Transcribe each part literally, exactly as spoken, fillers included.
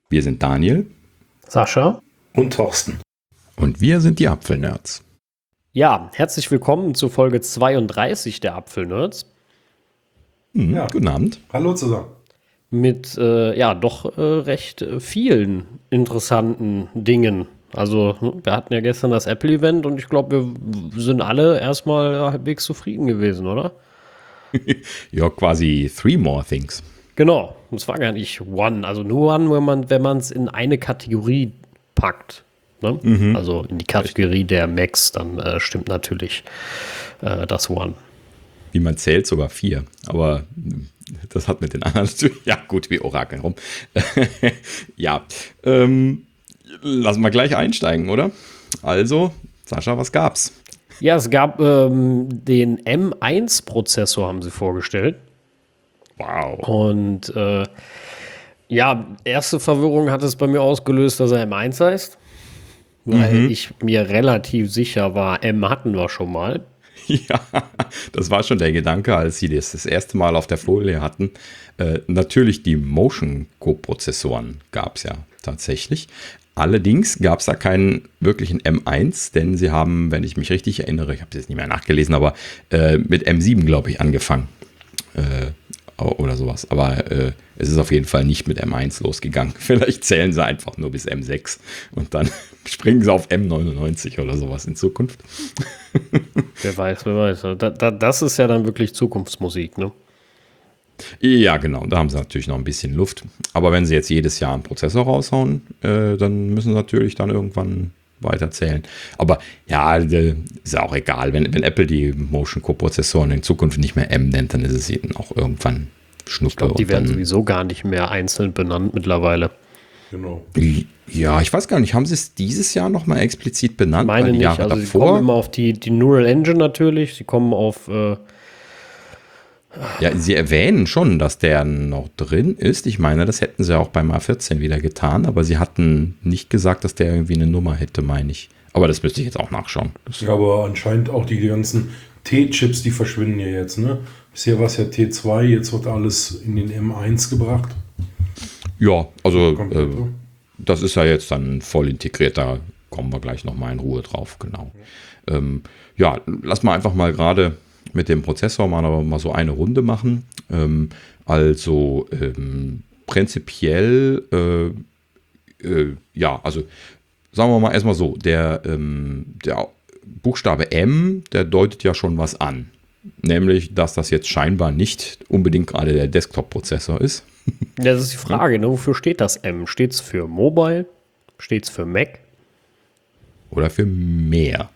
Wir sind Daniel, Sascha und Thorsten. Und wir sind die Apfelnerds. Ja, herzlich willkommen zu Folge zweiunddreißig der Apfelnerds. Hm, Ja. Guten Abend. Hallo zusammen. Mit, äh, ja, doch äh, recht äh, vielen interessanten Dingen. Also, wir hatten ja gestern das Apple-Event und ich glaube, wir sind alle erstmal halbwegs zufrieden gewesen, oder? Ja, quasi three more things. Genau, es war gar nicht One. Also nur One, wenn man wenn man es in eine Kategorie packt. Ne? Mhm. Also in die Kategorie der Macs, dann äh, stimmt natürlich äh, das One. Wie man zählt, sogar vier. Aber das hat mit den anderen zu tun. Ja, gut, wie Orakeln rum. Ja, ähm, lassen wir gleich einsteigen, oder? Also, Sascha, was gab's? Ja, es gab ähm, den M eins Prozessor, haben sie vorgestellt. Wow. Und äh, ja, erste Verwirrung hat es bei mir ausgelöst, dass er M eins heißt. Weil Mhm. ich mir relativ sicher war, M hatten wir schon mal. Ja, das war schon der Gedanke, als sie das das erste Mal auf der Folie hatten. Äh, natürlich die Motion-Coprozessoren gab es ja tatsächlich. Allerdings gab es da keinen wirklichen M eins, denn sie haben, wenn ich mich richtig erinnere, ich habe es jetzt nicht mehr nachgelesen, aber äh, mit M sieben, glaube ich, angefangen. Äh, oder sowas. Aber äh, es ist auf jeden Fall nicht mit M eins losgegangen. Vielleicht zählen sie einfach nur bis M sechs und dann springen sie auf M neunundneunzig oder sowas in Zukunft. Wer weiß, wer weiß. Da, da, das ist ja dann wirklich Zukunftsmusik, ne? Ja, genau. Da haben sie natürlich noch ein bisschen Luft. Aber wenn sie jetzt jedes Jahr einen Prozessor raushauen, äh, dann müssen sie natürlich dann irgendwann weiterzählen. Aber ja, äh, ist ja auch egal. Wenn, wenn Apple die Motion-Coprozessoren in Zukunft nicht mehr M nennt, dann ist es ihnen auch irgendwann Schnuppe. Ich glaube, die und werden dann, sowieso gar nicht mehr einzeln benannt mittlerweile. Genau. Ja, ich weiß gar nicht, haben sie es dieses Jahr nochmal explizit benannt? Ich meine Weil die nicht, Jahre also sie davor, kommen immer auf die, die Neural Engine natürlich, sie kommen auf, äh, ja, sie erwähnen schon, dass der noch drin ist. Ich meine, das hätten sie auch beim A vierzehn wieder getan, aber sie hatten nicht gesagt, dass der irgendwie eine Nummer hätte, meine ich. Aber das müsste ich jetzt auch nachschauen. Das Ja, aber anscheinend auch die ganzen T-Chips, die verschwinden ja jetzt, ne? Bisher war es ja T zwei, jetzt wird alles in den M eins gebracht. Ja, also Komplett, äh, so. das ist ja jetzt dann voll integriert, da kommen wir gleich nochmal in Ruhe drauf, genau. Ja, ähm, ja lass mal einfach mal gerade mit dem Prozessor mal, mal so eine Runde machen. Ähm, also ähm, prinzipiell, äh, äh, ja, also sagen wir mal erstmal so, der, ähm, der Buchstabe M, der deutet ja schon was an. Nämlich, dass das jetzt scheinbar nicht unbedingt gerade der Desktop-Prozessor ist. ja, das ist die Frage, ne? Wofür steht das M? Steht es für Mobile? Steht es für Mac? Oder für mehr.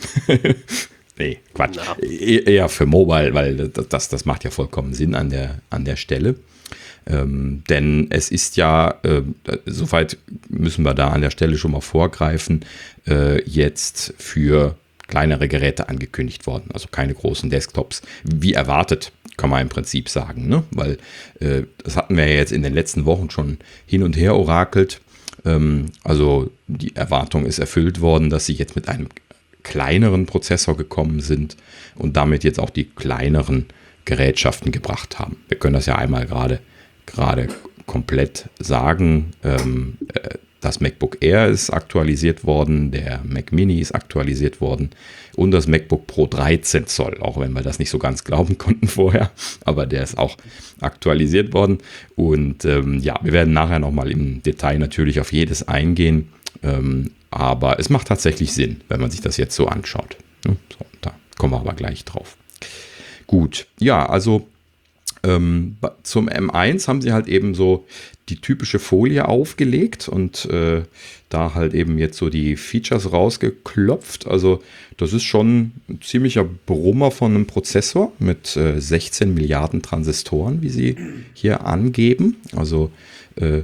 Nee, Quatsch. Na. E- Eher für Mobile, weil das, das, das macht ja vollkommen Sinn an der, an der Stelle. Ähm, denn es ist ja, äh, soweit müssen wir da an der Stelle schon mal vorgreifen, äh, jetzt für kleinere Geräte angekündigt worden. Also keine großen Desktops. Wie erwartet, kann man im Prinzip sagen. Ne? Weil äh, das hatten wir ja jetzt in den letzten Wochen schon hin und her orakelt. Ähm, also die Erwartung ist erfüllt worden, dass sie jetzt mit einem kleineren Prozessor gekommen sind und damit jetzt auch die kleineren Gerätschaften gebracht haben. Wir können das ja einmal gerade gerade komplett sagen. Ähm, äh, das MacBook Air ist aktualisiert worden, der Mac Mini ist aktualisiert worden und das MacBook Pro dreizehn Zoll, auch wenn wir das nicht so ganz glauben konnten vorher, aber der ist auch aktualisiert worden. Und ähm, ja, wir werden nachher nochmal im Detail natürlich auf jedes eingehen. Ähm, aber es macht tatsächlich Sinn, wenn man sich das jetzt so anschaut. So, da kommen wir aber gleich drauf. Gut, ja, also ähm, zum M eins haben sie halt eben so die typische Folie aufgelegt und äh, da halt eben jetzt so die Features rausgeklopft. Also das ist schon ein ziemlicher Brummer von einem Prozessor mit äh, sechzehn Milliarden Transistoren, wie sie hier angeben. Also äh,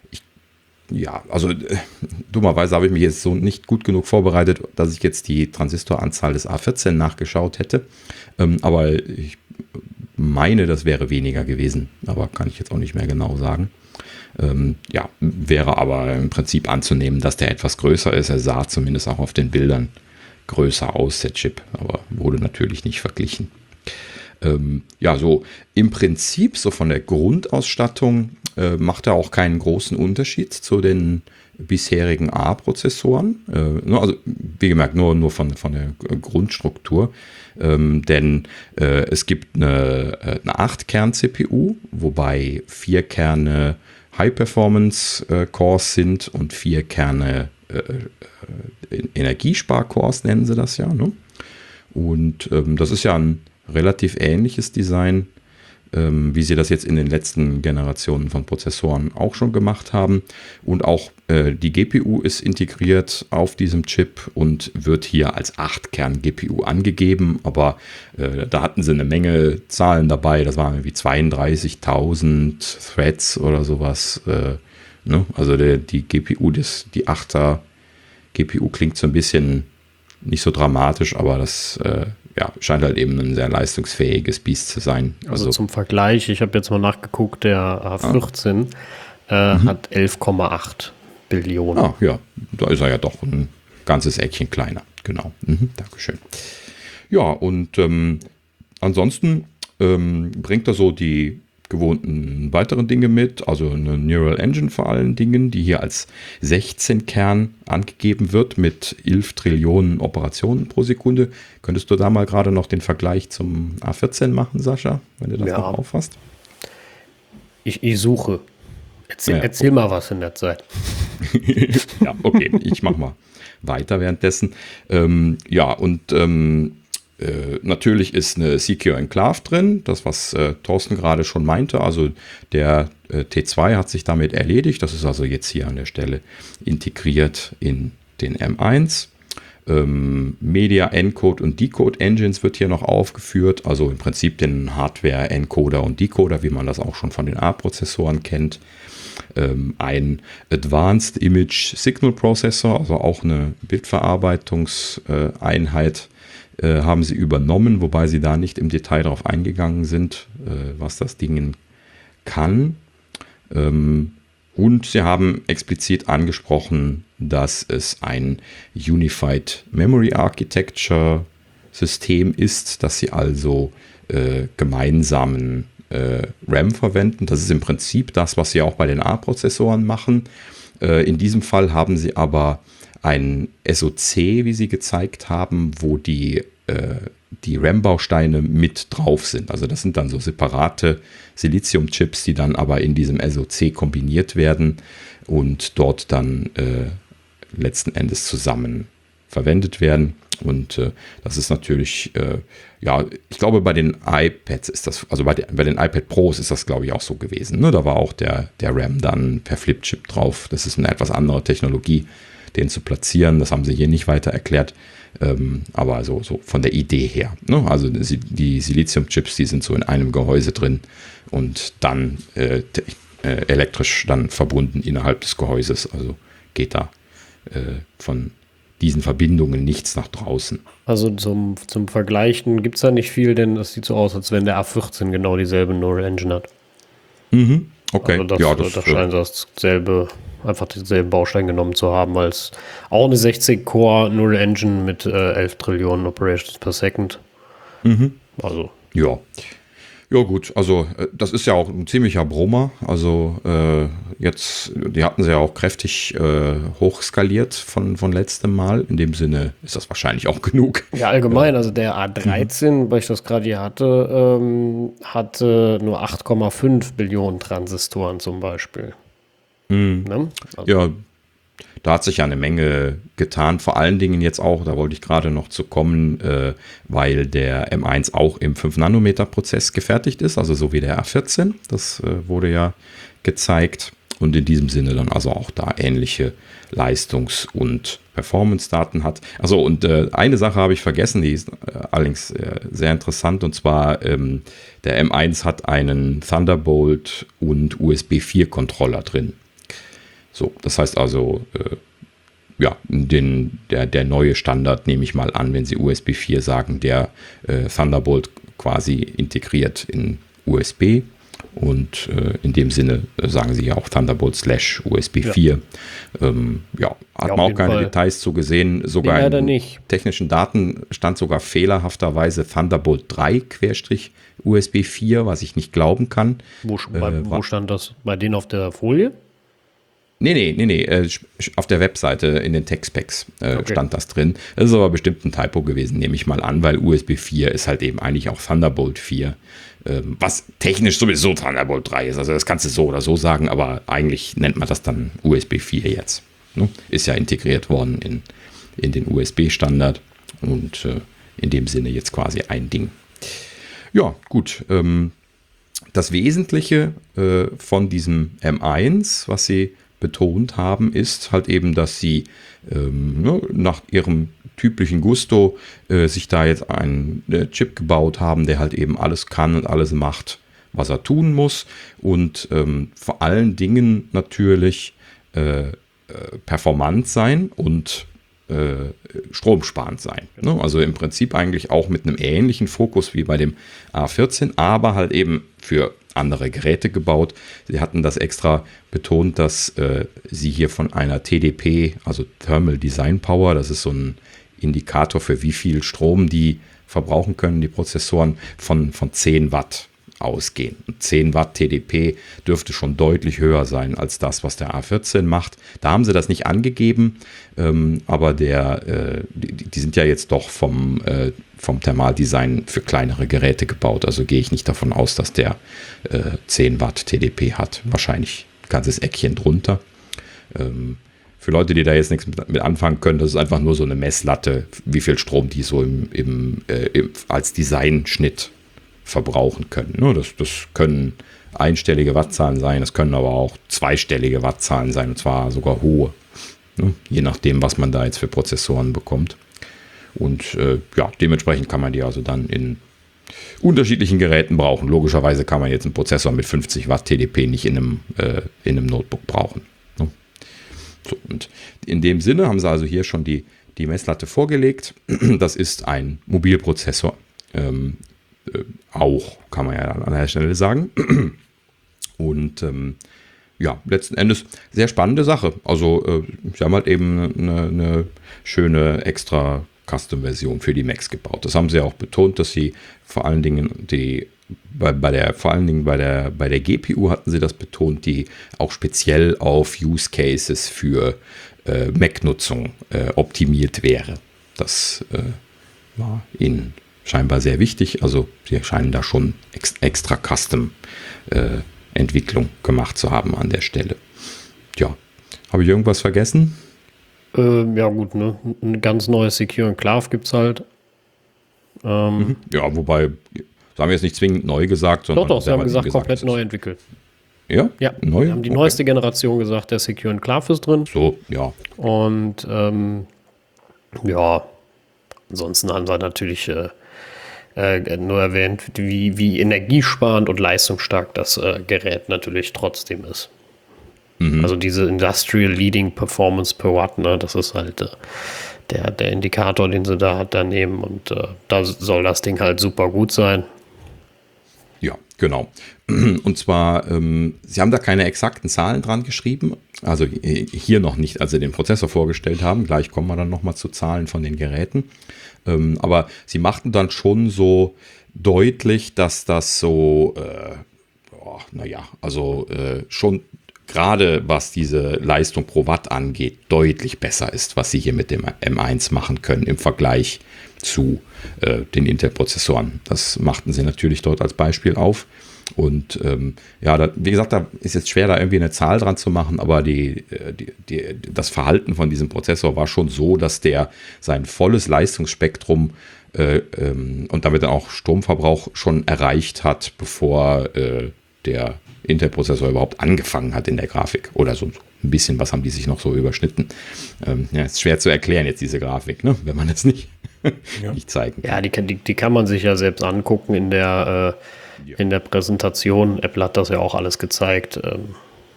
Ja, also äh, dummerweise habe ich mich jetzt so nicht gut genug vorbereitet, dass ich jetzt die Transistoranzahl des A vierzehn nachgeschaut hätte. Ähm, aber ich meine, das wäre weniger gewesen. Aber kann ich jetzt auch nicht mehr genau sagen. Ähm, ja, wäre aber im Prinzip anzunehmen, dass der etwas größer ist. Er sah zumindest auch auf den Bildern größer aus, der Chip. Aber wurde natürlich nicht verglichen. Ähm, ja, so im Prinzip, so von der Grundausstattung, äh, macht er auch keinen großen Unterschied zu den bisherigen A-Prozessoren. Äh, also wie gemerkt, nur, nur von, von der Grundstruktur. Ähm, denn äh, es gibt eine, eine acht Kern C P U, wobei vier Kerne High-Performance-Cores sind und vier Kerne äh, Energiespar-Cores nennen sie das ja. Ne? Und ähm, das ist ja ein relativ ähnliches Design, ähm, wie sie das jetzt in den letzten Generationen von Prozessoren auch schon gemacht haben. Und auch äh, die G P U ist integriert auf diesem Chip und wird hier als acht Kern G P U angegeben. Aber äh, da hatten sie eine Menge Zahlen dabei. Das waren irgendwie zweiunddreißigtausend Threads oder sowas. Äh, ne? Also der, die G P U, des, die achter G P U klingt so ein bisschen nicht so dramatisch, aber das äh, ja, scheint halt eben ein sehr leistungsfähiges Biest zu sein. Also, also zum Vergleich, ich habe jetzt mal nachgeguckt, der A vierzehn ah. äh, mhm. hat elf Komma acht Billionen. Ah, ja, da ist er ja doch ein ganzes Eckchen kleiner. Genau, mhm, Dankeschön. Ja, und ähm, ansonsten ähm, bringt er so die gewohnten weiteren Dinge mit, also eine Neural Engine vor allen Dingen, die hier als sechzehn Kern angegeben wird mit elf Trillionen Operationen pro Sekunde. Könntest du da mal gerade noch den Vergleich zum A vierzehn machen, Sascha, wenn du das ja. noch auffasst? Ich, ich suche. Erzähl, ja. erzähl mal was in der Zeit. Ja, okay, ich mach mal weiter währenddessen. Ähm, ja, und ähm, Äh, natürlich ist eine Secure Enclave drin, das was äh, Thorsten gerade schon meinte, also der äh, T zwei hat sich damit erledigt, das ist also jetzt hier an der Stelle integriert in den M eins. Ähm, Media, Encode und Decode Engines wird hier noch aufgeführt, also im Prinzip den Hardware, Encoder und Decoder, wie man das auch schon von den A-Prozessoren kennt. Ähm, ein Advanced Image Signal Processor, also auch eine Bildverarbeitungseinheit, Äh, haben sie übernommen, wobei sie da nicht im Detail darauf eingegangen sind, äh, was das Ding kann. Ähm, und sie haben explizit angesprochen, dass es ein Unified Memory Architecture System ist, dass sie also äh, gemeinsamen äh, RAM verwenden. Das ist im Prinzip das, was sie auch bei den A-Prozessoren machen. Äh, in diesem Fall haben sie aber ein S O C, wie sie gezeigt haben, wo die, äh, die RAM-Bausteine mit drauf sind. Also das sind dann so separate Silizium-Chips, die dann aber in diesem S O C kombiniert werden und dort dann äh, letzten Endes zusammen verwendet werden. Und äh, das ist natürlich, äh, ja, ich glaube bei den iPads ist das, also bei, de, bei den iPad Pros ist das glaube ich auch so gewesen. Ne? Da war auch der, der RAM dann per Flip-Chip drauf. Das ist eine etwas andere Technologie, den zu platzieren. Das haben sie hier nicht weiter erklärt. Ähm, aber also so von der Idee her. Ne? Also die, die Silizium-Chips, die sind so in einem Gehäuse drin und dann äh, te- äh, elektrisch dann verbunden innerhalb des Gehäuses. Also geht da äh, von diesen Verbindungen nichts nach draußen. Also zum, zum Vergleichen gibt es da nicht viel, denn das sieht so aus, als wenn der A vierzehn genau dieselbe Neural Engine hat. Mhm. Okay. Also das, ja, das, das scheint dasselbe, einfach denselben Baustein genommen zu haben, als auch eine sechzig Core Neural Engine mit äh, elf Trillionen Operations per Second. Mhm. Also. Ja. Ja gut, also äh, das ist ja auch ein ziemlicher Brummer. Also äh, jetzt, die hatten sie ja auch kräftig äh, hochskaliert von, von letztem Mal. In dem Sinne ist das wahrscheinlich auch genug. Ja, allgemein, also der A dreizehn, mhm. weil ich das gerade hier hatte, ähm, hatte nur acht Komma fünf Billionen Transistoren zum Beispiel. Mhm. Ne? Also. Ja, da hat sich ja eine Menge getan, vor allen Dingen jetzt auch, da wollte ich gerade noch zu kommen, äh, weil der M eins auch im fünf Nanometer Prozess gefertigt ist, also so wie der A vierzehn, das äh, wurde ja gezeigt und in diesem Sinne dann also auch da ähnliche Leistungs- und Performance-Daten hat. Also und äh, eine Sache habe ich vergessen, die ist äh, allerdings äh, sehr interessant und zwar ähm, der M eins hat einen Thunderbolt und U S B vier Controller drin. So, das heißt also, äh, ja, den, der, der neue Standard nehme ich mal an, wenn Sie U S B vier sagen, der äh, Thunderbolt quasi integriert in U S B Und äh, in dem Sinne äh, sagen sie ja auch Thunderbolt slash U S B vier. Ja, ähm, ja hat Ja, man auf auch jeden keine Fall. Details zu gesehen. Sogar Nee, leider in nicht. technischen Daten stand sogar fehlerhafterweise Thunderbolt drei U S B vier, was ich nicht glauben kann. Wo, bei, Äh, wo war- stand das? Bei denen auf der Folie? Nee, nee, nee, nee. äh, Auf der Webseite in den Textpacks äh, Okay. stand das drin. Das ist aber bestimmt ein Typo gewesen, nehme ich mal an, weil U S B vier ist halt eben eigentlich auch Thunderbolt vier. Ähm, was technisch sowieso Thunderbolt drei ist. Also das kannst du so oder so sagen, aber eigentlich nennt man das dann U S B vier jetzt. Ne? Ist ja integriert worden in, in den U S B-Standard und äh, in dem Sinne jetzt quasi ein Ding. Ja, gut. Ähm, das Wesentliche äh, von diesem M eins, was sie betont haben, ist halt eben, dass sie ähm, ne, nach ihrem typischen Gusto äh, sich da jetzt einen äh, Chip gebaut haben, der halt eben alles kann und alles macht, was er tun muss und ähm, vor allen Dingen natürlich äh, äh, performant sein und äh, stromsparend sein. Ne? Also im Prinzip eigentlich auch mit einem ähnlichen Fokus wie bei dem A vierzehn, aber halt eben für andere Geräte gebaut. Sie hatten das extra betont, dass äh, sie hier von einer T D P, also Thermal Design Power, das ist so ein Indikator für wie viel Strom die verbrauchen können, die Prozessoren, von, von zehn Watt ausgehen. Und zehn Watt T D P dürfte schon deutlich höher sein als das, was der A vierzehn macht. Da haben sie das nicht angegeben, ähm, aber der, äh, die, die sind ja jetzt doch vom, äh, vom Thermaldesign für kleinere Geräte gebaut. Also gehe ich nicht davon aus, dass der äh, zehn Watt T D P hat. Wahrscheinlich ein ganzes Eckchen drunter. Ähm, für Leute, die da jetzt nichts mit, mit anfangen können, das ist einfach nur so eine Messlatte, wie viel Strom die so im, im, äh, im, als Designschnitt verbrauchen können. Ne? Das, das können einstellige Wattzahlen sein, das können aber auch zweistellige Wattzahlen sein, und zwar sogar hohe. Ne? Je nachdem, was man da jetzt für Prozessoren bekommt. Und äh, ja, dementsprechend kann man die also dann in unterschiedlichen Geräten brauchen. Logischerweise kann man jetzt einen Prozessor mit fünfzig Watt T D P nicht in einem, äh, in einem Notebook brauchen. Ne? So, und in dem Sinne haben sie also hier schon die, die Messlatte vorgelegt. Das ist ein Mobilprozessor. Ähm, äh, auch, kann man ja an der Stelle sagen. Und ähm, ja, letzten Endes sehr spannende Sache. Also äh, sie haben halt eben eine, eine schöne extra Custom-Version für die Macs gebaut. Das haben sie auch betont, dass sie vor allen Dingen die bei, bei der vor allen Dingen bei der bei der G P U hatten sie das betont, die auch speziell auf Use Cases für äh, Mac-Nutzung äh, optimiert wäre. Das äh, war ihnen scheinbar sehr wichtig. Also sie scheinen da schon ex, extra Custom äh, Entwicklung gemacht zu haben an der Stelle. Ja, habe ich irgendwas vergessen? Ähm, ja gut, ne? Ein ganz neues Secure Enclave gibt es halt. Ähm, Ja, wobei, das haben wir jetzt nicht zwingend neu gesagt, sondern Doch, doch, sie haben halt gesagt, gesagt, komplett es neu ist- entwickelt. Ja? Ja, Neu? wir haben die Okay. neueste Generation gesagt, der Secure Enclave ist drin. So, ja. Und ähm, ja, ansonsten haben sie natürlich äh, äh, nur erwähnt, wie, wie energiesparend und leistungsstark das äh, Gerät natürlich trotzdem ist. Also diese Industrial Leading Performance per Watt, ne, das ist halt äh, der, der Indikator, den sie da hat daneben. Und äh, da soll das Ding halt super gut sein. Ja, genau. Und zwar, ähm, sie haben da keine exakten Zahlen dran geschrieben, also äh, hier noch nicht, als sie den Prozessor vorgestellt haben. Gleich kommen wir dann nochmal zu Zahlen von den Geräten. Ähm, aber sie machten dann schon so deutlich, dass das so, äh, oh, naja, also äh, schon gerade was diese Leistung pro Watt angeht, deutlich besser ist, was sie hier mit dem M eins machen können im Vergleich zu äh, den Intel-Prozessoren. Das machten sie natürlich dort als Beispiel auf. Und ähm, ja, da, wie gesagt, da ist jetzt schwer, da irgendwie eine Zahl dran zu machen, aber die, die, die, das Verhalten von diesem Prozessor war schon so, dass der sein volles Leistungsspektrum äh, ähm, und damit dann auch Stromverbrauch schon erreicht hat, bevor äh, der Intel-Prozessor überhaupt angefangen hat in der Grafik. Oder so ein bisschen, was haben die sich noch so überschnitten. Ähm, ja, ist schwer zu erklären jetzt, diese Grafik, ne? Wenn man es nicht, Ja. nicht zeigen kann. Ja, die, kann- die, die kann man sich ja selbst angucken in der, äh, Ja. in der Präsentation. Apple hat das ja auch alles gezeigt. Ähm,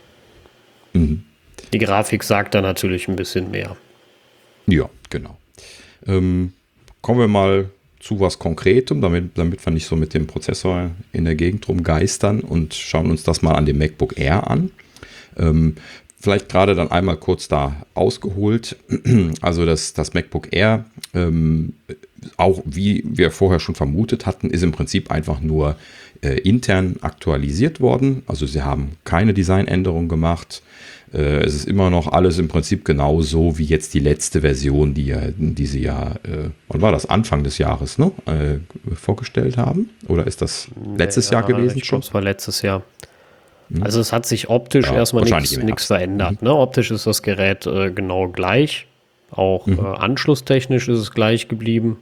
Mhm. Die Grafik sagt da natürlich ein bisschen mehr. Ja, genau. Ähm, kommen wir mal zu was Konkretem, damit, damit wir nicht so mit dem Prozessor in der Gegend rumgeistern und schauen uns das mal an dem MacBook Air an. Ähm, vielleicht gerade dann einmal kurz da ausgeholt. Also das, das MacBook Air, ähm, auch wie wir vorher schon vermutet hatten, ist im Prinzip einfach nur äh, intern aktualisiert worden. Also sie haben keine Designänderung gemacht. Äh, es ist immer noch alles im Prinzip genauso wie jetzt die letzte Version, die, die sie ja, äh, wann war das? Anfang des Jahres, ne? Äh, vorgestellt haben? Oder ist das letztes ja, Jahr gewesen ich schon? glaube, es war letztes Jahr. Also es hat sich optisch Ja, erstmal wahrscheinlich nichts im nichts Herbst. verändert. Ne? Optisch ist das Gerät äh, genau gleich. Auch äh, anschlusstechnisch ist es gleich geblieben.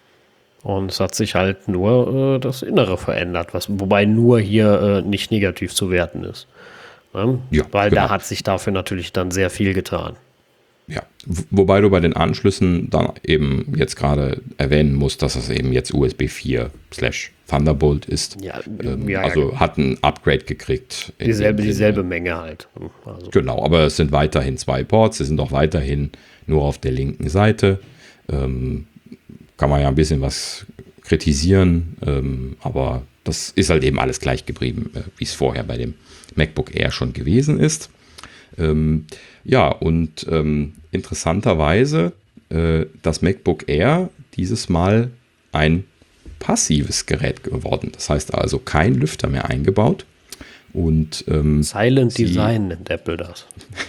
Und es hat sich halt nur äh, das Innere verändert, was, wobei nur hier äh, nicht negativ zu werten ist. Ne? Ja, Weil genau. da hat sich dafür natürlich dann sehr viel getan. Ja, w- wobei du bei den Anschlüssen dann eben jetzt gerade erwähnen musst, dass es eben jetzt U S B vier slash Thunderbolt ist. Ja, Ähm, ja, also ja, hat ein Upgrade gekriegt. in dieselbe, dem Sinne. dieselbe Menge halt. Also, Genau, aber es sind weiterhin zwei Ports, sie sind auch weiterhin nur auf der linken Seite. Ähm, kann man ja ein bisschen was kritisieren, ähm, aber das ist halt eben alles gleich geblieben, äh, wie es vorher bei dem MacBook Air schon gewesen ist. Ähm, ja, und ähm, interessanterweise äh, das MacBook Air dieses Mal ein passives Gerät geworden. Das heißt also kein Lüfter mehr eingebaut. Und ähm, Silent sie- Design nennt Apple das.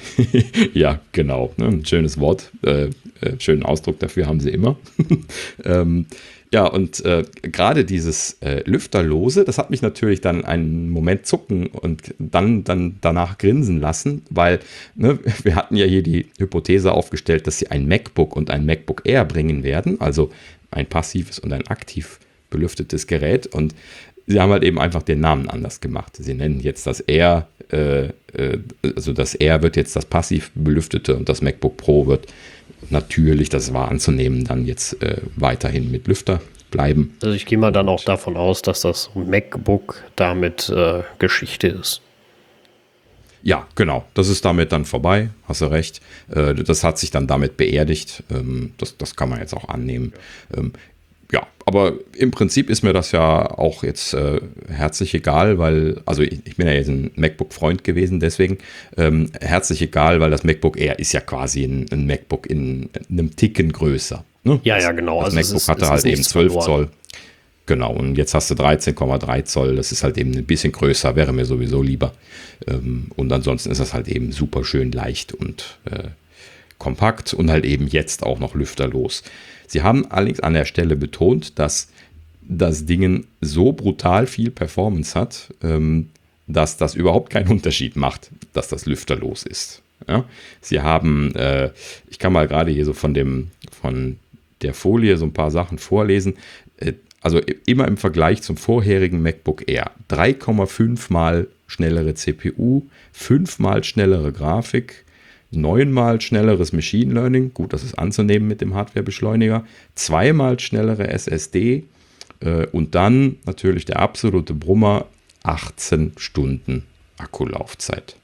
ja, genau. Ne, ein schönes Wort, äh, äh, schönen Ausdruck dafür haben sie immer. ähm, ja, und äh, gerade dieses äh, Lüfterlose, das hat mich natürlich dann einen Moment zucken und dann, dann danach grinsen lassen, weil ne, wir hatten ja hier die Hypothese aufgestellt, dass sie ein MacBook und ein MacBook Air bringen werden, also ein passives und ein aktiv belüftetes Gerät, und sie haben halt eben einfach den Namen anders gemacht. Sie nennen jetzt das Air, äh, äh, also das Air wird jetzt das passiv belüftete und das MacBook Pro wird natürlich, das war anzunehmen, dann jetzt äh, weiterhin mit Lüfter bleiben. Also ich gehe mal dann auch davon aus, dass das MacBook damit äh, Geschichte ist. Ja, genau, das ist damit dann vorbei, hast du recht. Äh, das hat sich dann damit beerdigt. Ähm, das, das kann man jetzt auch annehmen. Ja. Ähm, Ja, aber im Prinzip ist mir das ja auch jetzt äh, herzlich egal, weil, also ich, ich bin ja jetzt ein MacBook-Freund gewesen, deswegen ähm, herzlich egal, weil das MacBook Air ist ja quasi ein, ein MacBook in, in einem Ticken größer. Ne? Ja, ja, genau. Das Also es MacBook ist- hatte es ist halt eben nichts zwölf verloren. Zoll. Genau, und jetzt hast du dreizehn Komma drei Zoll, das ist halt eben ein bisschen größer, wäre mir sowieso lieber. Ähm, und ansonsten ist das halt eben super schön leicht und äh, kompakt und halt eben jetzt auch noch lüfterlos. Sie haben allerdings an der Stelle betont, dass das Ding so brutal viel Performance hat, ähm, dass das überhaupt keinen Unterschied macht, dass das lüfterlos ist. Ja? Sie haben, äh, ich kann mal gerade hier so von dem, von der Folie so ein paar Sachen vorlesen. Äh, also immer im Vergleich zum vorherigen MacBook Air. drei Komma fünf mal schnellere C P U, fünf mal schnellere Grafik, neunmal schnelleres Machine Learning, gut, das ist anzunehmen mit dem Hardwarebeschleuniger, zweimal schnellere S S D äh, und dann natürlich der absolute Brummer, achtzehn Stunden Akkulaufzeit.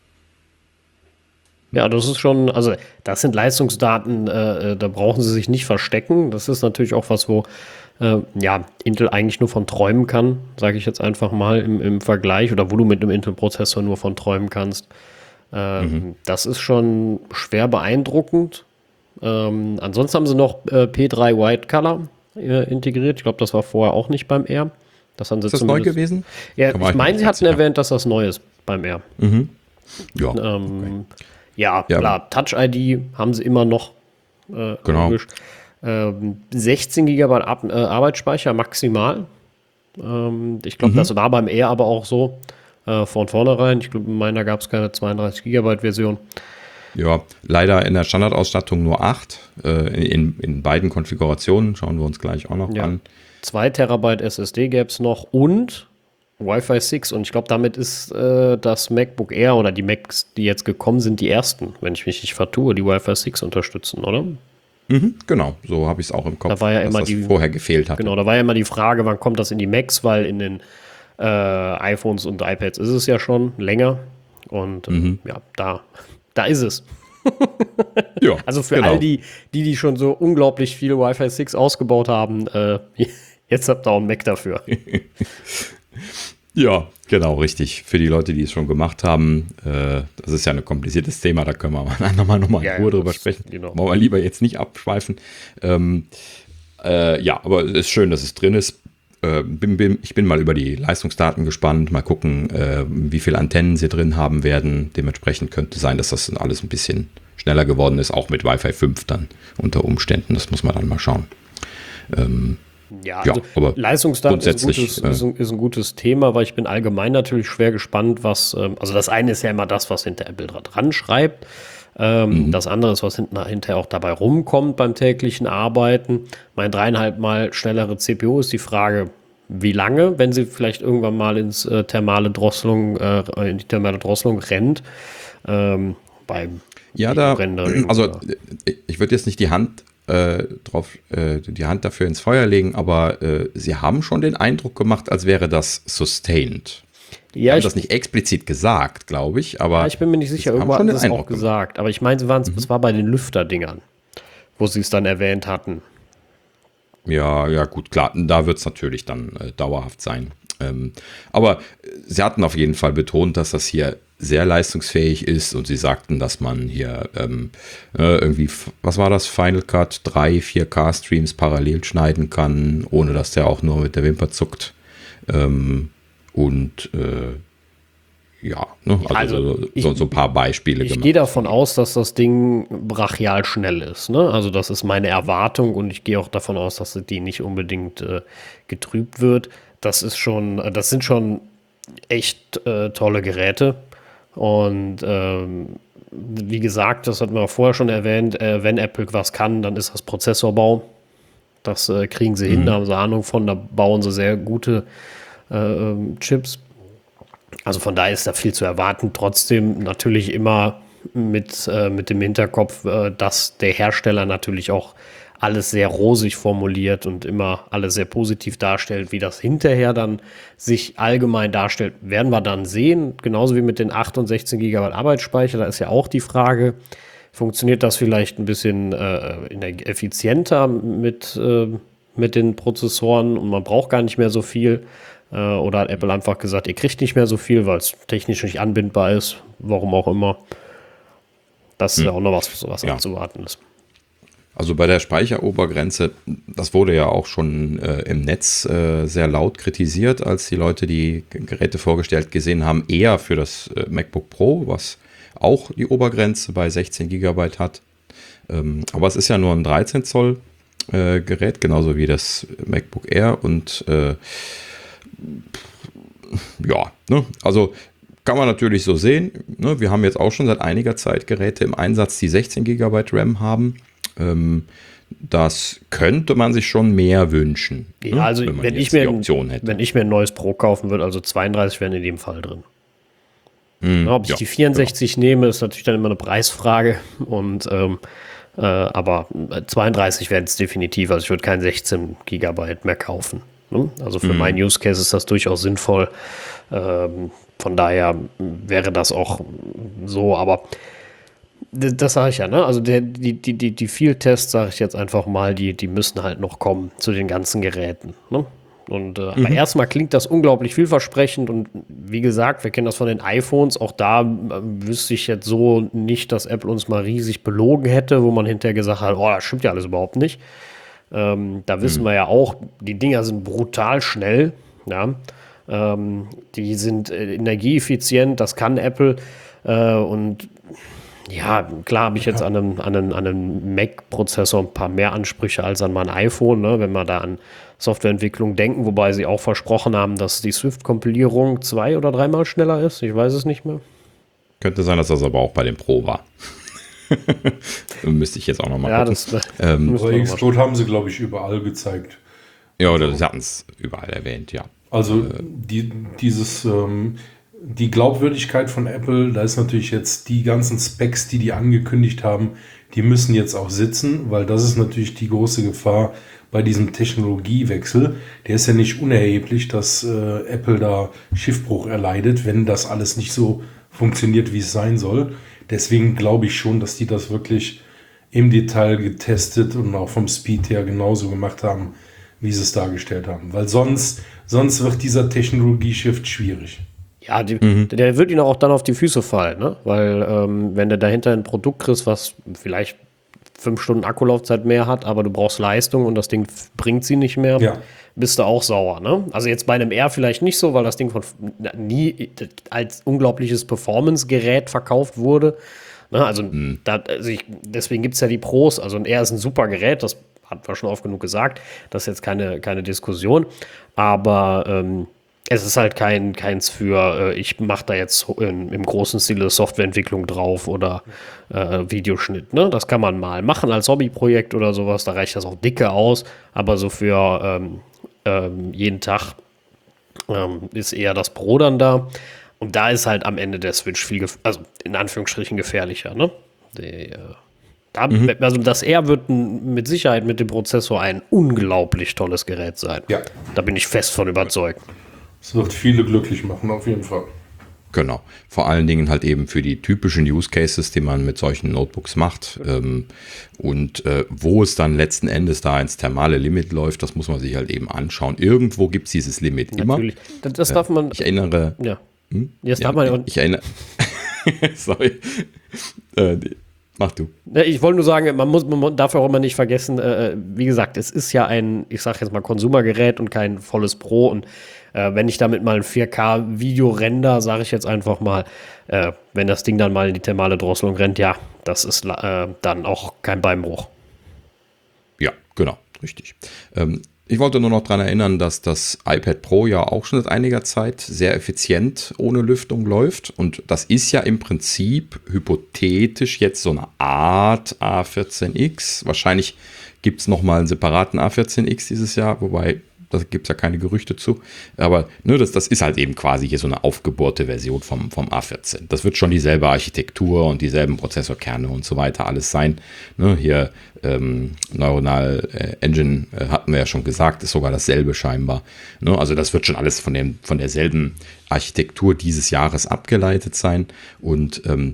Ja, das ist schon, also das sind Leistungsdaten, äh, da brauchen sie sich nicht verstecken. Das ist natürlich auch was, wo äh, ja, Intel eigentlich nur von träumen kann, sage ich jetzt einfach mal im, im Vergleich, oder wo du mit einem Intel-Prozessor nur von träumen kannst. Ähm, mhm. Das ist schon schwer beeindruckend. Ähm, ansonsten haben sie noch äh, P drei White Color äh, integriert. Ich glaube, das war vorher auch nicht beim Air. Das haben sie Ist das neu gewesen? Ja, Da war ich meine, mir sie nicht hatten sicher. erwähnt, dass das neu ist beim Air. Mhm. Ja, Ähm, ja, Ja. klar, Touch I D haben sie immer noch. Äh, Genau. logisch. Ähm, sechzehn Gigabyte Ab äh, Arbeitsspeicher maximal. Ähm, ich glaube, Mhm. das war beim Air aber auch so äh, von vornherein. Ich glaube, in meiner gab es keine zweiunddreißig Gigabyte Version. ja, leider in der Standardausstattung nur acht. Äh, in, in beiden Konfigurationen schauen wir uns gleich auch noch Ja. an. zwei Terabyte S S D gäbe es noch und Wi-Fi sechs. Und ich glaube, damit ist äh, das MacBook Air oder die Macs, die jetzt gekommen sind, die ersten, wenn ich mich nicht vertue, die Wi-Fi sechs unterstützen, oder? Mhm, genau, so habe ich es auch im Kopf, Da war ja dass immer das die- vorher gefehlt hat. Genau, da war ja immer die Frage, wann kommt das in die Macs, weil in den äh, iPhones und iPads ist es ja schon länger. Und äh, Mhm. ja, da, da ist es. Ja, Also für genau. all die, die, die schon so unglaublich viel Wi-Fi sechs ausgebaut haben, äh, Jetzt habt ihr auch einen Mac dafür. Ja, genau, richtig. Für die Leute, die es schon gemacht haben, äh, das ist ja ein kompliziertes Thema, da können wir mal nochmal noch mal in Ja, Ruhe ja, drüber das- sprechen. genau. Wollen wir lieber jetzt nicht abschweifen. Ähm, äh, ja, aber es ist schön, dass es drin ist. Äh, bin, bin, ich bin mal über die Leistungsdaten gespannt, mal gucken, äh, wie viele Antennen sie drin haben werden. Dementsprechend könnte sein, dass das dann alles ein bisschen schneller geworden ist, auch mit Wi-Fi fünf dann unter Umständen. Das muss man dann mal schauen. Ähm, Ja, Ja, also aber Leistungsdaten ist ein, grundsätzlich, gutes, äh, ist, ein, ist ein gutes Thema, weil ich bin allgemein natürlich schwer gespannt, was, ähm, also das eine ist ja immer das, was hinter Apple dra- dran schreibt. Ähm, Mhm. Das andere ist, was hinten, hinterher auch dabei rumkommt beim täglichen Arbeiten. Mein dreieinhalb Mal schnellere C P U ist die Frage, wie lange, wenn sie vielleicht irgendwann mal ins äh, thermale Drosselung, äh, in die thermale Drosselung rennt. Ähm, beim Ja, da, Rendering also oder- äh, ich würde jetzt nicht die Hand äh, drauf, äh, die Hand dafür ins Feuer legen, aber äh, sie haben schon den Eindruck gemacht, als wäre das sustained. Sie Ja, haben ich, das nicht explizit gesagt, glaube ich, aber ja, ich bin mir nicht sicher, sie haben irgendwo schon hatten den sie es auch Eindruck gemacht. gesagt. Aber ich meine, sie waren, es war bei den Lüfterdingern, wo sie es dann erwähnt hatten. Ja, ja, gut, klar, da wird es natürlich dann äh, dauerhaft sein. Ähm, aber äh, sie hatten auf jeden Fall betont, dass das hier sehr leistungsfähig ist und sie sagten, dass man hier ähm, äh, irgendwie, f- was war das, Final Cut, drei, vier K-Streams parallel schneiden kann, ohne dass der auch nur mit der Wimper zuckt. Ähm, und äh, ja, ne, also, also so, ich- so, so ein paar Beispiele Ich gemacht. gehe davon aus, dass das Ding brachial schnell ist. Ne? Also das ist meine Erwartung und ich gehe auch davon aus, dass die nicht unbedingt äh, getrübt wird. Das ist schon, das sind schon echt äh, tolle Geräte. Und ähm, wie gesagt, das hatten wir auch vorher schon erwähnt, äh, wenn Apple was kann, dann ist das Prozessorbau. Das äh, kriegen sie hin, da haben sie Ahnung von, da bauen sie sehr gute äh, ähm, Chips. Also von daher ist da viel zu erwarten. Trotzdem natürlich immer mit, äh, mit dem Hinterkopf, äh, dass der Hersteller natürlich auch alles sehr rosig formuliert und immer alles sehr positiv darstellt. Wie das hinterher dann sich allgemein darstellt, werden wir dann sehen. Genauso wie mit den acht und sechzehn Gigabyte Arbeitsspeicher. Da ist ja auch die Frage, funktioniert das vielleicht ein bisschen äh, effizienter mit, äh, mit den Prozessoren und man braucht gar nicht mehr so viel. Äh, oder hat Apple einfach gesagt, ihr kriegt nicht mehr so viel, weil es technisch nicht anbindbar ist, warum auch immer. Das ist ja auch noch was, was Ja. abzuwarten ist. Also bei der Speicherobergrenze, das wurde ja auch schon äh, im Netz äh, sehr laut kritisiert, als die Leute die G- Geräte vorgestellt gesehen haben, eher für das äh, MacBook Pro, was auch die Obergrenze bei sechzehn Gigabyte hat. Ähm, aber es ist ja nur ein dreizehn Zoll äh, Gerät, genauso wie das MacBook Air und äh, ja, ne, also kann man natürlich so sehen. Ne, wir haben jetzt auch schon seit einiger Zeit Geräte im Einsatz, die sechzehn Gigabyte RAM haben. Ähm, das könnte man sich schon mehr wünschen. Ja, ne, also wenn man wenn jetzt ich, mir, die Option hätte. wenn ich mir ein neues Pro kaufen würde, also zweiunddreißig wären in dem Fall drin. Hm, Ja, ob ich ja, die vierundsechzig nehme, ist natürlich dann immer eine Preisfrage. Und ähm, äh, aber zweiunddreißig wären es definitiv. Also ich würde kein sechzehn Gigabyte mehr kaufen. Ne? Also für meinen Use Case ist das durchaus sinnvoll. Ähm, von daher wäre das auch so, aber d- das sage ich ja, ne? Also der, die, die, die, die Field-Tests, sage ich jetzt einfach mal, die, die müssen halt noch kommen zu den ganzen Geräten. Ne? Und äh, aber erstmal klingt das unglaublich vielversprechend und wie gesagt, wir kennen das von den iPhones, auch da äh, wüsste ich jetzt so nicht, dass Apple uns mal riesig belogen hätte, wo man hinterher gesagt hat, oh, das stimmt ja alles überhaupt nicht. Ähm, da wissen wir ja auch, die Dinger sind brutal schnell, ja. Ähm, die sind äh, energieeffizient, das kann Apple äh, und ja, klar habe ich jetzt an einem, an einem, an einem Mac-Prozessor ein paar mehr Ansprüche als an mein iPhone, ne, wenn wir da an Softwareentwicklung denken, wobei sie auch versprochen haben, dass die Swift-Kompilierung zwei- oder dreimal schneller ist. Ich weiß es nicht mehr. Könnte sein, dass das aber auch bei dem Pro war. Müsste ich jetzt auch noch mal Ja, gucken. das Ähm, müssen Aber wir noch mal Xcode haben sie, glaube ich, überall gezeigt. ja, oder sie hatten es überall erwähnt, ja. Also die, dieses, ähm, die Glaubwürdigkeit von Apple, da ist natürlich jetzt die ganzen Specs, die die angekündigt haben, die müssen jetzt auch sitzen, weil das ist natürlich die große Gefahr bei diesem Technologiewechsel. Der ist ja nicht unerheblich, dass äh, Apple da Schiffbruch erleidet, wenn das alles nicht so funktioniert, wie es sein soll. Deswegen glaube ich schon, dass die das wirklich im Detail getestet und auch vom Speed her genauso gemacht haben, wie sie es dargestellt haben. Weil sonst, sonst wird dieser Technologie-Shift schwierig. Ja, die, mhm. der wird ihnen auch dann auf die Füße fallen, ne? Weil ähm, wenn du dahinter ein Produkt kriegst, was vielleicht fünf Stunden Akkulaufzeit mehr hat, aber du brauchst Leistung und das Ding bringt sie nicht mehr, ja. bist du auch sauer, ne? Also jetzt bei einem R vielleicht nicht so, weil das Ding von nie als unglaubliches Performance-Gerät verkauft wurde. Ne? Also, mhm. da, also ich, deswegen gibt es ja die Pros. Also ein R ist ein super Gerät, das hat man schon oft genug gesagt. Das ist jetzt keine, keine Diskussion. Aber ähm, es ist halt kein, keins für, äh, ich mache da jetzt in, im großen Stile Softwareentwicklung drauf oder äh, Videoschnitt. Ne? Das kann man mal machen als Hobbyprojekt oder sowas. Da reicht das auch dicke aus. Aber so für ähm, ähm, jeden Tag ähm, ist eher das Pro dann da. Und da ist halt am Ende der Switch viel, gef- also in Anführungsstrichen gefährlicher. Ne? Die, äh, da, mhm. Also das R wird ein, mit Sicherheit mit dem Prozessor ein unglaublich tolles Gerät sein. Ja. Da bin ich fest von überzeugt. Es wird viele glücklich machen, auf jeden Fall. Genau. Vor allen Dingen halt eben für die typischen Use Cases, die man mit solchen Notebooks macht. Ähm, und äh, wo es dann letzten Endes da ins thermale Limit läuft, das muss man sich halt eben anschauen. Irgendwo gibt es dieses Limit Natürlich. immer. Das, das darf man. Ich erinnere. Ja. Hm? Das ja, darf man. Ich, ich erinnere. Sorry. äh, Mach du. Ich wollte nur sagen, man, muss, man darf auch immer nicht vergessen, äh, wie gesagt, es ist ja ein, ich sage jetzt mal, Konsumergerät und kein volles Pro. Und äh, wenn ich damit mal ein vier K-Video render, sage ich jetzt einfach mal, äh, wenn das Ding dann mal in die thermale Drosselung rennt, ja, das ist äh, dann auch kein Beinbruch. Ja, genau, richtig. Ähm, Ich wollte nur noch daran erinnern, dass das iPad Pro ja auch schon seit einiger Zeit sehr effizient ohne Lüftung läuft. Und das ist ja im Prinzip hypothetisch jetzt so eine Art A vierzehn X. Wahrscheinlich gibt es nochmal einen separaten A vierzehn X dieses Jahr, wobei da gibt es ja keine Gerüchte zu. Aber ne, das, das ist halt eben quasi hier so eine aufgebohrte Version vom, vom A vierzehn. Das wird schon dieselbe Architektur und dieselben Prozessorkerne und so weiter alles sein. Ne, hier ähm, Neuronal äh, Engine äh, hatten wir ja schon gesagt, ist sogar dasselbe scheinbar. Ne, also das wird schon alles von, dem, von derselben Architektur dieses Jahres abgeleitet sein. Und ähm,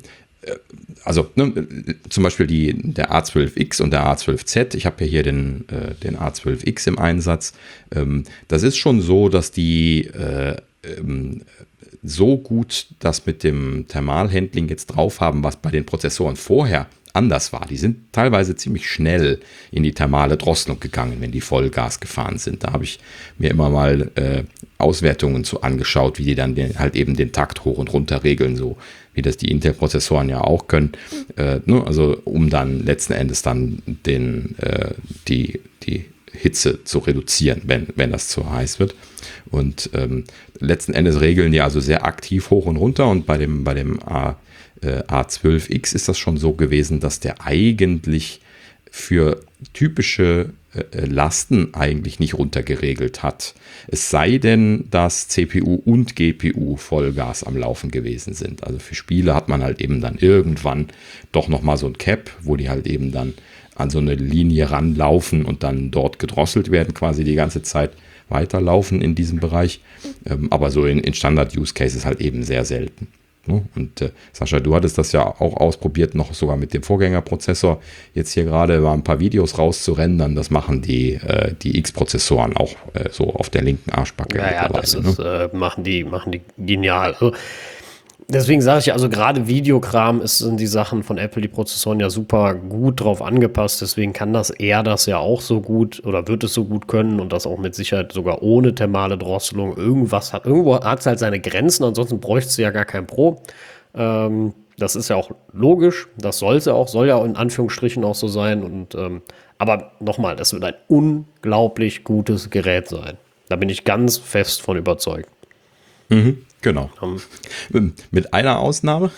also ne, zum Beispiel die, der A zwölf X und der A zwölf Z, ich habe ja hier den, äh, den A zwölf X im Einsatz, ähm, das ist schon so, dass die äh, ähm, so gut das mit dem Thermalhandling jetzt drauf haben, was bei den Prozessoren vorher anders war. Die sind teilweise ziemlich schnell in die thermale Drosselung gegangen, wenn die Vollgas gefahren sind. Da habe ich mir immer mal äh, Auswertungen zu angeschaut, wie die dann den, halt eben den Takt hoch und runter regeln, so wie das die Intel-Prozessoren ja auch können. Äh, ne? Also um dann letzten Endes dann den, äh, die, die Hitze zu reduzieren, wenn, wenn das zu heiß wird. Und ähm, letzten Endes regeln die also sehr aktiv hoch und runter. Und bei dem, bei dem A, äh, A zwölf X ist das schon so gewesen, dass der eigentlich für typische äh, Lasten eigentlich nicht runtergeregelt hat. Es sei denn, dass C P U und G P U Vollgas am Laufen gewesen sind. Also für Spiele hat man halt eben dann irgendwann doch nochmal so ein Cap, wo die halt eben dann an so eine Linie ranlaufen und dann dort gedrosselt werden, quasi die ganze Zeit weiterlaufen in diesem Bereich. Ähm, aber so in, in Standard-Use-Cases halt eben sehr selten. Und äh, Sascha, du hattest das ja auch ausprobiert, noch sogar mit dem Vorgängerprozessor. Jetzt hier gerade mal ein paar Videos rauszurendern, das machen die, äh, die X-Prozessoren auch äh, so auf der linken Arschbacke. Ja, ja, das ist, ne? äh, machen, die, machen die genial. Also, deswegen sage ich ja, also gerade Videokram ist, sind die Sachen von Apple, die Prozessoren ja super gut drauf angepasst. Deswegen kann das eher das ja auch so gut oder wird es so gut können und das auch mit Sicherheit sogar ohne thermale Drosselung. Irgendwas hat, irgendwo hat es halt seine Grenzen, ansonsten bräuchte du ja gar kein Pro. Ähm, das ist ja auch logisch, das soll es ja auch, soll ja in Anführungsstrichen auch so sein. Und, ähm, aber nochmal, das wird ein unglaublich gutes Gerät sein. Da bin ich ganz fest von überzeugt. Mhm. Genau. Um. Mit einer Ausnahme,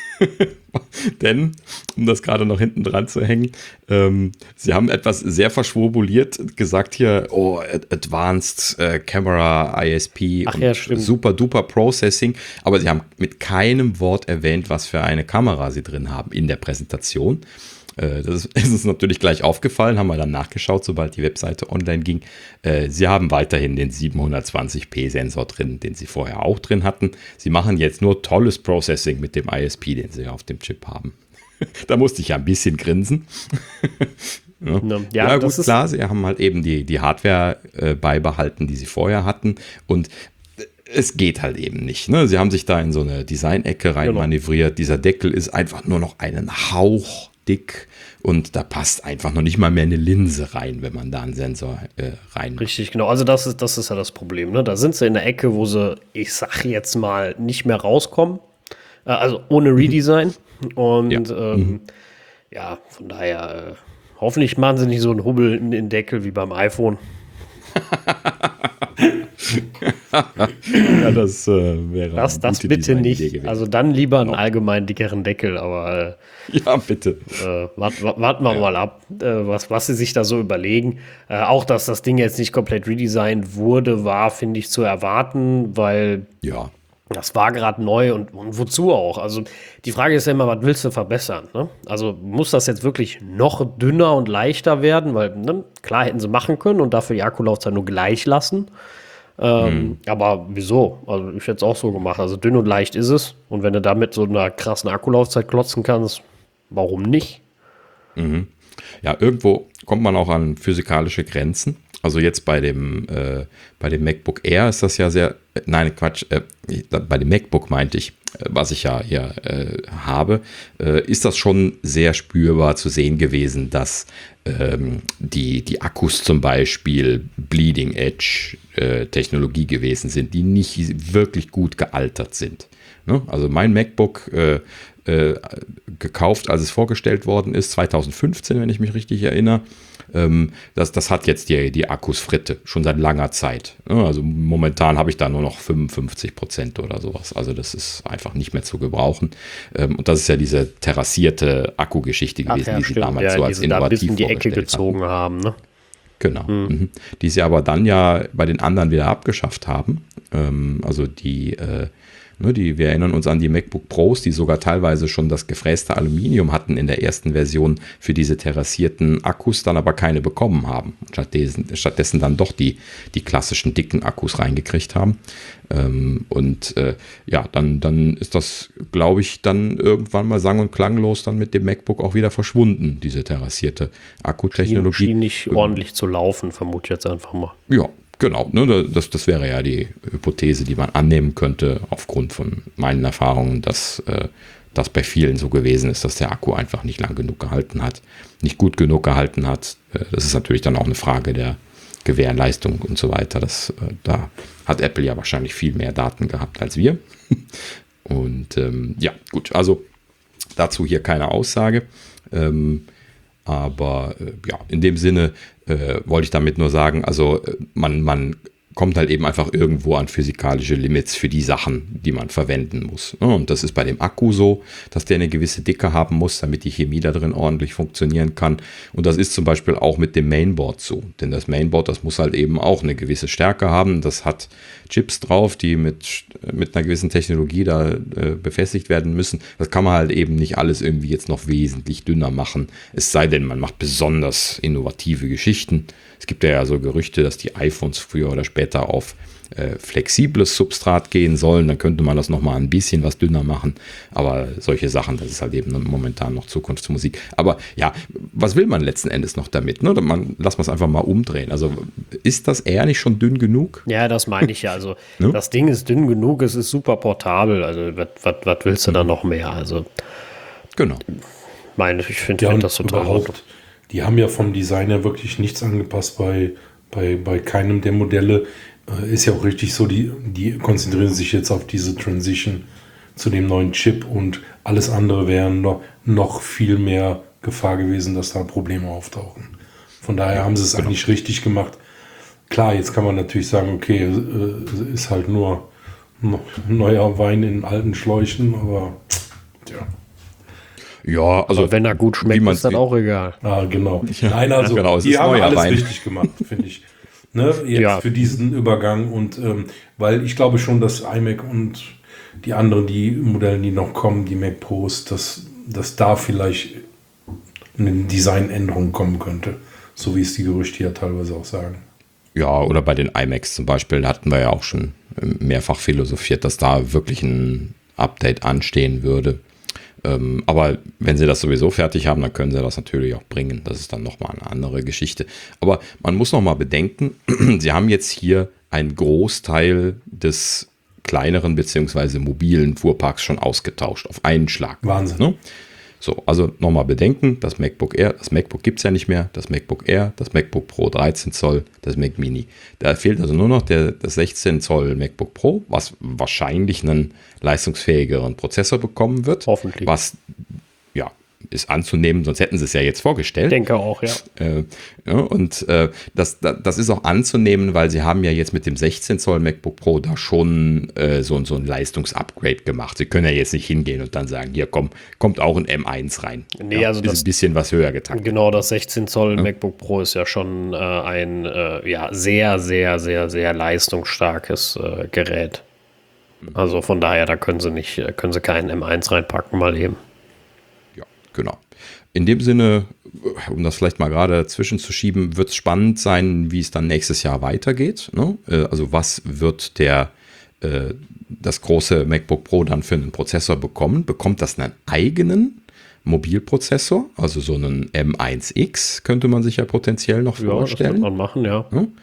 denn, um das gerade noch hinten dran zu hängen, ähm, sie haben etwas sehr verschwurbeliert gesagt hier, oh, Advanced äh, Camera I S P Ach, und ja, stimmt. super duper Processing, aber sie haben mit keinem Wort erwähnt, was für eine Kamera sie drin haben in der Präsentation. Das ist uns natürlich gleich aufgefallen, haben wir dann nachgeschaut, sobald die Webseite online ging. Sie haben weiterhin den siebenhundertzwanzig p Sensor drin, den sie vorher auch drin hatten. Sie machen jetzt nur tolles Processing mit dem I S P, den sie auf dem Chip haben. Da musste ich ja ein bisschen grinsen. Ja, Ja, ja gut, das ist- klar, sie haben halt eben die, die Hardware äh, beibehalten, die sie vorher hatten. Und es geht halt eben nicht. Ne? Sie haben sich da in so eine Design-Ecke rein Genau. manövriert. Dieser Deckel ist einfach nur noch einen Hauch dick und da passt einfach noch nicht mal mehr eine Linse rein, wenn man da einen Sensor äh, rein. Richtig, genau. Also das ist, das ist ja das Problem. Ne? Da sind sie in der Ecke, wo sie, ich sag jetzt mal, nicht mehr rauskommen. Äh, also ohne Redesign. Und Ja. ja, ähm, ja von daher, äh, hoffentlich machen sie nicht so einen Hubbel in den Deckel wie beim iPhone. Ja, das äh, wäre Das, eine das gute bitte Designidee nicht. gewesen. Also dann lieber einen Genau. allgemein dickeren Deckel, aber Ja, bitte. äh, warten wart, warten wir mal ab, äh, was, was sie sich da so überlegen. Äh, auch, dass das Ding jetzt nicht komplett redesigned wurde, war, finde ich, zu erwarten, weil Ja. das war gerade neu und, und wozu auch? Also die Frage ist ja immer, was willst du verbessern? Ne? Also muss das jetzt wirklich noch dünner und leichter werden? Weil ne, klar hätten sie machen können und dafür die Akkulaufzeit nur gleich lassen. Ähm, Aber wieso? Also ich hätte es auch so gemacht. Also dünn und leicht ist es. Und wenn du damit so einer krassen Akkulaufzeit klotzen kannst, warum nicht? Ja, irgendwo kommt man auch an physikalische Grenzen. Also jetzt bei dem, äh, bei dem MacBook Air ist das ja sehr, äh, nein, Quatsch, äh, bei dem MacBook meinte ich, äh, was ich ja hier äh, habe, äh, ist das schon sehr spürbar zu sehen gewesen, dass ähm, die, die Akkus zum Beispiel Bleeding Edge äh, Technologie gewesen sind, die nicht wirklich gut gealtert sind. Ne? Also mein MacBook äh, äh, gekauft, als es vorgestellt worden ist, zwanzig fünfzehn, wenn ich mich richtig erinnere. Ähm, das, das hat jetzt die, die Akkus Fritte, schon seit langer Zeit. Ja, also momentan habe ich da nur noch fünfundfünfzig Prozent oder sowas. Also das ist einfach nicht mehr zu gebrauchen. Ähm, und das ist ja diese terrassierte Akkugeschichte gewesen, die sie damals so die als sie da bis innovativ in die Ecke vorgestellt hatten. gezogen haben. Ne? Genau. Mhm. Die sie aber dann ja bei den anderen wieder abgeschafft haben. Ähm, also die, äh, ne, die, wir erinnern uns an die MacBook Pros, die sogar teilweise schon das gefräste Aluminium hatten in der ersten Version für diese terrassierten Akkus, dann aber keine bekommen haben. Stattdessen, stattdessen dann doch die, die klassischen dicken Akkus reingekriegt haben. Ähm, und äh, ja, dann, dann ist das, glaube ich, dann irgendwann mal sang- und klanglos dann mit dem MacBook auch wieder verschwunden, diese terrassierte Schien, Akkutechnologie. schien nicht ordentlich zu laufen, vermute ich jetzt einfach mal. Ja, genau. Ne, das, das wäre ja die Hypothese, die man annehmen könnte, aufgrund von meinen Erfahrungen, dass äh, das bei vielen so gewesen ist, dass der Akku einfach nicht lang genug gehalten hat, nicht gut genug gehalten hat. Äh, das ist natürlich dann auch eine Frage der Gewährleistung und so weiter. Das, äh, da hat Apple ja wahrscheinlich viel mehr Daten gehabt als wir. Und ähm, ja, gut, also dazu hier keine Aussage. Ähm, aber äh, ja, in dem Sinne äh, wollte ich damit nur sagen, also äh, man, man kommt halt eben einfach irgendwo an physikalische Limits für die Sachen, die man verwenden muss. Ne? Und das ist bei dem Akku so, dass der eine gewisse Dicke haben muss, damit die Chemie da drin ordentlich funktionieren kann. Und das ist zum Beispiel auch mit dem Mainboard so. Denn das Mainboard, das muss halt eben auch eine gewisse Stärke haben. Das hat Chips drauf, die mit, mit einer gewissen Technologie da äh, befestigt werden müssen. Das kann man halt eben nicht alles irgendwie jetzt noch wesentlich dünner machen. Es sei denn, man macht besonders innovative Geschichten. Es gibt ja so Gerüchte, dass die iPhones früher oder später auf äh, flexibles Substrat gehen sollen. Dann könnte man das nochmal ein bisschen was dünner machen. Aber solche Sachen, das ist halt eben momentan noch Zukunftsmusik. Aber ja, was will man letzten Endes noch damit? Ne? Man, lass mal es einfach mal umdrehen. Also ist das eher nicht schon dünn genug? Ja, das meine ich ja. Also Ne? das Ding ist dünn genug, es ist super portabel. Also was willst du da noch mehr? Also Genau. meine, ich finde Ja, find und das total überhaupt, die haben ja vom Design her wirklich nichts angepasst bei, bei, bei keinem der Modelle. Äh, ist ja auch richtig so, die, die konzentrieren sich jetzt auf diese Transition zu dem neuen Chip und alles andere wäre noch, noch viel mehr Gefahr gewesen, dass da Probleme auftauchen. Von daher haben sie es eigentlich richtig gemacht. Klar, jetzt kann man natürlich sagen, okay, äh, ist halt nur noch neuer Wein in alten Schläuchen, aber ja. Ja, also Aber wenn er gut wie schmeckt, man ist das auch egal. Ah, genau. Nein, also genau, es die ist haben neuer alles Wein. richtig gemacht, finde ich. Ne, jetzt Ja. für diesen Übergang und ähm, weil ich glaube schon, dass iMac und die anderen, die Modelle, die noch kommen, die Mac Pros, dass, dass da vielleicht eine Designänderung kommen könnte, so wie es die Gerüchte ja teilweise auch sagen. Ja, oder bei den iMacs zum Beispiel, da hatten wir ja auch schon mehrfach philosophiert, dass da wirklich ein Update anstehen würde. Ähm, aber wenn sie das sowieso fertig haben, dann können sie das natürlich auch bringen. Das ist dann nochmal eine andere Geschichte. Aber man muss nochmal bedenken, sie haben jetzt hier einen Großteil des kleineren bzw. mobilen Fuhrparks schon ausgetauscht auf einen Schlag. Wahnsinn. Ne? So, also nochmal bedenken, das MacBook Air, das MacBook gibt es ja nicht mehr, das MacBook Air, das MacBook Pro dreizehn Zoll, das Mac Mini. Da fehlt also nur noch der, das sechzehn Zoll MacBook Pro, was wahrscheinlich einen leistungsfähigeren Prozessor bekommen wird. Hoffentlich. Was, ja, ist anzunehmen, sonst hätten sie es ja jetzt vorgestellt. Ich denke auch, ja. Äh, ja und äh, das, das ist auch anzunehmen, weil sie haben ja jetzt mit dem sechzehn Zoll MacBook Pro da schon äh, so, so ein Leistungsupgrade gemacht. Sie können ja jetzt nicht hingehen und dann sagen, hier komm, kommt auch ein M eins rein. Nee, ja, also ist das, ein bisschen was höher getaktet. Genau, das sechzehn Zoll Ja. MacBook Pro ist ja schon äh, ein äh, ja, sehr, sehr, sehr, sehr leistungsstarkes äh, Gerät. Also von daher, da können sie nicht, äh, können sie keinen M eins reinpacken, mal eben. Ja, genau. In dem Sinne, um das vielleicht mal gerade dazwischen zu schieben, wird es spannend sein, wie es dann nächstes Jahr weitergeht. Ne? Äh, Also was wird der, äh, das große MacBook Pro dann für einen Prozessor bekommen? Bekommt das einen eigenen Mobilprozessor? Also so einen M eins X könnte man sich ja potenziell noch Ja, das vorstellen. wird man machen, ja.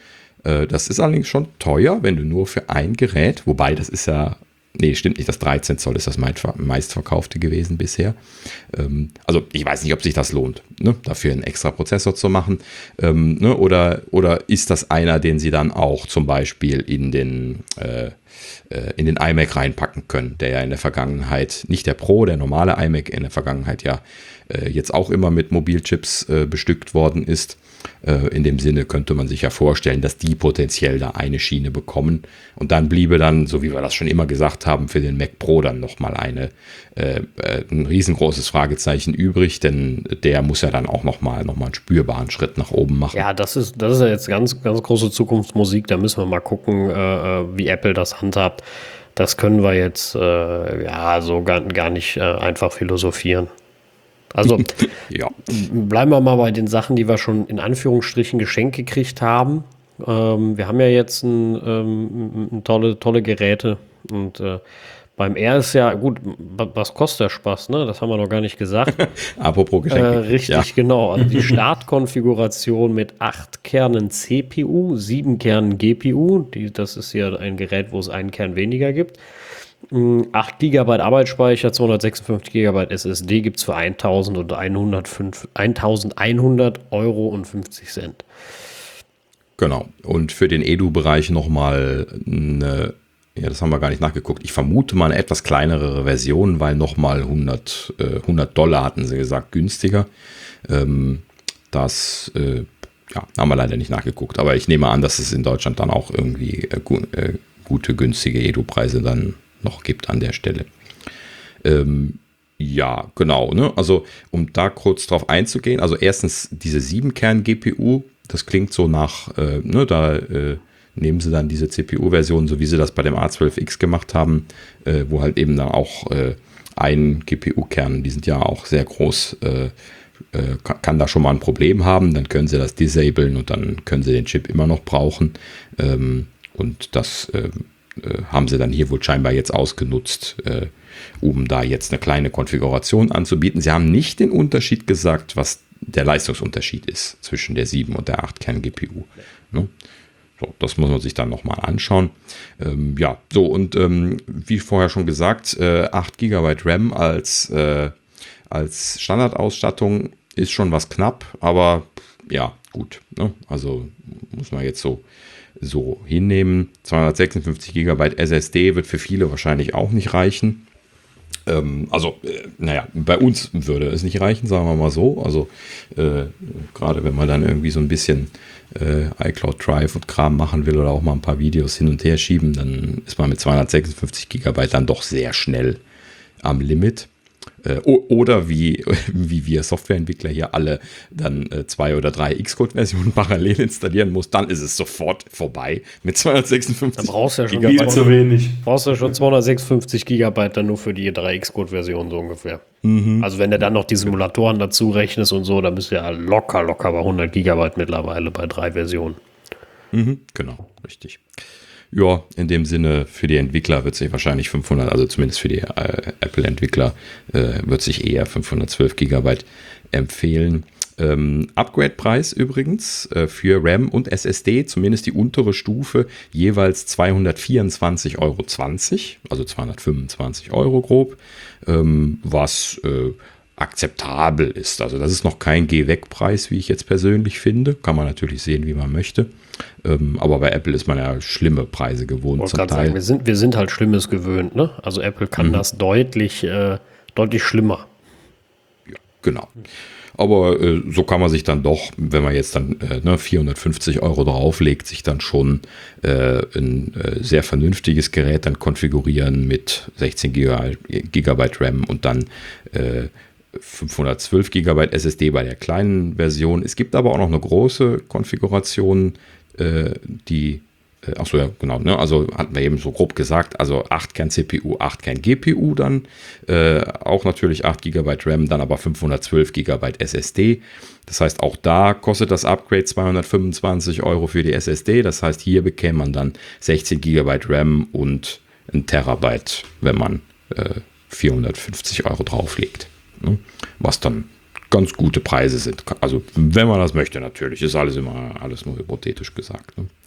Äh, Das ist allerdings schon teuer, wenn du nur für ein Gerät, wobei das ist ja, nee, stimmt nicht, das dreizehn Zoll ist das meist- meistverkaufte gewesen bisher. Ähm, Also ich weiß nicht, ob sich das lohnt, ne, dafür einen extra Prozessor zu machen. Ähm, ne, oder, oder ist das einer, den sie dann auch zum Beispiel in den, äh, äh, in den iMac reinpacken können, der ja in der Vergangenheit, nicht der Pro, der normale iMac in der Vergangenheit ja äh, jetzt auch immer mit Mobilchips äh, bestückt worden ist. Äh, In dem Sinne könnte man sich ja vorstellen, dass die potenziell da eine Schiene bekommen. Und dann bliebe dann, so wie wir das schon immer gesagt haben, für den Mac Pro dann nochmal eine, äh, äh, ein riesengroßes Fragezeichen übrig, denn der muss ja dann auch nochmal noch mal einen spürbaren Schritt nach oben machen. Ja, das ist, das ist ja jetzt ganz, ganz große Zukunftsmusik. Da müssen wir mal gucken, äh, wie Apple das handhabt. Das können wir jetzt äh, ja so gar, gar nicht äh, einfach philosophieren. Also Ja, bleiben wir mal bei den Sachen, die wir schon in Anführungsstrichen geschenkt gekriegt haben. Ähm, wir haben ja jetzt ein, ähm, ein tolle, tolle Geräte und äh, beim Air ist ja gut, wa- was kostet der Spaß, ne? Das haben wir noch gar nicht gesagt. apropos Äh, Geschenke. richtig, Ja. genau. Also die Startkonfiguration mit acht Kernen C P U, sieben Kernen G P U. Die, das ist hier ein Gerät, wo es einen Kern weniger gibt. Mm, acht Gigabyte Arbeitsspeicher, zweihundertsechsundfünfzig Gigabyte S S D gibt es für eintausendeinhundertfünf eintausendeinhundert Euro und fünfzig Cent. Genau. Und für den Edu-Bereich nochmal eine, ja, das haben wir gar nicht nachgeguckt. Ich vermute mal eine etwas kleinere Version, weil nochmal hundert, äh, hundert Dollar hatten sie gesagt, günstiger. Ähm, das äh, ja, haben wir leider nicht nachgeguckt. Aber ich nehme an, dass es in Deutschland dann auch irgendwie äh, gu äh, gute, günstige Edu-Preise dann noch gibt an der Stelle. Ähm, ja, genau. Ne? Also, um da kurz drauf einzugehen. Also, erstens diese sieben Kern G P U. Das klingt so nach, äh, ne, da äh, nehmen sie dann diese C P U-Version, so wie sie das bei dem A zwölf X gemacht haben, äh, wo halt eben dann auch äh, ein G P U-Kern, die sind ja auch sehr groß, äh, äh, kann, kann da schon mal ein Problem haben. Dann können sie das disablen und dann können sie den Chip immer noch brauchen. Ähm, und das äh, äh, haben sie dann hier wohl scheinbar jetzt ausgenutzt, äh, um da jetzt eine kleine Konfiguration anzubieten. Sie haben nicht den Unterschied gesagt, was der Leistungsunterschied ist zwischen der sieben und der acht Kern G P U. Ne? So, das muss man sich dann nochmal anschauen. Ähm, ja, so und ähm, wie vorher schon gesagt, äh, acht Gigabyte RAM als, äh, als Standardausstattung ist schon was knapp, aber ja, gut. Ne? Also muss man jetzt so, so hinnehmen. zweihundertsechsundfünfzig Gigabyte S S D wird für viele wahrscheinlich auch nicht reichen. Also, äh, naja, bei uns würde es nicht reichen, sagen wir mal so. Also, äh, gerade wenn man dann irgendwie so ein bisschen äh, iCloud Drive und Kram machen will oder auch mal ein paar Videos hin und her schieben, dann ist man mit zweihundertsechsundfünfzig Gigabyte dann doch sehr schnell am Limit. Äh, oder wie, wie wir Softwareentwickler hier alle dann äh, zwei oder drei Xcode-Versionen parallel installieren muss, dann ist es sofort vorbei mit zweihundertsechsundfünfzig Da brauchst du ja schon Viel Gigabyte. zu wenig. Brauchst du schon zweihundertsechsundfünfzig Gigabyte dann nur für die drei Xcode-Versionen so ungefähr. Also wenn du dann noch die Simulatoren dazu rechnest und so, dann bist du ja locker, locker bei hundert Gigabyte mittlerweile bei drei Versionen. Mhm, genau, richtig. Ja, in dem Sinne, für die Entwickler wird sich wahrscheinlich fünfhundert, also zumindest für die äh, Apple-Entwickler, äh, wird sich eher fünfhundertzwölf Gigabyte empfehlen. Ähm, Upgrade-Preis übrigens äh, für RAM und S S D, zumindest die untere Stufe, jeweils zweihundertvierundzwanzig Euro zwanzig, also zweihundertfünfundzwanzig Euro grob, ähm, was äh, akzeptabel ist. Also das ist noch kein Geh-Weg-Preis, wie ich jetzt persönlich finde. Kann man natürlich sehen, wie man möchte. Ähm, aber bei Apple ist man ja schlimme Preise gewohnt. Ich wollte gerade sagen, wir sind, wir sind halt Schlimmes gewöhnt. Ne? Also Apple kann mhm. das deutlich, äh, deutlich schlimmer. Ja, genau. Aber äh, so kann man sich dann doch, wenn man jetzt dann äh, ne, vierhundertfünfzig Euro drauflegt, sich dann schon äh, ein äh, sehr vernünftiges Gerät dann konfigurieren mit sechzehn Gigabyte RAM und dann äh, fünfhundertzwölf Gigabyte S S D bei der kleinen Version. Es gibt aber auch noch eine große Konfiguration, äh, die, äh, achso, ja, genau, ne? Also hatten wir eben so grob gesagt, also acht Kern C P U, acht Kern G P U dann, äh, auch natürlich acht Gigabyte RAM, dann aber fünfhundertzwölf Gigabyte S S D. Das heißt, auch da kostet das Upgrade zweihundertfünfundzwanzig Euro für die S S D. Das heißt, hier bekäme man dann sechzehn Gigabyte RAM und ein Terabyte, wenn man äh, vierhundertfünfzig Euro drauflegt. Was dann ganz gute Preise sind. Also, wenn man das möchte, natürlich. Ist alles immer alles nur hypothetisch gesagt. Ne?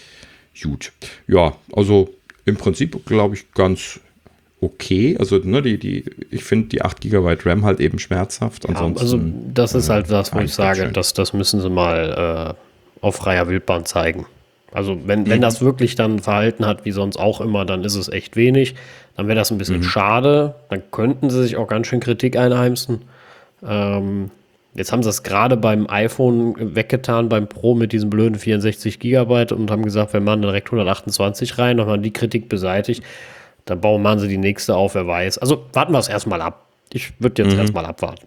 Gut. Ja, also im Prinzip glaube ich ganz okay. Also, ne, die, die, ich finde die acht Gigabyte RAM halt eben schmerzhaft. Ansonsten, ja, also, das ist halt das, wo ich sage, schön. das, das müssen sie mal äh, auf freier Wildbahn zeigen. Also, wenn, wenn mhm. das wirklich dann Verhalten hat, wie sonst auch immer, dann ist es echt wenig. Dann wäre das ein bisschen mhm. schade. Dann könnten sie sich auch ganz schön Kritik einheimsen. Ähm, jetzt haben sie es gerade beim iPhone weggetan, beim Pro mit diesem blöden vierundsechzig Gigabyte und haben gesagt, wir machen direkt hundertachtundzwanzig rein, nochmal die Kritik beseitigt. Dann bauen machen sie die nächste auf, wer weiß. Also warten wir es erstmal ab. Ich würde jetzt mhm. erstmal abwarten.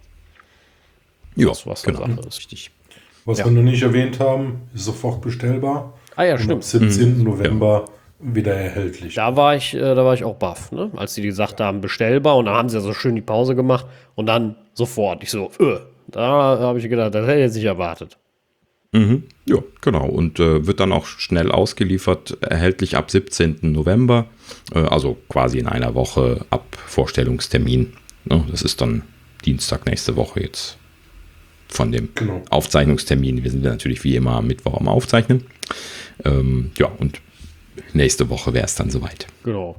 Ja, was, was genau. ist. Richtig. Was Ja. wir noch nicht erwähnt haben, ist sofort bestellbar. Ah ja, Und stimmt. am siebzehnten Mhm. November wieder erhältlich. Da war ich, äh, da war ich auch baff, ne? Als sie gesagt haben, bestellbar, und dann haben sie ja so schön die Pause gemacht und dann sofort. Ich so, öh. Da habe ich gedacht, das hätte ich jetzt nicht erwartet. Mhm. Ja, genau. Und äh, wird dann auch schnell ausgeliefert, erhältlich ab siebzehnten November, äh, also quasi in einer Woche ab Vorstellungstermin. Ne? Das ist dann Dienstag nächste Woche jetzt von dem Genau. Aufzeichnungstermin. Wir sind ja natürlich wie immer am Mittwoch am Aufzeichnen. Ähm, ja, und nächste Woche wäre es dann soweit. Genau.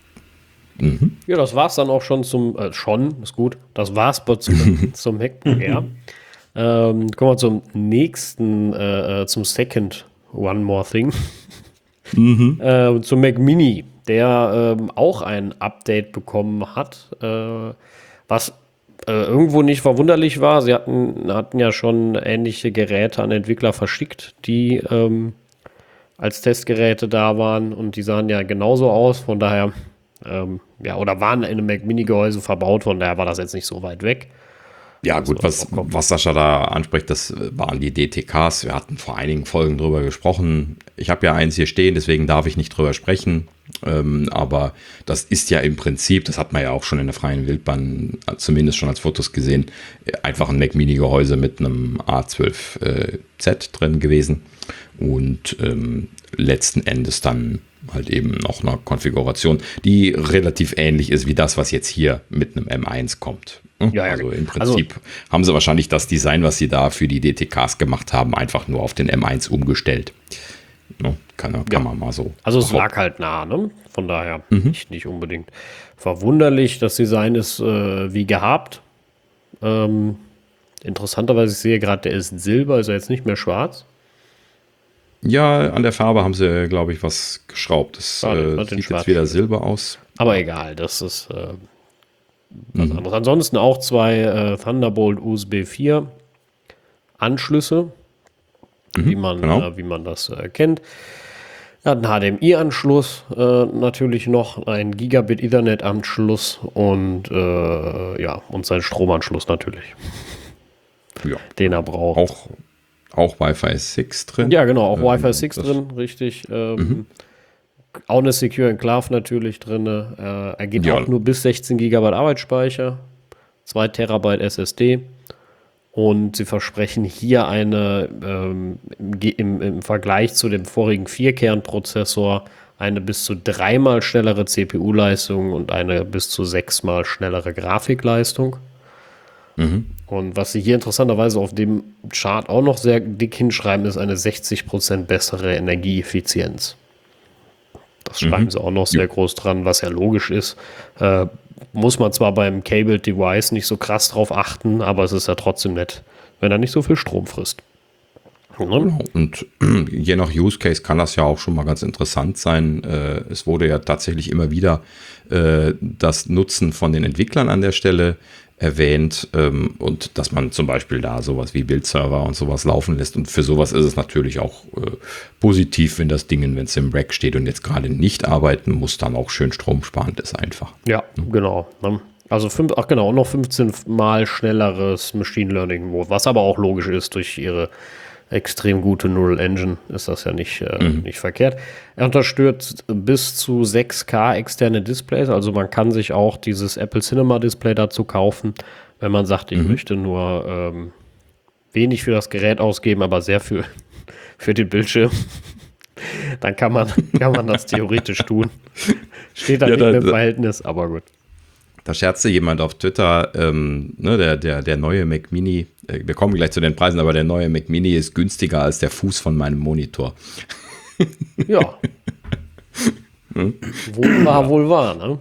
Mhm. Ja, das war's dann auch schon zum, äh, schon, ist gut, das war's zum, zum MacBook Air. Ähm, kommen wir zum nächsten, äh, zum Second One More Thing. Mhm. äh, zum Mac Mini, der ähm, auch ein Update bekommen hat, äh, was äh, irgendwo nicht verwunderlich war. Sie hatten, hatten ja schon ähnliche Geräte an Entwickler verschickt, die ähm, als Testgeräte da waren, und die sahen ja genauso aus, von daher, ähm, ja, oder waren in einem Mac Mini Gehäuse verbaut, von daher war das jetzt nicht so weit weg. Ja, gut, was, was Sascha da anspricht, das waren die D T Ks. Wir hatten vor einigen Folgen drüber gesprochen. Ich habe ja eins hier stehen, deswegen darf ich nicht drüber sprechen. Ähm, aber das ist ja im Prinzip, das hat man ja auch schon in der freien Wildbahn, zumindest schon als Fotos gesehen, einfach ein Mac Mini Gehäuse mit einem A zwölf Z drin gewesen. Und ähm, letzten Endes dann halt eben noch eine Konfiguration, die relativ ähnlich ist wie das, was jetzt hier mit einem M eins kommt. Ja, ja. Also im Prinzip also, haben sie wahrscheinlich das Design, was sie da für die D T Ks gemacht haben, einfach nur auf den M eins umgestellt. No, kann, kann ja. man mal so. Also es lag halt nah, ne? Von daher mhm. nicht, nicht unbedingt verwunderlich. Das Design ist äh, wie gehabt. Ähm, interessanterweise, ich sehe gerade, der ist Silber, ist er jetzt nicht mehr schwarz. Ja, an der Farbe haben sie, glaube ich, was geschraubt. Das ah, äh, sieht jetzt wieder Silber aus. Aber egal, das ist äh, was mhm. anderes. Ansonsten auch zwei äh, Thunderbolt U S B vier Anschlüsse, mhm, wie, man, genau. äh, wie man das äh, kennt. Er hat einen H D M I-Anschluss, äh, natürlich noch, einen Gigabit Ethernet-Anschluss und äh, ja, und seinen Stromanschluss natürlich. Ja. Den er braucht. Auch Auch Wi-Fi sechs drin? Ja, genau, auch ähm, Wi-Fi sechs drin, richtig. Ähm, mhm. Auch eine Secure Enclave natürlich drin. Äh, er geht ja. auch nur bis sechzehn Gigabyte Arbeitsspeicher, zwei Terabyte S S D. Und sie versprechen hier eine, ähm, im, im Vergleich zu dem vorigen vier Kern Prozessor, eine bis zu dreimal schnellere C P U-Leistung und eine bis zu sechsmal schnellere Grafikleistung. Mhm. Und was sie hier interessanterweise auf dem Chart auch noch sehr dick hinschreiben, ist eine sechzig Prozent bessere Energieeffizienz. Das schreiben mhm. sie auch noch sehr ja. groß dran, was ja logisch ist. Äh, muss man zwar beim Cabled Device nicht so krass drauf achten, aber es ist ja trotzdem nett, wenn er nicht so viel Strom frisst. Mhm. Und je nach Use Case kann das ja auch schon mal ganz interessant sein. Äh, es wurde ja tatsächlich immer wieder äh, das Nutzen von den Entwicklern an der Stelle erwähnt ähm, und dass man zum Beispiel da sowas wie Bildserver und sowas laufen lässt. Und für sowas ist es natürlich auch äh, positiv, wenn das Ding, wenn es im Rack steht und jetzt gerade nicht arbeiten muss, dann auch schön stromsparend ist einfach. Ja, mhm. genau. Also fünf, ach genau, noch fünfzehn Mal schnelleres Machine Learning Mode, was aber auch logisch ist durch ihre extrem gute Neural Engine, ist das ja nicht, äh, mhm. nicht verkehrt. Er unterstützt bis zu sechs K externe Displays, also man kann sich auch dieses Apple Cinema Display dazu kaufen, wenn man sagt, ich mhm. möchte nur ähm, wenig für das Gerät ausgeben, aber sehr für, für den Bildschirm. Dann kann man, kann man das theoretisch tun. Steht da ja, nicht da, im Verhältnis, aber gut. Da scherzte jemand auf Twitter, ähm, ne, der, der, der neue Mac Mini, äh, wir kommen gleich zu den Preisen, aber der neue Mac Mini ist günstiger als der Fuß von meinem Monitor. Ja. hm? Wohl war, wohl war, ne?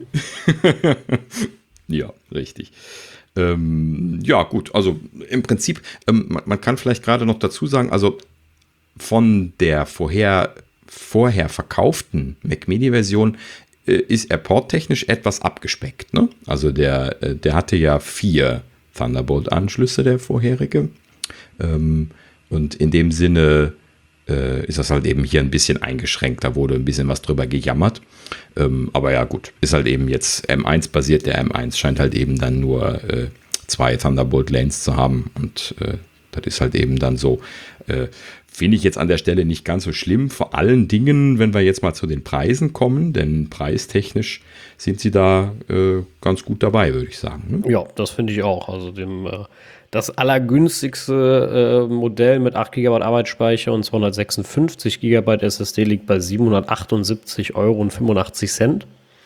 Ja, richtig. Ähm, ja, gut, also im Prinzip, ähm, man, man kann vielleicht gerade noch dazu sagen, also von der vorher, vorher verkauften Mac Mini-Version ist er porttechnisch etwas abgespeckt. Ne? Also der, der hatte ja vier Thunderbolt-Anschlüsse, der vorherige. Ähm, und in dem Sinne äh, ist das halt eben hier ein bisschen eingeschränkt. Da wurde ein bisschen was drüber gejammert. Ähm, aber ja gut, ist halt eben jetzt M eins basiert. Der M eins scheint halt eben dann nur äh, zwei Thunderbolt-Lanes zu haben. Und äh, das ist halt eben dann so. Äh, Finde ich jetzt an der Stelle nicht ganz so schlimm. Vor allen Dingen, wenn wir jetzt mal zu den Preisen kommen, denn preistechnisch sind sie da äh, ganz gut dabei, würde ich sagen. Ne? Ja, das finde ich auch. Also dem, äh, das allergünstigste äh, Modell mit acht Gigabyte Arbeitsspeicher und zweihundertsechsundfünfzig Gigabyte S S D liegt bei siebenhundertachtundsiebzig Euro und fünfundachtzig Cent.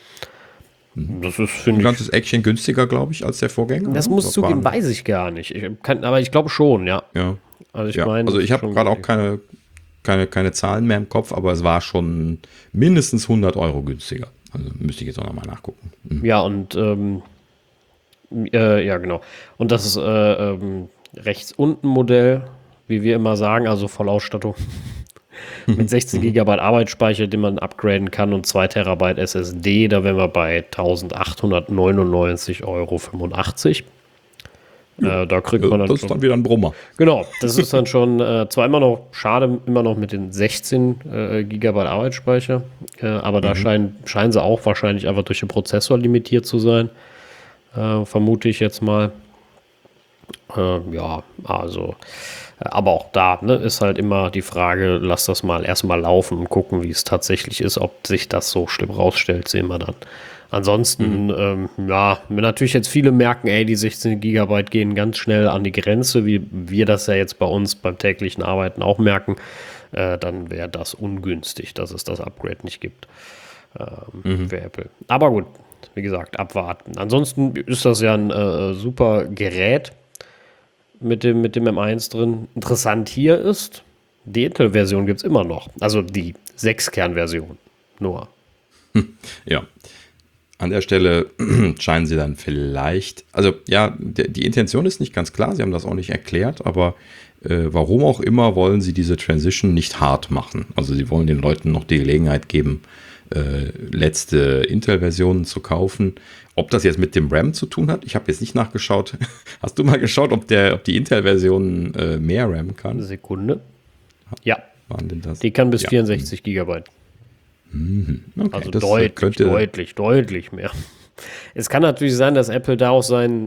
Das ist, finde ich, ein ganzes Eckchen günstiger, glaube ich, als der Vorgänger. Das muss zugeben, weiß ich gar nicht. Ich kann, aber ich glaube schon, ja. Ja. Also ich ja, meine, also ich habe gerade auch keine, keine, keine Zahlen mehr im Kopf, aber es war schon mindestens hundert Euro günstiger. Also müsste ich jetzt auch nochmal nachgucken. Mhm. Ja, und ähm, äh, ja, genau. Und das ist äh, ähm, rechts unten Modell, wie wir immer sagen, also Vollausstattung mit sechzehn Gigabyte Arbeitsspeicher, den man upgraden kann und zwei Terabyte S S D, da wären wir bei eintausendachthundertneunundneunzig Euro fünfundachtzig. Ja, äh, da kriegt man dann das ist dann wieder ein Brummer. Genau, das ist dann schon äh, zwar immer noch schade, immer noch mit den sechzehn äh, Gigabyte Arbeitsspeicher, äh, aber mhm. da scheinen, scheinen sie auch wahrscheinlich einfach durch den Prozessor limitiert zu sein, äh, vermute ich jetzt mal. Äh, ja, also, äh, aber auch da ne, ist halt immer die Frage, lass das mal erstmal laufen und gucken, wie es tatsächlich ist, ob sich das so schlimm rausstellt, sehen wir dann. Ansonsten, mhm. ähm, ja, wenn natürlich jetzt viele merken, ey, die sechzehn Gigabyte gehen ganz schnell an die Grenze, wie wir das ja jetzt bei uns beim täglichen Arbeiten auch merken, äh, dann wäre das ungünstig, dass es das Upgrade nicht gibt ähm, mhm. für Apple. Aber gut, wie gesagt, abwarten. Ansonsten ist das ja ein äh, super Gerät mit dem, mit dem M eins drin. Interessant hier ist, die Intel-Version gibt es immer noch, also die sechs Kern Version nur. Hm, ja. An der Stelle scheinen sie dann vielleicht, also ja, die, die Intention ist nicht ganz klar, sie haben das auch nicht erklärt, aber äh, warum auch immer wollen sie diese Transition nicht hart machen. Also sie wollen den Leuten noch die Gelegenheit geben, äh, letzte Intel-Versionen zu kaufen. Ob das jetzt mit dem RAM zu tun hat, ich habe jetzt nicht nachgeschaut. Hast du mal geschaut, ob, der, ob die Intel-Version äh, mehr RAM kann? Eine Sekunde. Ja, waren denn das? Die kann bis ja. vierundsechzig Gigabyte. Okay, also deutlich, könnte deutlich, deutlich mehr. Es kann natürlich sein, dass Apple da auch seinen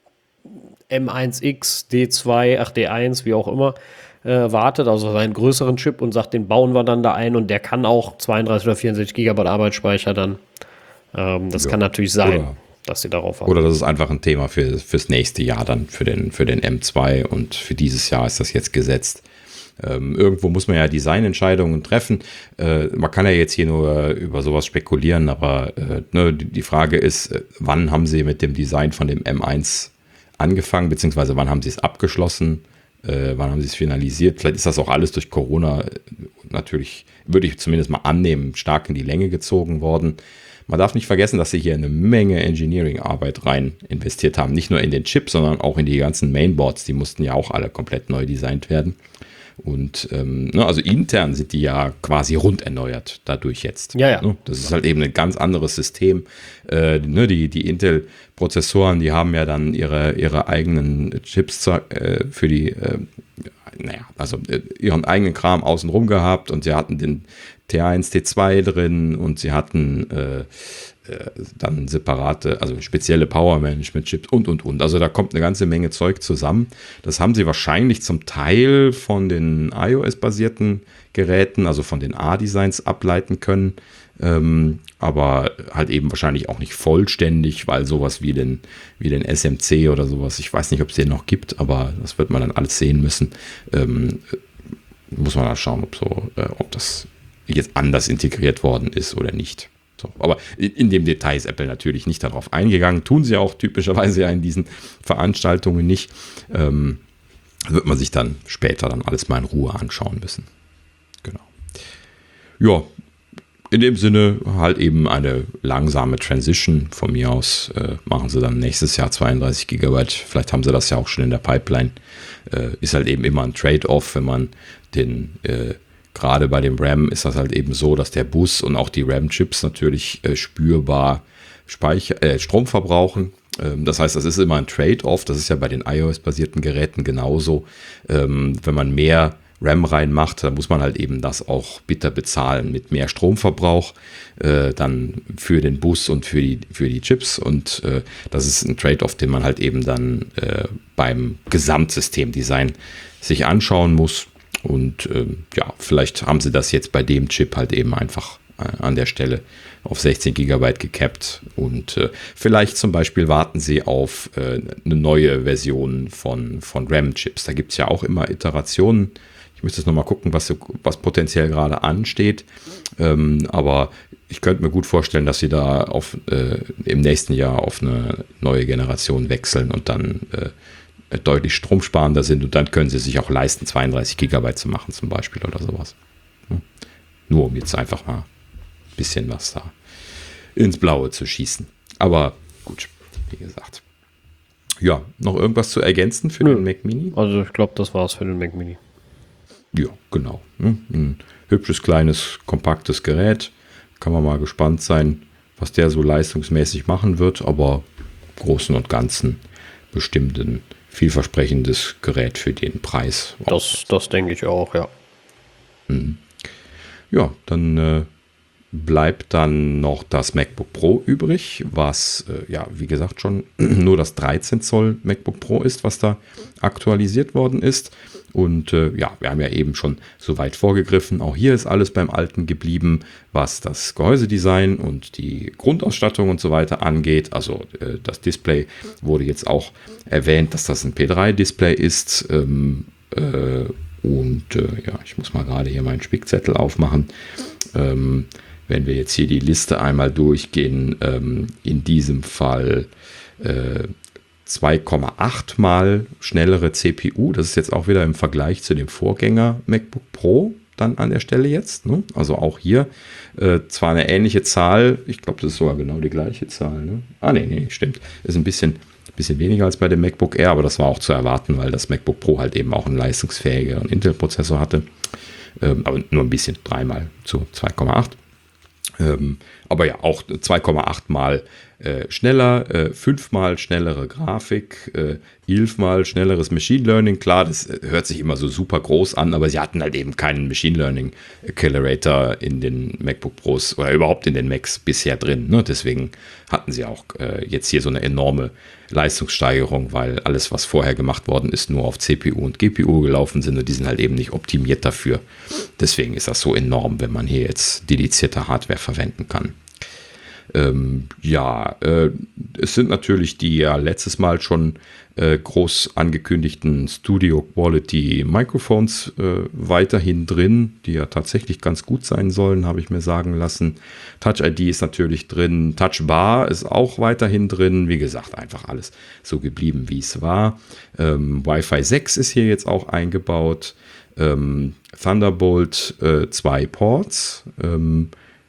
M eins X, D zwei, ach D eins, wie auch immer, äh, wartet, also seinen größeren Chip und sagt, den bauen wir dann da ein und der kann auch zweiunddreißig oder vierundsechzig Gigabyte Arbeitsspeicher dann. Ähm, das ja. kann natürlich sein, oder, dass sie darauf warten. Oder das ist einfach ein Thema für, fürs nächste Jahr dann, für den, für den M zwei und für dieses Jahr ist das jetzt gesetzt. Ähm, irgendwo muss man ja Designentscheidungen treffen. Äh, man kann ja jetzt hier nur über sowas spekulieren, aber äh, ne, die, die Frage ist, äh, wann haben sie mit dem Design von dem M eins angefangen, beziehungsweise wann haben sie es abgeschlossen, äh, wann haben sie es finalisiert. Vielleicht ist das auch alles durch Corona äh, natürlich, würde ich zumindest mal annehmen, stark in die Länge gezogen worden. Man darf nicht vergessen, dass sie hier eine Menge Engineering-Arbeit rein investiert haben. Nicht nur in den Chip, sondern auch in die ganzen Mainboards. Die mussten ja auch alle komplett neu designt werden. Und ähm, ne, also intern sind die ja quasi rund erneuert dadurch jetzt. Ja, ja. Ne? Das ist halt eben ein ganz anderes System. Äh, ne, die die Intel-Prozessoren, die haben ja dann ihre, ihre eigenen Chips äh, für die, äh, naja, also äh, ihren eigenen Kram außenrum gehabt und sie hatten den T eins, T zwei drin und sie hatten äh, äh, dann separate, also spezielle Power-Management-Chips und, und, und. Also da kommt eine ganze Menge Zeug zusammen. Das haben sie wahrscheinlich zum Teil von den iOS-basierten Geräten, also von den A-Designs ableiten können, ähm, aber halt eben wahrscheinlich auch nicht vollständig, weil sowas wie den, wie den S M C oder sowas, ich weiß nicht, ob es den noch gibt, aber das wird man dann alles sehen müssen. Ähm, muss man da schauen, ob, so, äh, ob das jetzt anders integriert worden ist oder nicht. So, aber in, in dem Detail ist Apple natürlich nicht darauf eingegangen. Tun sie auch typischerweise ja in diesen Veranstaltungen nicht. Ähm, wird man sich dann später dann alles mal in Ruhe anschauen müssen. Genau. Ja, in dem Sinne halt eben eine langsame Transition. Von mir aus äh, machen sie dann nächstes Jahr zweiunddreißig Gigabyte. Vielleicht haben sie das ja auch schon in der Pipeline. Äh, ist halt eben immer ein Trade-off, wenn man den äh, gerade bei dem RAM ist das halt eben so, dass der Bus und auch die RAM-Chips natürlich äh, spürbar Speicher, äh, Strom verbrauchen. Ähm, das heißt, das ist immer ein Trade-off. Das ist ja bei den iOS-basierten Geräten genauso. Ähm, wenn man mehr RAM reinmacht, dann muss man halt eben das auch bitter bezahlen mit mehr Stromverbrauch, äh, dann für den Bus und für die, für die Chips. Und äh, das ist ein Trade-off, den man halt eben dann äh, beim Gesamtsystemdesign sich anschauen muss. Und ähm, ja, vielleicht haben sie das jetzt bei dem Chip halt eben einfach äh, an der Stelle auf sechzehn Gigabyte gekappt. Und äh, vielleicht zum Beispiel warten sie auf äh, eine neue Version von, von RAM-Chips. Da gibt es ja auch immer Iterationen. Ich müsste jetzt nochmal gucken, was, was potenziell gerade ansteht. Ähm, aber ich könnte mir gut vorstellen, dass sie da auf, äh, im nächsten Jahr auf eine neue Generation wechseln und dann äh, deutlich stromsparender sind und dann können sie sich auch leisten, zweiunddreißig Gigabyte zu machen zum Beispiel oder sowas. Hm. Nur um jetzt einfach mal ein bisschen was da ins Blaue zu schießen. Aber gut, wie gesagt. Ja, noch irgendwas zu ergänzen für Nö. den Mac Mini? Also ich glaube, das war's für den Mac Mini. Ja, genau. Ein hübsches, kleines, kompaktes Gerät. Kann man mal gespannt sein, was der so leistungsmäßig machen wird, aber im Großen und Ganzen bestimmt ein vielversprechendes Gerät für den Preis. Das, das denke ich auch, ja. Mhm. Ja, dann äh, bleibt dann noch das MacBook Pro übrig, was, äh, ja, wie gesagt, schon nur das dreizehn Zoll MacBook Pro ist, was da aktualisiert worden ist. Und äh, ja, wir haben ja eben schon so weit vorgegriffen. Auch hier ist alles beim Alten geblieben, was das Gehäusedesign und die Grundausstattung und so weiter angeht. Also äh, das Display wurde jetzt auch erwähnt, dass das ein P drei Display ist. Ähm, äh, und äh, ja, ich muss mal gerade hier meinen Spickzettel aufmachen. Ähm, wenn wir jetzt hier die Liste einmal durchgehen, ähm, in diesem Fall äh, zwei Komma acht mal schnellere C P U. Das ist jetzt auch wieder im Vergleich zu dem Vorgänger MacBook Pro dann an der Stelle jetzt. Ne? Also auch hier äh, zwar eine ähnliche Zahl. Ich glaube, das ist sogar genau die gleiche Zahl. Ne? Ah, nee, nee, stimmt. Ist ein bisschen, bisschen weniger als bei dem MacBook Air, aber das war auch zu erwarten, weil das MacBook Pro halt eben auch einen leistungsfähigeren Intel-Prozessor hatte. Ähm, aber nur ein bisschen, dreimal zu zwei Komma acht. Ähm, aber ja, auch zwei Komma acht mal äh, schneller, äh, fünfmal schnellere Grafik, äh, elfmal schnelleres Machine Learning. Klar, das äh, hört sich immer so super groß an, aber sie hatten halt eben keinen Machine Learning Accelerator in den MacBook Pros oder überhaupt in den Macs bisher drin. Ne? Deswegen hatten sie auch äh, jetzt hier so eine enorme Leistungssteigerung, weil alles, was vorher gemacht worden ist, nur auf C P U und G P U gelaufen sind und die sind halt eben nicht optimiert dafür. Deswegen ist das so enorm, wenn man hier jetzt dedizierte Hardware verwenden kann. Ähm, ja, äh, es sind natürlich die ja letztes Mal schon äh, groß angekündigten Studio Quality Microphones äh, weiterhin drin, die ja tatsächlich ganz gut sein sollen, habe ich mir sagen lassen. Touch I D ist natürlich drin, Touch Bar ist auch weiterhin drin. Wie gesagt, einfach alles so geblieben, wie es war. Ähm, Wi-Fi sechs ist hier jetzt auch eingebaut. Ähm, Thunderbolt äh, zwei Ports ähm,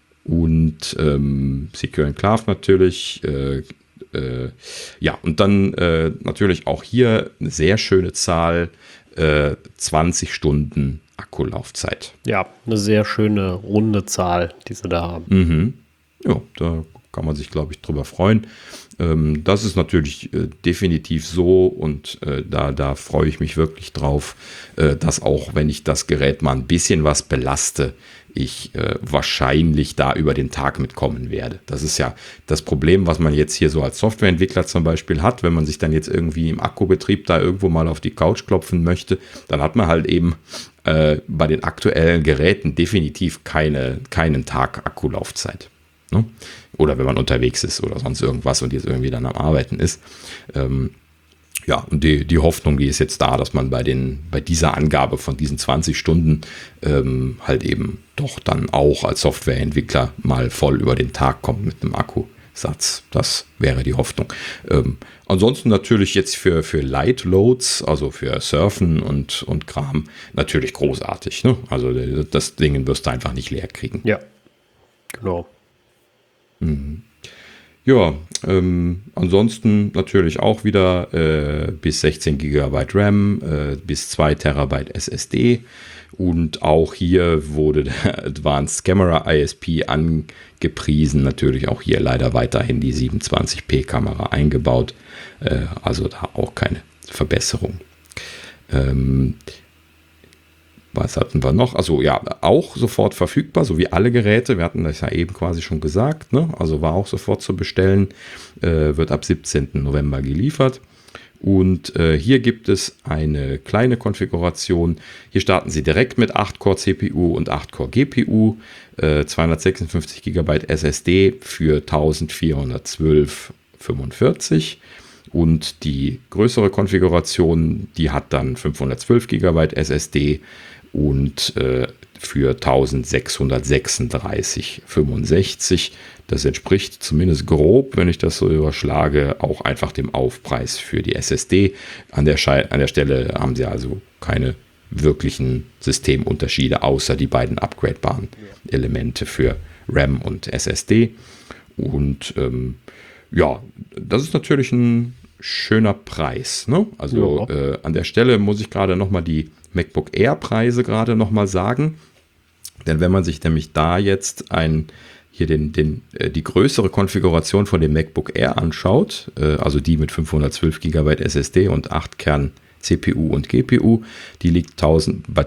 und ähm, Secure Enclave natürlich. Äh, äh, ja, und dann äh, natürlich auch hier eine sehr schöne Zahl, äh, zwanzig Stunden Akkulaufzeit. Ja, eine sehr schöne runde Zahl, die sie da haben. Mhm. Ja, da kann man sich, glaube ich, drüber freuen. Ähm, das ist natürlich äh, definitiv so und äh, da, da freue ich mich wirklich drauf, äh, dass auch wenn ich das Gerät mal ein bisschen was belaste, ich äh, wahrscheinlich da über den Tag mitkommen werde. Das ist ja das Problem, was man jetzt hier so als Softwareentwickler zum Beispiel hat, wenn man sich dann jetzt irgendwie im Akkubetrieb da irgendwo mal auf die Couch klopfen möchte, dann hat man halt eben äh, bei den aktuellen Geräten definitiv keine, keinen Tag Akkulaufzeit. Ne? Oder wenn man unterwegs ist oder sonst irgendwas und jetzt irgendwie dann am Arbeiten ist. Ähm, ja, und die, die Hoffnung, die ist jetzt da, dass man bei, den, bei dieser Angabe von diesen zwanzig Stunden ähm, halt eben doch dann auch als Softwareentwickler mal voll über den Tag kommt mit einem Akkusatz. Das wäre die Hoffnung. Ähm, ansonsten natürlich jetzt für, für Light Loads, also für Surfen und, und Kram, natürlich großartig. Ne? Also das Ding wirst du einfach nicht leer kriegen. Ja, genau. Mhm. Ja, ähm, ansonsten natürlich auch wieder äh, bis sechzehn Gigabyte RAM, äh, bis zwei Terabyte S S D und auch hier wurde der Advanced Camera I S P angepriesen, natürlich auch hier leider weiterhin die siebenundzwanzig P Kamera eingebaut, äh, also da auch keine Verbesserung. Ähm, Was hatten wir noch? Also ja, auch sofort verfügbar, so wie alle Geräte. Wir hatten das ja eben quasi schon gesagt. Ne? Also war auch sofort zu bestellen. Äh, wird ab siebzehnten November geliefert. Und äh, hier gibt es eine kleine Konfiguration. Hier starten Sie direkt mit acht Core C P U und acht Core G P U. Äh, zweihundertsechsundfünfzig Gigabyte S S D für eintausendvierhundertzwölf Komma fünfundvierzig. Und die größere Konfiguration, die hat dann fünfhundertzwölf Gigabyte S S D und äh, für eintausendsechshundertsechsunddreißig Komma fünfundsechzig. Das entspricht zumindest grob, wenn ich das so überschlage, auch einfach dem Aufpreis für die S S D. An der, Schei- an der Stelle haben sie also keine wirklichen Systemunterschiede, außer die beiden upgradebaren Elemente für RAM und S S D. Und ähm, ja, das ist natürlich ein schöner Preis. Ne? Also ja. äh, an der Stelle muss ich gerade nochmal die MacBook Air Preise gerade nochmal sagen. Denn wenn man sich nämlich da jetzt ein, hier den, den, äh, die größere Konfiguration von dem MacBook Air anschaut, äh, also die mit fünfhundertzwölf Gigabyte S S D und acht Kern C P U und G P U, die liegt tausend, bei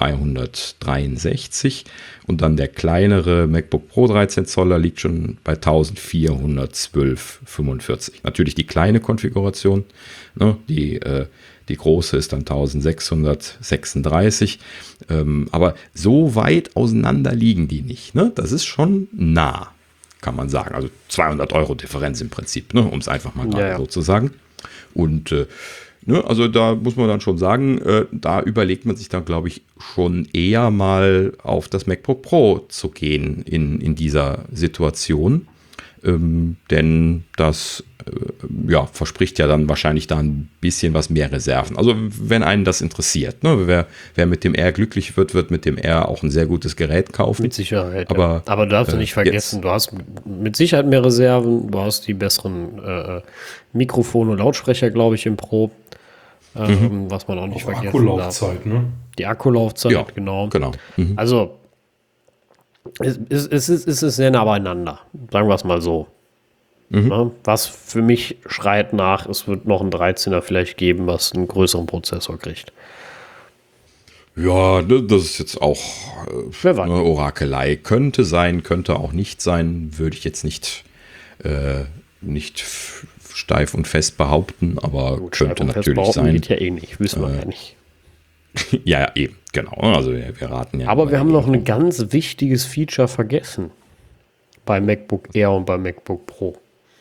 eintausenddreihundertdreiundsechzig und dann der kleinere MacBook Pro dreizehn Zoller liegt schon bei eintausendvierhundertzwölf Komma fünfundvierzig. Natürlich die kleine Konfiguration, ne, die, äh, die große ist dann eintausendsechshundertsechsunddreißig, ähm, aber so weit auseinander liegen die nicht. Ne? Das ist schon nah, kann man sagen. Also zweihundert Euro Differenz im Prinzip, ne, um es einfach mal ja, ja. so zu sagen. Und äh, Ne, also da muss man dann schon sagen, äh, da überlegt man sich dann, glaube ich, schon eher mal auf das MacBook Pro zu gehen in, in dieser Situation. Ähm, denn das äh, ja, verspricht ja dann wahrscheinlich da ein bisschen was mehr Reserven. Also wenn einen das interessiert. Ne? Wer, wer mit dem Air glücklich wird, wird mit dem Air auch ein sehr gutes Gerät kaufen. Mit Sicherheit. Aber, ja. Aber du darfst äh, nicht vergessen, jetzt. Du hast mit Sicherheit mehr Reserven, du hast die besseren äh, Mikrofone und Lautsprecher, glaube ich, im Pro. Ähm, mhm. Was man auch nicht auch vergessen Akkulaufzeit, darf. Ne? Die Akkulaufzeit, ja, genau. genau. Mhm. Also, es, es, es, ist, es ist sehr nah beieinander, sagen wir es mal so. Mhm. Ja, was für mich schreit nach, es wird noch ein dreizehner vielleicht geben, was einen größeren Prozessor kriegt. Ja, das ist jetzt auch äh, eine Orakelei. Könnte sein, könnte auch nicht sein, würde ich jetzt nicht, äh, nicht f- steif und fest behaupten, aber Gut, könnte natürlich sein. Geht ja eh nicht, wissen wir äh, ja nicht. ja, ja, eben, genau. Also wir, wir raten ja. Aber wir haben noch ein ganz wichtiges Feature vergessen. Bei MacBook Air und bei MacBook Pro.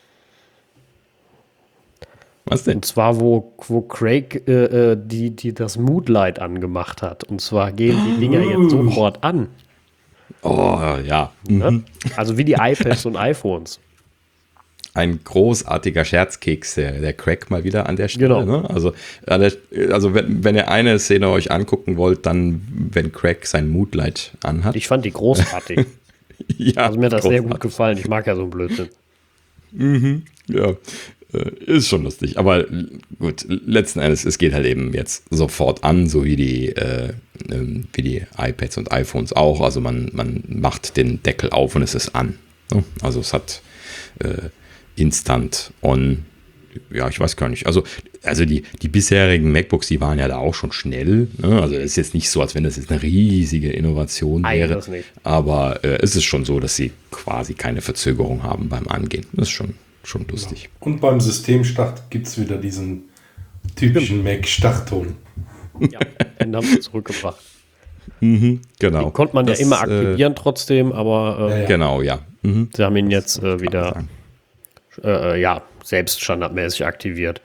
Was denn? Und zwar, wo, wo Craig äh, die, die das Moodlight angemacht hat. Und zwar gehen die Dinger jetzt sofort an. Oh, ja. Ne? Mhm. Also wie die iPads und iPhones. Ein großartiger Scherzkeks, der, der Craig mal wieder an der Stelle. Genau. Ne? Also, an der, also wenn, wenn ihr eine Szene euch angucken wollt, dann, wenn Craig sein Moodlight anhat. Ich fand die großartig. Ja, Also mir hat das sehr gut großartig. gefallen. Ich mag ja so einen Blödsinn. Mhm, ja, äh, ist schon lustig. Aber gut, letzten Endes, es geht halt eben jetzt sofort an, so wie die, äh, ähm, wie die iPads und iPhones auch. Also man, man macht den Deckel auf und es ist an. Ne? Also es hat äh, Instant on. Ja, ich weiß gar nicht. Also, also die, die bisherigen MacBooks, die waren ja da auch schon schnell. Ne? Also es ist jetzt nicht so, als wenn das jetzt eine riesige Innovation Nein, wäre. das nicht. Aber äh, es ist schon so, dass sie quasi keine Verzögerung haben beim Angehen. Das ist schon, schon lustig. Und beim Systemstart gibt es wieder diesen typischen Mac-Startton. Ja, den haben sie zurückgebracht. Mhm, genau. Den konnte man Das, ja immer äh, aktivieren trotzdem, aber äh, Ja, ja. Genau, ja. Mhm. sie haben ihn jetzt äh, Kann man wieder sagen. äh, ja, selbst standardmäßig aktiviert.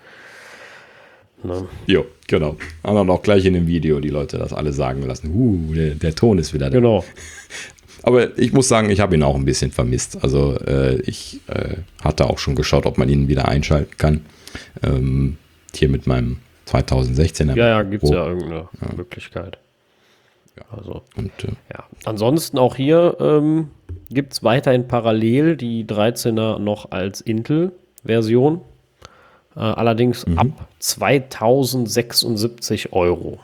Ne? Jo, genau. Haben dann auch gleich in dem Video die Leute das alle sagen lassen. Uh, der, der Ton ist wieder da. Genau. Aber ich muss sagen, ich habe ihn auch ein bisschen vermisst. Also äh, ich äh, hatte auch schon geschaut, ob man ihn wieder einschalten kann. Ähm, hier mit meinem zweitausendsechzehner. Ja, ja, gibt es Pro. ja irgendeine Möglichkeit. Also, Und, äh, ja. Ansonsten auch hier ähm, gibt es weiterhin parallel die dreizehner noch als Intel-Version. Äh, allerdings Mhm. ab zweitausendsechsundsiebzig Euro.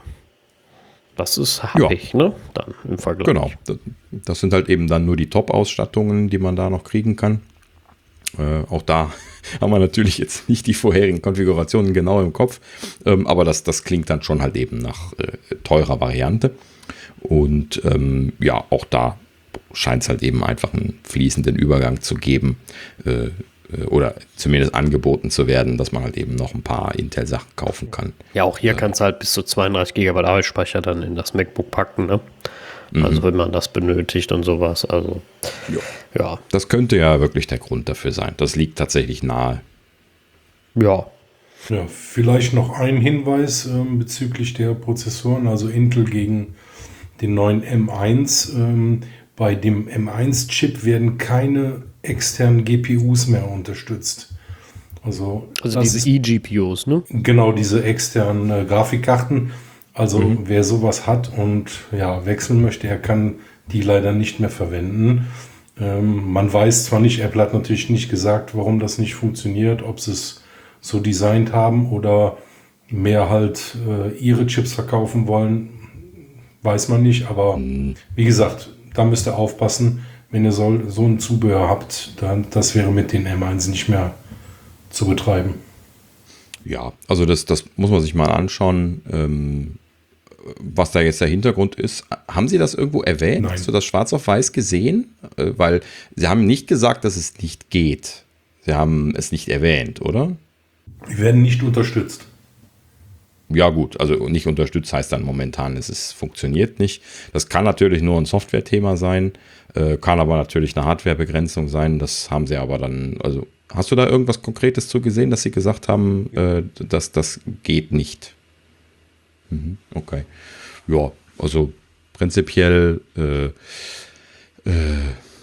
Das ist happig, ne? Dann im Vergleich. Genau, das, das sind halt eben dann nur die Top-Ausstattungen, die man da noch kriegen kann. Äh, auch da haben wir natürlich jetzt nicht die vorherigen Konfigurationen genau im Kopf, ähm, aber das, das klingt dann schon halt eben nach äh, teurer Variante. Und ähm, ja, auch da scheint es halt eben einfach einen fließenden Übergang zu geben äh, äh, oder zumindest angeboten zu werden, dass man halt eben noch ein paar Intel-Sachen kaufen kann. Ja, auch hier kannst du halt bis zu zweiunddreißig Gigabyte Arbeitsspeicher dann in das MacBook packen, ne? Also wenn man das benötigt und sowas. Also ja, Das könnte ja wirklich der Grund dafür sein. Das liegt tatsächlich nahe. ja. Ja, vielleicht noch ein Hinweis ähm, bezüglich der Prozessoren, also Intel gegen den neuen M eins. Ähm, bei dem M eins Chip werden keine externen G P Us mehr unterstützt. Also, Also das diese ist eG P Us, ne? genau diese externen äh, Grafikkarten. Also wer sowas hat und ja, wechseln möchte, er kann die leider nicht mehr verwenden. Ähm, man weiß zwar nicht, Apple hat natürlich nicht gesagt, warum das nicht funktioniert, ob sie es so designt haben oder mehr halt äh, ihre Chips verkaufen wollen, weiß man nicht. Aber wie gesagt, da müsst ihr aufpassen, wenn ihr so, so ein Zubehör habt, dann das wäre mit den M eins nicht mehr zu betreiben. Ja, also das, das muss man sich mal anschauen, ähm, was da jetzt der Hintergrund ist. Haben Sie das irgendwo erwähnt? Nein. Hast du das schwarz auf weiß gesehen? Äh, weil Sie haben nicht gesagt, dass es nicht geht. Sie haben es nicht erwähnt, oder? Die werden nicht unterstützt. Ja gut, also nicht unterstützt heißt dann momentan, es ist, funktioniert nicht. Das kann natürlich nur ein Software-Thema sein, äh, kann aber natürlich eine Hardware-Begrenzung sein. Das haben Sie aber dann, also hast du da irgendwas Konkretes zu gesehen, dass Sie gesagt haben, äh, dass das geht nicht? Mhm, okay. Ja, also prinzipiell äh, äh,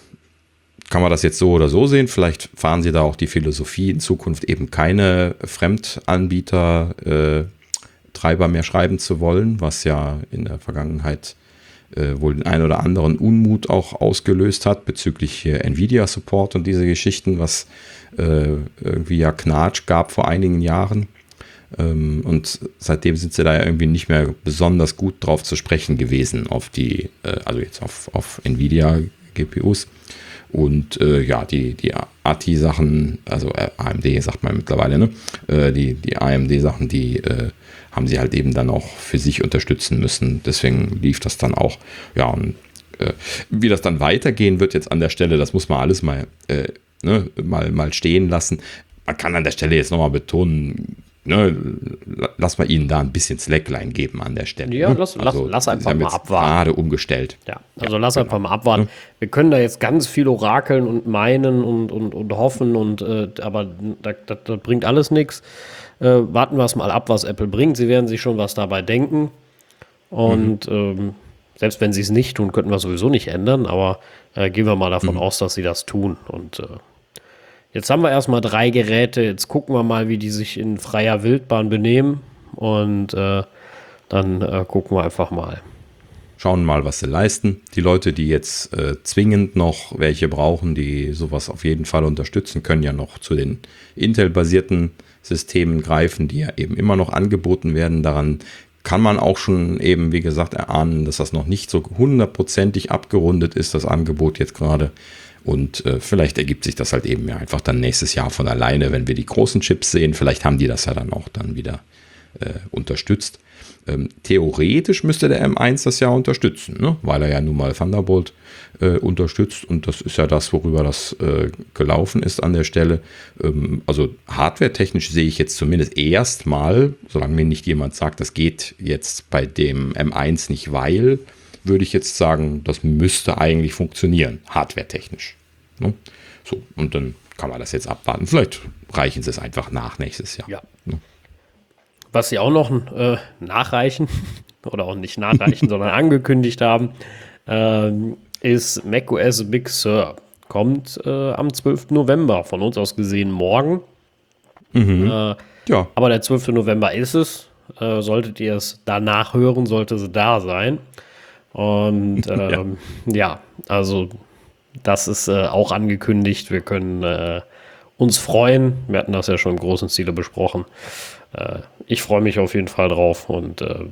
kann man das jetzt so oder so sehen. Vielleicht fahren Sie da auch die Philosophie, in Zukunft eben keine Fremdanbieter äh, Treiber mehr schreiben zu wollen, was ja in der Vergangenheit äh, wohl den einen oder anderen Unmut auch ausgelöst hat bezüglich äh, Nvidia-Support und diese Geschichten, was äh, irgendwie ja Knatsch gab vor einigen Jahren. Ähm, und seitdem sind sie da ja irgendwie nicht mehr besonders gut drauf zu sprechen gewesen, auf die, äh, also jetzt auf, auf Nvidia-G P Us. Und äh, ja, die, die A T I-Sachen, also äh, A M D sagt man mittlerweile, ne? Äh, die, die A M D-Sachen, die äh, haben sie halt eben dann auch für sich unterstützen müssen. Deswegen lief das dann auch. Ja, und äh, wie das dann weitergehen wird jetzt an der Stelle, das muss man alles mal, äh, ne, mal, mal stehen lassen. Man kann an der Stelle jetzt nochmal betonen, ne, lass mal ihnen da ein bisschen Slackline geben an der Stelle. Ja, ne? lass, also, lass, lass einfach mal abwarten. Gerade umgestellt. Ja, also ja, lass genau. einfach mal abwarten. Wir können da jetzt ganz viel orakeln und meinen und, und, und hoffen, und äh, aber das, das, das bringt alles nichts. Äh, warten wir es mal ab, was Apple bringt. Sie werden sich schon was dabei denken. Und mhm. ähm, selbst wenn sie es nicht tun, könnten wir sowieso nicht ändern. Aber äh, gehen wir mal davon mhm. aus, dass sie das tun. Und äh, jetzt haben wir erstmal drei Geräte. Jetzt gucken wir mal, wie die sich in freier Wildbahn benehmen. Und äh, dann äh, gucken wir einfach mal. Schauen mal, was sie leisten. Die Leute, die jetzt äh, zwingend noch welche brauchen, die sowas auf jeden Fall unterstützen, können ja noch zu den Intel-basierten Systemen greifen, die ja eben immer noch angeboten werden. Daran kann man auch schon eben, wie gesagt, erahnen, dass das noch nicht so hundertprozentig abgerundet ist, das Angebot jetzt gerade. Und äh, vielleicht ergibt sich das halt eben ja einfach dann nächstes Jahr von alleine, wenn wir die großen Chips sehen. Vielleicht haben die das ja dann auch dann wieder äh, unterstützt. Ähm, theoretisch müsste der M eins das ja unterstützen, ne? Weil er ja nun mal Thunderbolt äh, unterstützt, und das ist ja das, worüber das äh, gelaufen ist an der Stelle. Ähm, also hardwaretechnisch sehe ich jetzt zumindest erstmal, solange mir nicht jemand sagt, das geht jetzt bei dem M eins nicht, weil, würde ich jetzt sagen, das müsste eigentlich funktionieren, hardwaretechnisch. Ne? So, und dann kann man das jetzt abwarten. Vielleicht reichen sie es einfach nach nächstes Jahr. Ja. Ne? Was sie auch noch äh, nachreichen, oder auch nicht nachreichen, sondern angekündigt haben, äh, ist macOS Big Sur. Kommt äh, am zwölften November, von uns aus gesehen morgen. Mhm. Äh, ja. Aber der zwölfte November ist es. Äh, solltet ihr es danach hören, sollte es da sein. Und ähm, ja. ja, also das ist äh, auch angekündigt. Wir können äh, uns freuen. Wir hatten das ja schon im großen Stile besprochen. Äh, ich freue mich auf jeden Fall drauf, und äh,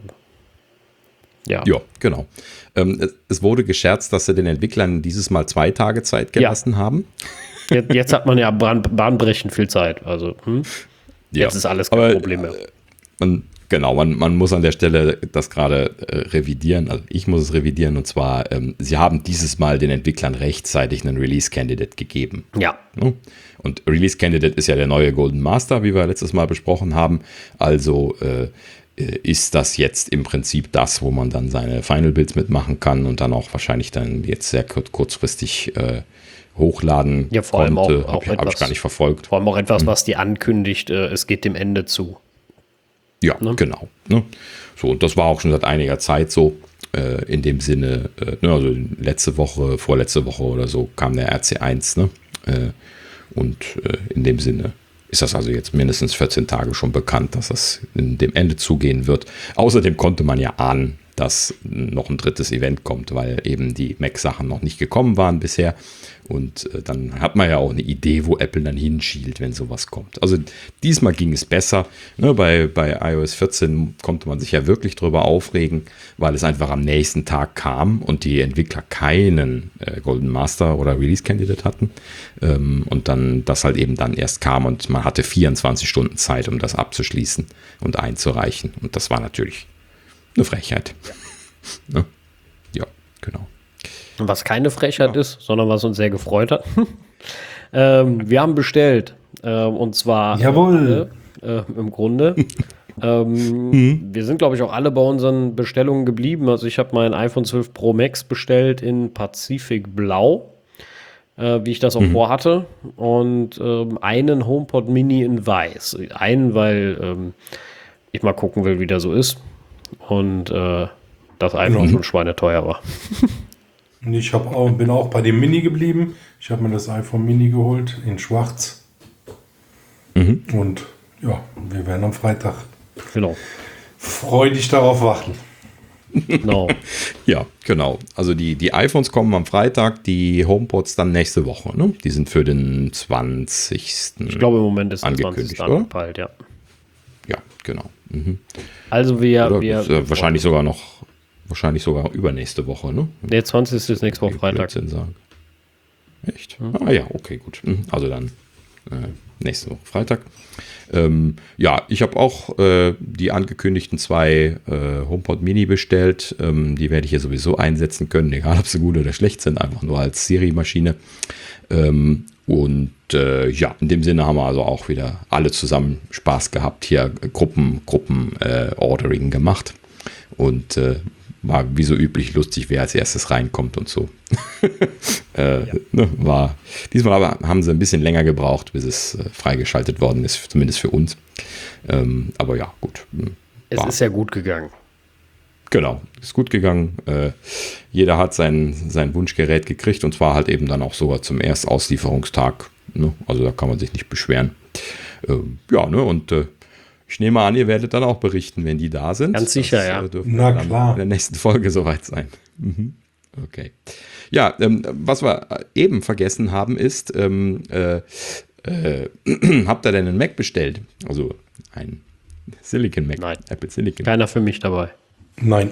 ja. Ja, genau. Ähm, es, es wurde gescherzt, dass sie den Entwicklern dieses Mal zwei Tage Zeit gelassen ja. haben. Jetzt, jetzt hat man ja bahn, bahnbrechend viel Zeit. Also hm? jetzt ja. ist alles kein Aber, Problem mehr. Man, genau, man, man muss an der Stelle das gerade äh, revidieren. Also ich muss es revidieren, und zwar, ähm, sie haben dieses Mal den Entwicklern rechtzeitig einen Release-Candidate gegeben. Ja. Ne? Und Release-Candidate ist ja der neue Golden Master, wie wir letztes Mal besprochen haben. Also äh, ist das jetzt im Prinzip das, wo man dann seine Final Builds mitmachen kann und dann auch wahrscheinlich dann jetzt sehr kurzfristig äh, hochladen ja, vor allem konnte. Auch, auch Habe ich, hab ich gar nicht verfolgt. Vor allem auch etwas, was die ankündigt, äh, es geht dem Ende zu. Ja, ne? Genau. Ne? So, und das war auch schon seit einiger Zeit so. Äh, in dem Sinne, äh, ne, also letzte Woche, vorletzte Woche oder so kam der R C eins, ne? Äh, und äh, in dem Sinne ist das also jetzt mindestens vierzehn Tage schon bekannt, dass das in dem Ende zugehen wird. Außerdem konnte man ja ahnen, dass noch ein drittes Event kommt, weil eben die Mac-Sachen noch nicht gekommen waren bisher. Und äh, dann hat man ja auch eine Idee, wo Apple dann hinschielt, wenn sowas kommt. Also diesmal ging es besser. Ne, bei, bei i O S vierzehn konnte man sich ja wirklich drüber aufregen, weil es einfach am nächsten Tag kam und die Entwickler keinen äh, Golden Master oder Release Candidate hatten. Ähm, und dann das halt eben dann erst kam, und man hatte vierundzwanzig Stunden Zeit, um das abzuschließen und einzureichen. Und das war natürlich eine Frechheit. Ja, ja, genau. Was keine Frechheit ja. ist, sondern was uns sehr gefreut hat. ähm, wir haben bestellt. Äh, und zwar Jawohl. Äh, äh, im Grunde. ähm, mhm. Wir sind, glaube ich, auch alle bei unseren Bestellungen geblieben. Also ich habe mein iPhone zwölf Pro Max bestellt in Pazifik Blau, äh, wie ich das auch mhm. vorhatte. Und ähm, einen HomePod Mini in Weiß. Einen, weil ähm, ich mal gucken will, wie der so ist. Und äh, das einfach mhm. schon schweineteuer war. Ich hab auch, bin auch bei dem Mini geblieben. Ich habe mir das iPhone Mini geholt in schwarz. Mhm. Und ja, wir werden am Freitag genau. freudig darauf warten. Genau. Ja, genau. Also die, die iPhones kommen am Freitag, die HomePods dann nächste Woche. Ne? Die sind für den zwanzigsten Ich glaube, im Moment ist angekündigt, oder? Angepeilt, ja. Ja, genau. Mhm. Also wir... Oder wir ist, äh, wahrscheinlich sogar noch, wahrscheinlich sogar übernächste Woche, ne? Der zwanzigste ist nächste Woche Freitag. Sagen. Echt? Mhm. Ah ja, okay, gut. Also dann äh, nächste Woche Freitag. Ähm, ja, ich habe auch äh, die angekündigten zwei äh, HomePod Mini bestellt. Ähm, die werde ich hier sowieso einsetzen können, egal ob sie gut oder schlecht sind, einfach nur als Seriemaschine. Ähm, und äh, ja, in dem Sinne haben wir also auch wieder alle zusammen Spaß gehabt, hier Gruppen, Gruppen äh, Ordering gemacht und äh, war wie so üblich lustig, wer als erstes reinkommt und so. äh, ja. ne, war, diesmal aber haben sie ein bisschen länger gebraucht, bis es äh, freigeschaltet worden ist, zumindest für uns. Ähm, aber ja, gut. Es ist ja gut gegangen. Genau, ist gut gegangen. Äh, jeder hat sein, sein Wunschgerät gekriegt und zwar halt eben dann auch sogar zum Erstauslieferungstag. Ne? Also da kann man sich nicht beschweren. Ähm, ja, ne, und äh, ich nehme an, ihr werdet dann auch berichten, wenn die da sind. Ganz sicher, das, ja. Äh, dürfen Na dann klar. in der nächsten Folge soweit sein. Mhm. Okay. Ja, ähm, was wir eben vergessen haben ist, ähm, äh, äh, habt ihr denn einen Mac bestellt? Also ein Silicon Mac. Nein. Apple Silicon. Keiner für mich dabei. Nein.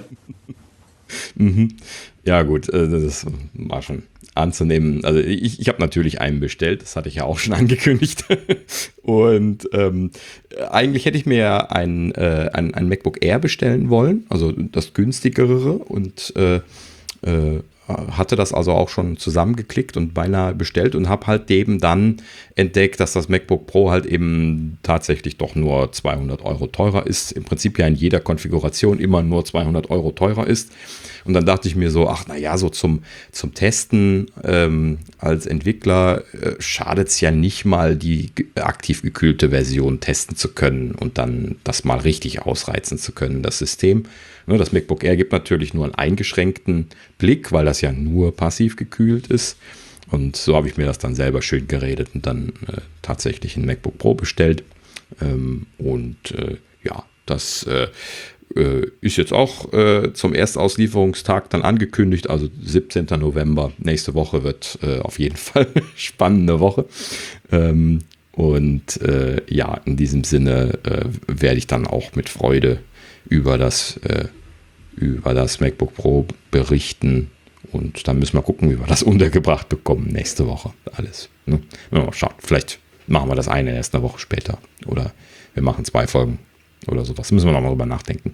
Mhm. Ja gut, äh, das war schon anzunehmen. Also ich, ich habe natürlich einen bestellt, das hatte ich ja auch schon angekündigt. Und ähm, eigentlich hätte ich mir ja ein, äh, ein, ein MacBook Air bestellen wollen, also das günstigere und äh, äh, hatte das also auch schon zusammengeklickt und beinahe bestellt und habe halt eben dann entdeckt, dass das MacBook Pro halt eben tatsächlich doch nur zweihundert Euro teurer ist. Im Prinzip ja in jeder Konfiguration immer nur zweihundert Euro teurer ist. Und dann dachte ich mir so, ach naja, so zum, zum Testen ähm, als Entwickler äh, schadet es ja nicht mal, die aktiv gekühlte Version testen zu können und dann das mal richtig ausreizen zu können, das System. Das MacBook Air gibt natürlich nur einen eingeschränkten Blick, weil das ja nur passiv gekühlt ist. Und so habe ich mir das dann selber schön geredet und dann äh, tatsächlich ein MacBook Pro bestellt. Ähm, und äh, ja, das äh, äh, ist jetzt auch äh, zum Erstauslieferungstag dann angekündigt. Also siebzehnten November, nächste Woche wird äh, auf jeden Fall eine spannende Woche. Ähm, und äh, ja, in diesem Sinne äh, werde ich dann auch mit Freude über das, äh, über das MacBook Pro berichten und dann müssen wir gucken, wie wir das untergebracht bekommen nächste Woche. Alles. Ne? Mal schauen. Vielleicht machen wir das eine erst eine Woche später oder wir machen zwei Folgen oder sowas. Müssen wir nochmal drüber nachdenken.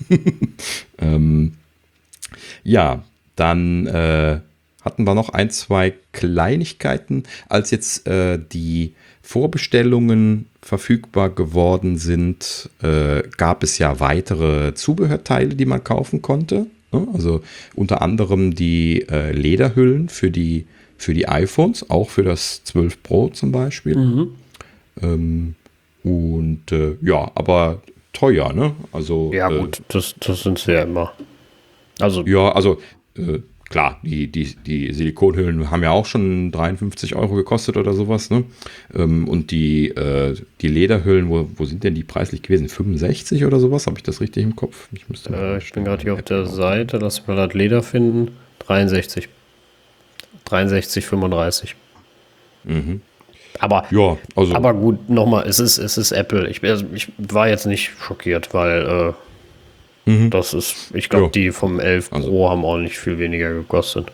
ähm, ja, dann äh, hatten wir noch ein, zwei Kleinigkeiten, als jetzt äh, die Vorbestellungen verfügbar geworden sind, äh, gab es ja weitere Zubehörteile, die man kaufen konnte. Ne? Also unter anderem die äh, Lederhüllen für die, für die iPhones, auch für das zwölf Pro zum Beispiel. Mhm. Ähm, und äh, ja, aber teuer, ne? Also, Ja äh, gut, das, das sind sie ja immer. Also ja, also äh, klar, die, die, die Silikonhüllen haben ja auch schon dreiundfünfzig Euro gekostet oder sowas, ne? Ähm, und die, äh, die Lederhüllen, wo, wo sind denn die preislich gewesen? fünfundsechzig oder sowas? Habe ich das richtig im Kopf? Ich, müsste äh, ich bin gerade hier auf der Seite, lass mich mal das Leder finden. dreiundsechzig. dreiundsechzig, fünfunddreißig. Mhm. Aber, Ja, also aber gut, nochmal, es ist, es ist Apple. Ich, also ich war jetzt nicht schockiert, weil äh, mhm. das ist, ich glaube, Ja. die vom elf Pro Also- haben auch nicht viel weniger gekostet.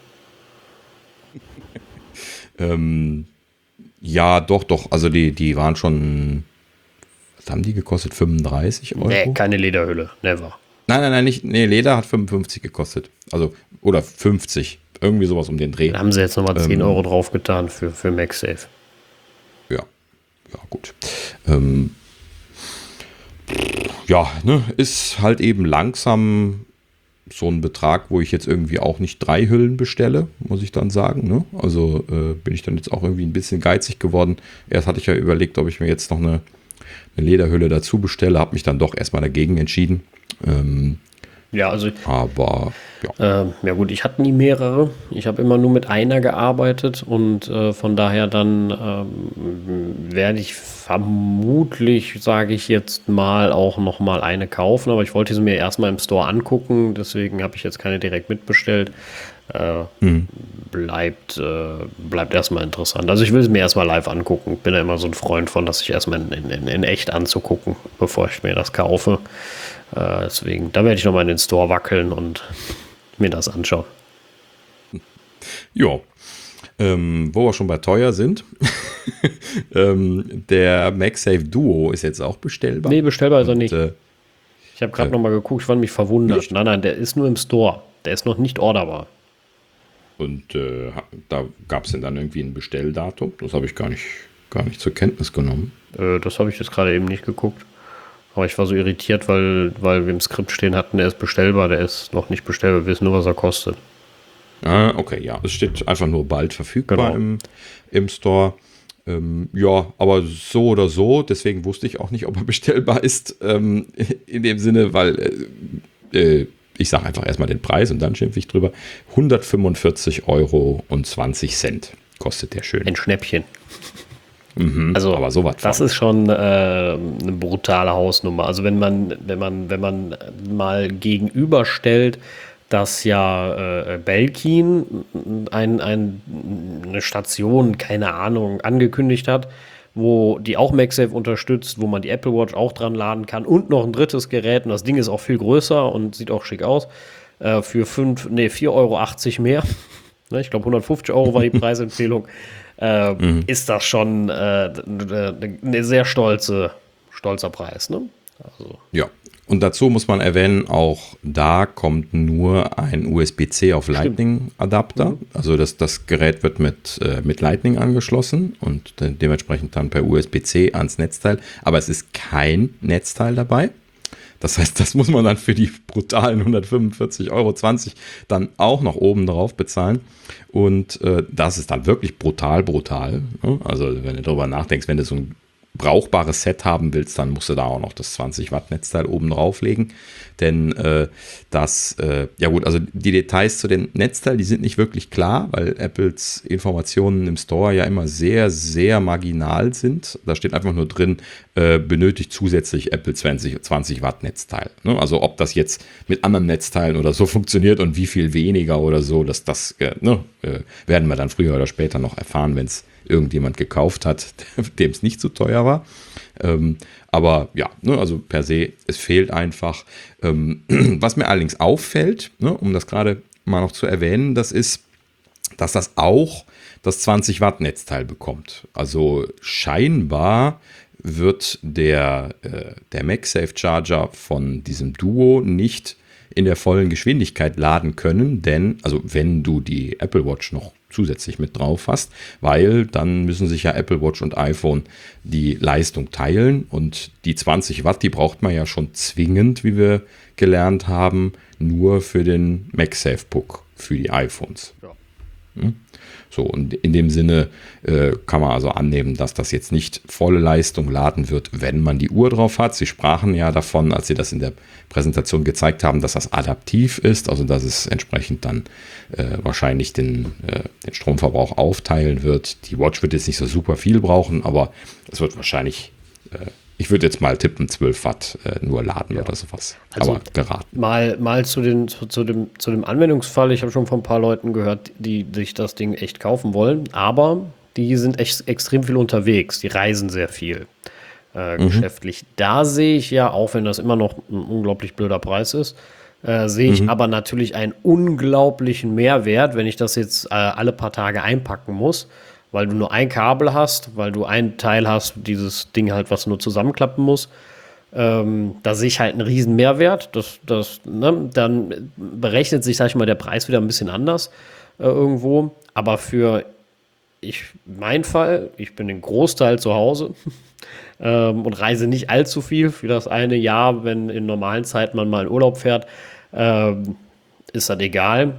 ähm, ja, doch, doch. Also die, die waren schon, was haben die gekostet? fünfunddreißig Euro? Nee, keine Lederhülle, never. Nein, nein, nein, nicht. Nee, Leder hat fünfundfünfzig gekostet. Also, oder fünfzig. Irgendwie sowas um den Dreh. Da haben sie jetzt nochmal zehn Ähm, Euro draufgetan für, für MagSafe. Ja, ja, gut. Ähm, ja, ne, ist halt eben langsam so ein Betrag, wo ich jetzt irgendwie auch nicht drei Hüllen bestelle, muss ich dann sagen. Ne? Also äh, bin ich dann jetzt auch irgendwie ein bisschen geizig geworden. Erst hatte ich ja überlegt, ob ich mir jetzt noch eine, eine Lederhülle dazu bestelle, habe mich dann doch erstmal dagegen entschieden. Ähm, Ja, also aber ja. Ähm, ja gut, ich hatte nie mehrere. Ich habe immer nur mit einer gearbeitet und äh, von daher dann ähm, werde ich vermutlich, sage ich jetzt mal, auch noch mal eine kaufen. Aber ich wollte sie mir erstmal im Store angucken, deswegen habe ich jetzt keine direkt mitbestellt. Äh, Hm. bleibt, äh, bleibt erstmal interessant. Also ich will es mir erstmal live angucken. Bin ja immer so ein Freund von, das sich erstmal in, in, in echt anzugucken, bevor ich mir das kaufe. Äh, deswegen, da werde ich nochmal in den Store wackeln und mir das anschauen. Ja, ähm, wo wir schon bei teuer sind, ähm, der MagSafe Duo ist jetzt auch bestellbar. Nee, bestellbar ist er Und, nicht. Äh, Ich habe gerade äh, nochmal geguckt, ich fand mich verwundert. nicht? Nein, nein, der ist nur im Store. Der ist noch nicht orderbar. und äh, ha- da gab es denn dann irgendwie ein Bestelldatum? Das habe ich gar nicht, gar nicht zur Kenntnis genommen. Äh, das habe ich jetzt gerade eben nicht geguckt. Aber ich war so irritiert, weil, weil wir im Skript stehen hatten, der ist bestellbar, der ist noch nicht bestellbar, wir wissen nur, was er kostet. Ah, okay, ja. Es steht einfach nur bald verfügbar Genau. im, im Store. Ähm, ja, aber so oder so, deswegen wusste ich auch nicht, ob er bestellbar ist, ähm, in dem Sinne, weil äh, äh, ich sage einfach erstmal den Preis und dann schimpfe ich drüber. hundertfünfundvierzig Euro und zwanzig Cent kostet der schön. Ein Schnäppchen. Mhm, Also aber sowas das von. ist schon äh, eine brutale Hausnummer. Also wenn man, wenn man, wenn man mal gegenüberstellt, dass ja äh, Belkin ein, ein, eine Station, keine Ahnung, angekündigt hat, wo die auch MagSafe unterstützt, wo man die Apple Watch auch dran laden kann und noch ein drittes Gerät. Und das Ding ist auch viel größer und sieht auch schick aus. Äh, für fünf, nee, vier Euro achtzig mehr. Ne, ich glaube, hundertfünfzig Euro war die Preisempfehlung. Äh, mhm. Ist das schon äh, eine sehr stolze, stolzer Preis. Ne? Also. Ja. Und dazu muss man erwähnen, auch da kommt nur ein U S B C auf Lightning-Adapter. Mhm. Also das, das Gerät wird mit, äh, mit Lightning angeschlossen und de- dementsprechend dann per U S B C ans Netzteil. Aber es ist kein Netzteil dabei. Das heißt, das muss man dann für die brutalen hundertfünfundvierzig Euro zwanzig dann auch noch oben drauf bezahlen. Und äh, das ist dann wirklich brutal, brutal. Ne? Also wenn du darüber nachdenkst, wenn du so ein brauchbares Set haben willst, dann musst du da auch noch das zwanzig Watt Netzteil oben drauflegen. Denn äh, das, äh, ja gut, also die Details zu den Netzteilen, die sind nicht wirklich klar, weil Apples Informationen im Store ja immer sehr, sehr marginal sind. Da steht einfach nur drin, äh, benötigt zusätzlich Apple zwanzig Watt Netzteil. Ne? Also ob das jetzt mit anderen Netzteilen oder so funktioniert und wie viel weniger oder so, das, das äh, ne, äh, werden wir dann früher oder später noch erfahren, wenn es irgendjemand gekauft hat, dem es nicht zu teuer war. Ähm, aber ja, ne, also per se, es fehlt einfach. Ähm, was mir allerdings auffällt, ne, um das gerade mal noch zu erwähnen, das ist, dass das auch das zwanzig Watt Netzteil bekommt. Also scheinbar wird der, äh, der MagSafe Charger von diesem Duo nicht in der vollen Geschwindigkeit laden können, denn, also wenn du die Apple Watch noch zusätzlich mit drauf hast, weil dann müssen sich ja Apple Watch und iPhone die Leistung teilen und die zwanzig Watt, die braucht man ja schon zwingend, wie wir gelernt haben, nur für den MagSafe Puck, für die iPhones. Ja. Hm? So, und in dem Sinne äh, kann man also annehmen, dass das jetzt nicht volle Leistung laden wird, wenn man die Uhr drauf hat. Sie sprachen ja davon, als sie das in der Präsentation gezeigt haben, dass das adaptiv ist, also dass es entsprechend dann äh, wahrscheinlich den, äh, den Stromverbrauch aufteilen wird. Die Watch wird jetzt nicht so super viel brauchen, aber es wird wahrscheinlich, äh, ich würde jetzt mal tippen, zwölf Watt äh, nur laden ja. oder sowas. Also aber geraten. Mal, mal zu, den, zu, zu, dem, zu dem Anwendungsfall. Ich habe schon von ein paar Leuten gehört, die sich das Ding echt kaufen wollen, aber die sind echt extrem viel unterwegs. Die reisen sehr viel äh, mhm. geschäftlich. Da sehe ich ja, auch wenn das immer noch ein unglaublich blöder Preis ist, äh, sehe ich mhm. aber natürlich einen unglaublichen Mehrwert, wenn ich das jetzt äh, alle paar Tage einpacken muss. Weil du nur ein Kabel hast, weil du ein Teil hast, dieses Ding halt, was nur zusammenklappen muss. Ähm, da sehe ich halt einen riesen Mehrwert. Das, das, ne? Dann berechnet sich, sag ich mal, der Preis wieder ein bisschen anders äh, irgendwo. Aber für ich, mein Fall, ich bin den Großteil zu Hause ähm, und reise nicht allzu viel. Für das eine Jahr, wenn in normalen Zeiten man mal in Urlaub fährt, ähm, ist das egal.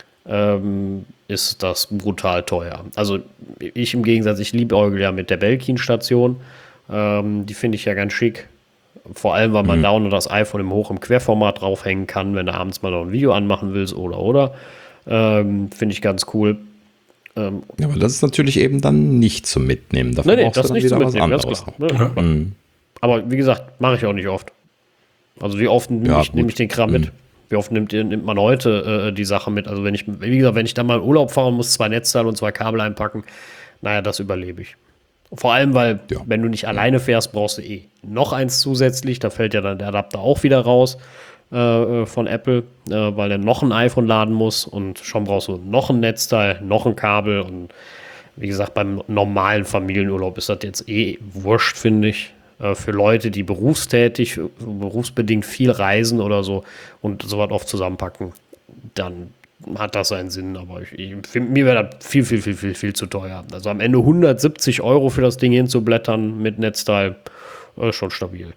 Ähm, ist das brutal teuer. Also ich im Gegensatz, ich liebe ja mit der Belkin-Station. Ähm, die finde ich ja ganz schick. Vor allem, weil man mhm. da auch noch das iPhone im Hoch- im Querformat draufhängen kann, wenn du abends mal noch ein Video anmachen willst oder oder. Ähm, finde ich ganz cool. Ähm, ja, aber das ist natürlich eben dann nicht zum Mitnehmen. Dafür nee, nee, das du dann nicht wieder zum was Mitnehmen, anderes. ganz klar. Ja. Mhm. Aber wie gesagt, mache ich auch nicht oft. Also wie oft nehme ja, ich, nehm ich den Kram mhm. mit? Wie oft nimmt, nimmt man heute äh, die Sache mit? Also wenn ich, wie gesagt, wenn ich dann mal in Urlaub fahre und muss zwei Netzteile und zwei Kabel einpacken, naja, das überlebe ich. Vor allem, weil ja. wenn du nicht alleine fährst, brauchst du eh noch eins zusätzlich. Da fällt ja dann der Adapter auch wieder raus äh, von Apple, äh, weil er noch ein iPhone laden muss und schon brauchst du noch ein Netzteil, noch ein Kabel und wie gesagt, beim normalen Familienurlaub ist das jetzt eh wurscht, finde ich. Für Leute, die berufstätig, berufsbedingt viel reisen oder so und sowas oft zusammenpacken, dann hat das seinen Sinn, aber ich, ich find, mir wäre das viel, viel, viel, viel, viel zu teuer. Also am Ende hundertsiebzig Euro für das Ding hinzublättern mit Netzteil, äh, schon stabil.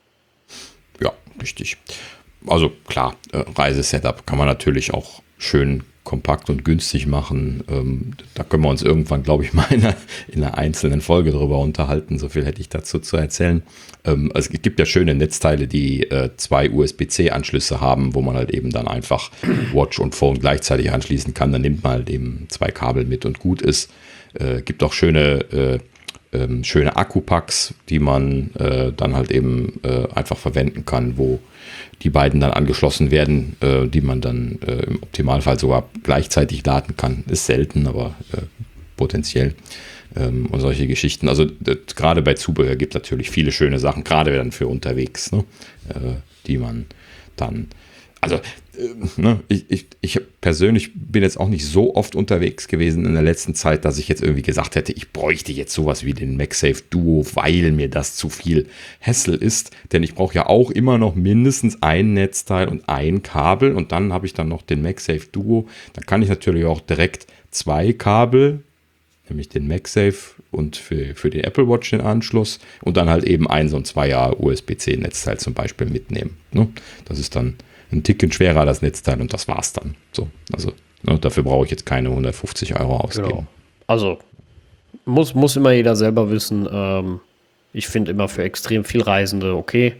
Ja, richtig. Also klar, äh, Reisesetup kann man natürlich auch schön kompakt und günstig machen. Ähm, da können wir uns irgendwann, glaube ich, mal in einer, in einer einzelnen Folge drüber unterhalten. So viel hätte ich dazu zu erzählen. Ähm, es gibt ja schöne Netzteile, die äh, zwei U S B C-Anschlüsse haben, wo man halt eben dann einfach Watch und Phone gleichzeitig anschließen kann. Dann nimmt man halt eben zwei Kabel mit und gut ist. Äh, gibt auch schöne äh, ähm, schöne Akkupacks, die man äh, dann halt eben äh, einfach verwenden kann, wo die beiden dann angeschlossen werden, äh, die man dann äh, im Optimalfall sogar gleichzeitig laden kann. Ist selten, aber äh, potenziell. Ähm, und solche Geschichten. Also gerade bei Zubehör gibt es natürlich viele schöne Sachen, gerade dann für unterwegs, ne? äh, die man dann, also äh, ne? ich, ich, ich persönlich bin jetzt auch nicht so oft unterwegs gewesen in der letzten Zeit, dass ich jetzt irgendwie gesagt hätte, ich bräuchte jetzt sowas wie den MagSafe Duo, weil mir das zu viel Hassel ist, denn ich brauche ja auch immer noch mindestens ein Netzteil und ein Kabel und dann habe ich dann noch den MagSafe Duo, da kann ich natürlich auch direkt zwei Kabel, nämlich den MagSafe und für, für den Apple Watch den Anschluss und dann halt eben ein so ein Zweier U S B C Netzteil zum Beispiel mitnehmen. Ne? Das ist dann ein Ticken schwerer, das Netzteil, und das war's dann. So, also ne, dafür brauche ich jetzt keine hundertfünfzig Euro ausgeben. Genau. Also muss, muss immer jeder selber wissen. Ähm, ich finde immer für extrem viel Reisende okay,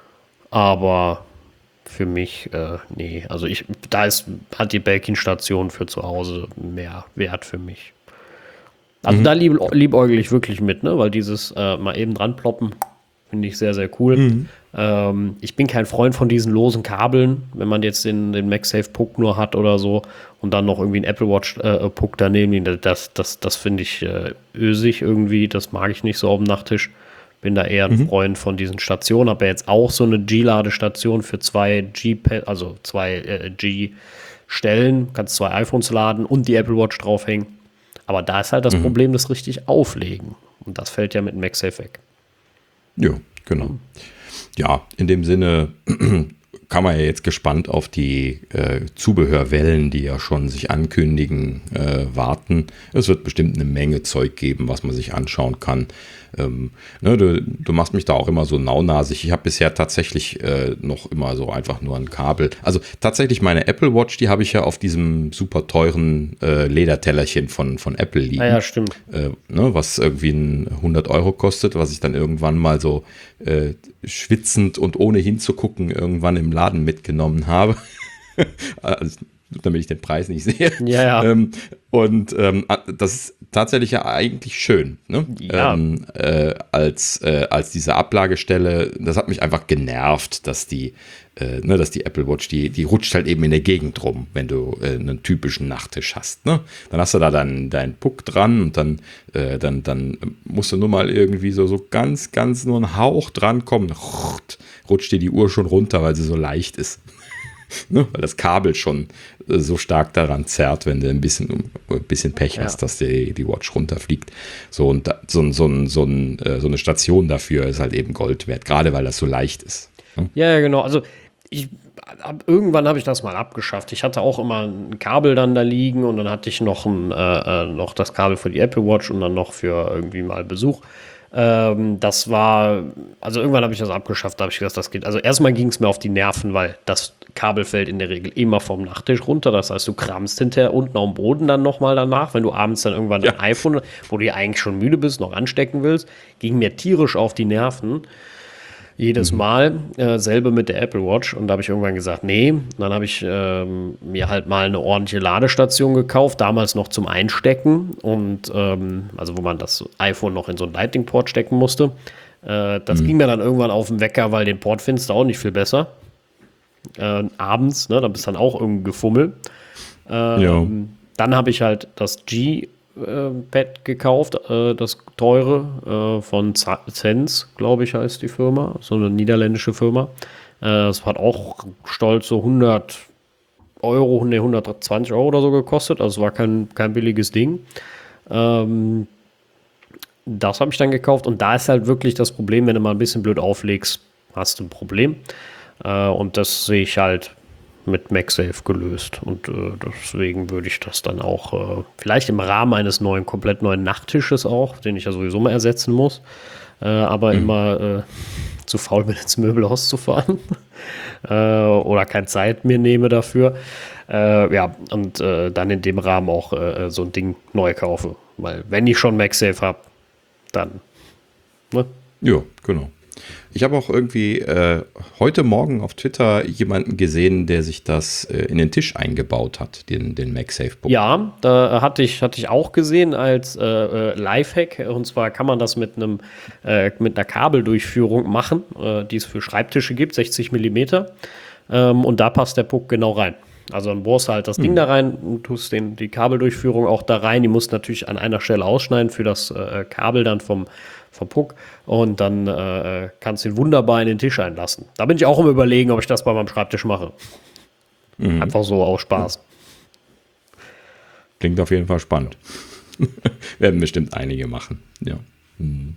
aber für mich, äh, nee. Also ich, da ist, hat die Belkin-Station für zu Hause mehr Wert für mich. Also mhm. da lieb, liebäugel ich wirklich mit, ne? Weil dieses äh, mal eben dran ploppen, finde ich sehr, sehr cool. Mhm. Ähm, ich bin kein Freund von diesen losen Kabeln, wenn man jetzt den, den MagSafe-Puck nur hat oder so und dann noch irgendwie einen Apple Watch-Puck äh, daneben, das, das, das finde ich äh, ösig irgendwie, das mag ich nicht so auf dem Nachttisch. Bin da eher ein mhm. Freund von diesen Stationen, habe ja jetzt auch so eine G-Ladestation für zwei G, also zwei äh, G-Stellen, kannst zwei iPhones laden und die Apple Watch draufhängen. Aber da ist halt das mhm. Problem, das richtig auflegen. Und das fällt ja mit MagSafe weg. Ja, genau. Ja, in dem Sinne kann man ja jetzt gespannt auf die äh, Zubehörwellen, die ja schon sich ankündigen, äh, warten. Es wird bestimmt eine Menge Zeug geben, was man sich anschauen kann. Ähm, ne, du, du machst mich da auch immer so naunasig. Ich habe bisher tatsächlich äh, noch immer so einfach nur ein Kabel. Also tatsächlich meine Apple Watch, die habe ich ja auf diesem super teuren äh, Ledertellerchen von, von Apple liegen. Ah ja, stimmt. Äh, ne, was irgendwie ein hundert Euro kostet, was ich dann irgendwann mal so äh, schwitzend und ohne hinzugucken irgendwann im Laden mitgenommen habe. Also, damit ich den Preis nicht sehe. Ja, ja. Ähm, und ähm, das ist tatsächlich ja eigentlich schön, ne? Ja. Ähm, äh, als, äh, als diese Ablagestelle. Das hat mich einfach genervt, dass die, äh, ne, dass die Apple Watch, die, die rutscht halt eben in der Gegend rum, wenn du äh, einen typischen Nachttisch hast. Ne? Dann hast du da deinen dein Puck dran und dann, äh, dann, dann musst du nur mal irgendwie so, so ganz, ganz nur einen Hauch dran kommen. Rutscht dir die Uhr schon runter, weil sie so leicht ist. Ne, weil das Kabel schon äh, so stark daran zerrt, wenn du ein bisschen, ein bisschen Pech hast, ja. dass die, die Watch runterfliegt. So, und da, so, so, so, äh, so eine Station dafür ist halt eben Gold wert, gerade weil das so leicht ist. Ne? Ja, ja, genau. Also ich, ab, irgendwann habe ich das mal abgeschafft. Ich hatte auch immer ein Kabel dann da liegen und dann hatte ich noch, ein, äh, noch das Kabel für die Apple Watch und dann noch für irgendwie mal Besuch. Ähm, das war, also irgendwann habe ich das abgeschafft, da habe ich gesagt, das geht. Also erstmal ging es mir auf die Nerven, weil das Kabel fällt in der Regel immer vom Nachttisch runter. Das heißt, du kramst hinterher unten am Boden dann nochmal danach, wenn du abends dann irgendwann ja. ein iPhone, wo du ja eigentlich schon müde bist, noch anstecken willst, ging mir tierisch auf die Nerven. Jedes Mal, äh, selbe mit der Apple Watch. Und da habe ich irgendwann gesagt, nee. Und dann habe ich ähm, mir halt mal eine ordentliche Ladestation gekauft, damals noch zum Einstecken. Und ähm, also wo man das iPhone noch in so einen Lightning-Port stecken musste. Äh, das mhm. ging mir dann irgendwann auf den Wecker, weil den Port findest du auch nicht viel besser. Äh, abends, ne, da bist du dann auch irgendwie gefummelt. Ähm, dann habe ich halt das G Pad gekauft, äh, das teure äh, von Zense, glaube ich, heißt die Firma, so eine niederländische Firma. Äh, das hat auch stolz so hundert Euro, ne, hundertzwanzig Euro oder so gekostet, also es war kein, kein billiges Ding. Ähm, das habe ich dann gekauft und da ist halt wirklich das Problem, wenn du mal ein bisschen blöd auflegst, hast du ein Problem. Äh, und das sehe ich halt mit MagSafe gelöst. Und äh, deswegen würde ich das dann auch äh, vielleicht im Rahmen eines neuen, komplett neuen Nachttisches auch, den ich ja sowieso mal ersetzen muss, äh, aber mhm. immer äh, zu faul bin, ins Möbelhaus zu fahren äh, oder keine Zeit mir nehme dafür. Äh, ja, und äh, dann in dem Rahmen auch äh, so ein Ding neu kaufe. Weil wenn ich schon MagSafe habe, dann. Ne? Ja, genau. Ich habe auch irgendwie äh, heute Morgen auf Twitter jemanden gesehen, der sich das äh, in den Tisch eingebaut hat, den, den MagSafe-Punkt. Ja, da hatte ich, hatte ich auch gesehen als äh, äh, Lifehack. Und zwar kann man das mit einem äh, mit einer Kabeldurchführung machen, äh, die es für Schreibtische gibt, sechzig Millimeter. Ähm, und da passt der Puck genau rein. Also dann bohrst du halt das hm. Ding da rein und tust den, die Kabeldurchführung auch da rein. Die musst du natürlich an einer Stelle ausschneiden für das äh, Kabel dann vom, vom Puck. Und dann äh, kannst du ihn wunderbar in den Tisch einlassen. Da bin ich auch im Überlegen, ob ich das bei meinem Schreibtisch mache. Mhm. Einfach so aus Spaß. Klingt auf jeden Fall spannend. Werden bestimmt einige machen. Ja, hm.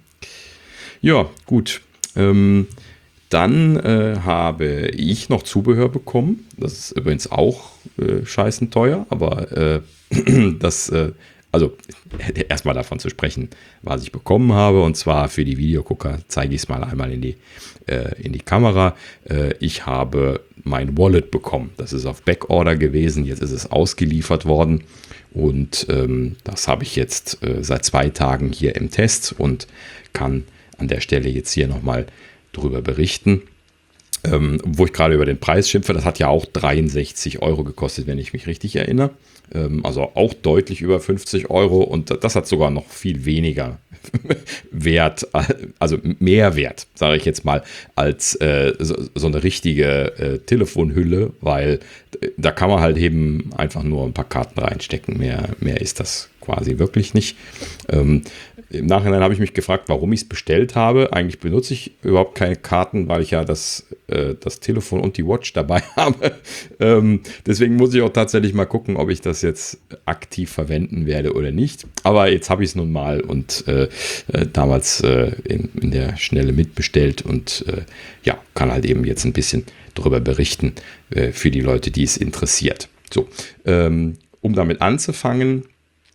ja gut. Ähm, Dann äh, habe ich noch Zubehör bekommen. Das ist übrigens auch äh, scheißen teuer, aber äh, das, äh, also erstmal davon zu sprechen, was ich bekommen habe. Und zwar für die Videogucker zeige ich es mal einmal in die, äh, in die Kamera. Äh, ich habe mein Wallet bekommen. Das ist auf Backorder gewesen. Jetzt ist es ausgeliefert worden. Und ähm, das habe ich jetzt äh, seit zwei Tagen hier im Test und kann an der Stelle jetzt hier nochmal drüber berichten, ähm, wo ich gerade über den Preis schimpfe. Das hat ja auch dreiundsechzig Euro gekostet, wenn ich mich richtig erinnere. Ähm, also auch deutlich über fünfzig Euro und das hat sogar noch viel weniger Wert, also mehr Wert, sage ich jetzt mal, als äh, so, so eine richtige äh, Telefonhülle, weil äh, da kann man halt eben einfach nur ein paar Karten reinstecken. Mehr, mehr ist das quasi wirklich nicht. Ähm, Im Nachhinein habe ich mich gefragt, warum ich es bestellt habe. Eigentlich benutze ich überhaupt keine Karten, weil ich ja das, äh, das Telefon und die Watch dabei habe. Ähm, deswegen muss ich auch tatsächlich mal gucken, ob ich das jetzt aktiv verwenden werde oder nicht. Aber jetzt habe ich es nun mal und äh, äh, damals äh, in, in der Schnelle mitbestellt und äh, ja, kann halt eben jetzt ein bisschen darüber berichten äh, für die Leute, die es interessiert. So, ähm, um damit anzufangen.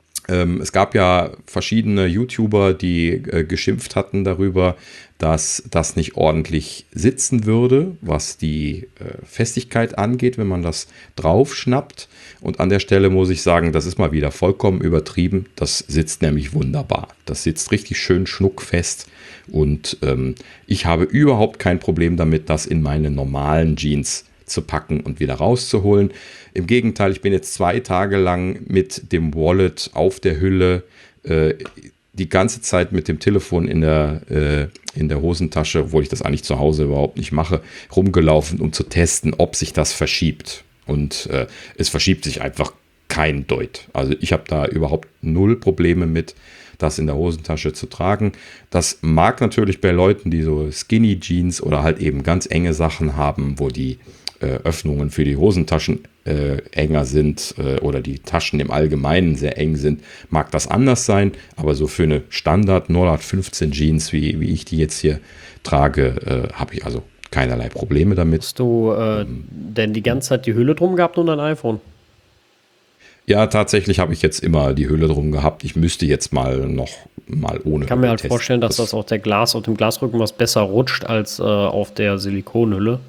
Es gab ja verschiedene YouTuber, die äh, geschimpft hatten darüber, dass das nicht ordentlich sitzen würde, was die äh, Festigkeit angeht, wenn man das draufschnappt. Und an der Stelle muss ich sagen, das ist mal wieder vollkommen übertrieben. Das sitzt nämlich wunderbar. Das sitzt richtig schön schnuckfest. Und ähm, ich habe überhaupt kein Problem damit, das in meine normalen Jeans zu packen und wieder rauszuholen. Im Gegenteil, ich bin jetzt zwei Tage lang mit dem Wallet auf der Hülle, äh, die ganze Zeit mit dem Telefon in der, äh, in der Hosentasche, obwohl ich das eigentlich zu Hause überhaupt nicht mache, rumgelaufen, um zu testen, ob sich das verschiebt. Und äh, es verschiebt sich einfach kein Deut. Also ich habe da überhaupt null Probleme mit, das in der Hosentasche zu tragen. Das mag natürlich bei Leuten, die so Skinny Jeans oder halt eben ganz enge Sachen haben, wo die äh, Öffnungen für die Hosentaschen äh, enger sind äh, oder die Taschen im Allgemeinen sehr eng sind, mag das anders sein. Aber so für eine Standard null acht fünfzehn Jeans, wie, wie ich die jetzt hier trage, äh, habe ich also keinerlei Probleme damit. Hast du äh, ähm, denn die ganze Zeit die Hülle drum gehabt und ein iPhone? Ja, tatsächlich habe ich jetzt immer die Hülle drum gehabt. Ich müsste jetzt mal noch mal ohne. Ich kann mir halt testen. vorstellen, dass das, das auf der Glas und dem Glasrücken was besser rutscht als äh, auf der Silikonhülle.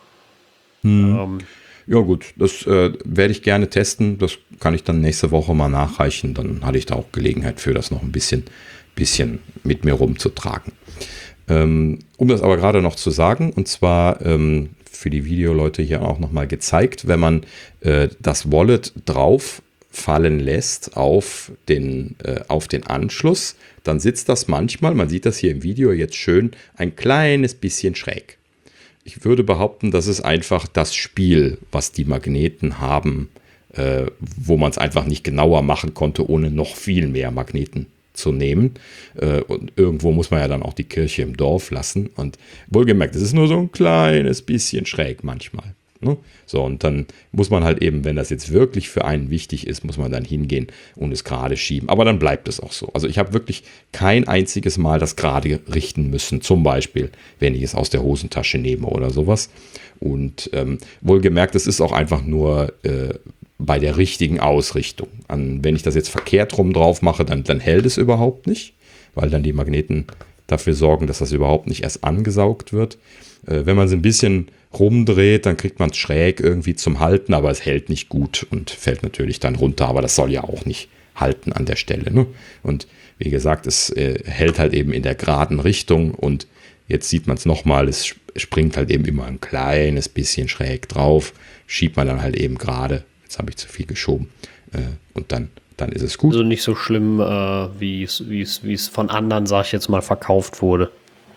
Hm. Ähm. Ja gut, das äh, werde ich gerne testen. Das kann ich dann nächste Woche mal nachreichen. Dann hatte ich da auch Gelegenheit für, das noch ein bisschen, bisschen mit mir rumzutragen. Ähm, um das aber gerade noch zu sagen, und zwar ähm, für die Videoleute hier auch nochmal gezeigt, wenn man äh, das Wallet drauf fallen lässt auf den, äh, auf den Anschluss, dann sitzt das manchmal, man sieht das hier im Video jetzt schön, ein kleines bisschen schräg. Ich würde behaupten, das ist einfach das Spiel, was die Magneten haben, äh, wo man es einfach nicht genauer machen konnte, ohne noch viel mehr Magneten zu nehmen. Äh, und irgendwo muss man ja dann auch die Kirche im Dorf lassen. Und wohlgemerkt, es ist nur so ein kleines bisschen schräg manchmal. Ne? So, und dann muss man halt eben, wenn das jetzt wirklich für einen wichtig ist, muss man dann hingehen und es gerade schieben. Aber dann bleibt es auch so. Also ich habe wirklich kein einziges Mal das gerade richten müssen. Zum Beispiel, wenn ich es aus der Hosentasche nehme oder sowas. Und ähm, wohlgemerkt, es ist auch einfach nur äh, bei der richtigen Ausrichtung. An, wenn ich das jetzt verkehrt rum drauf mache, dann, dann hält es überhaupt nicht, weil dann die Magneten dafür sorgen, dass das überhaupt nicht erst angesaugt wird. Äh, wenn man es ein bisschen rumdreht, dann kriegt man es schräg irgendwie zum Halten, aber es hält nicht gut und fällt natürlich dann runter, aber das soll ja auch nicht halten an der Stelle. Ne? Und wie gesagt, es äh, hält halt eben in der geraden Richtung und jetzt sieht man es nochmal, es springt halt eben immer ein kleines bisschen schräg drauf, schiebt man dann halt eben gerade, jetzt habe ich zu viel geschoben äh, und dann dann ist es gut. Also nicht so schlimm, äh, wie es von anderen, sag ich jetzt mal, verkauft wurde.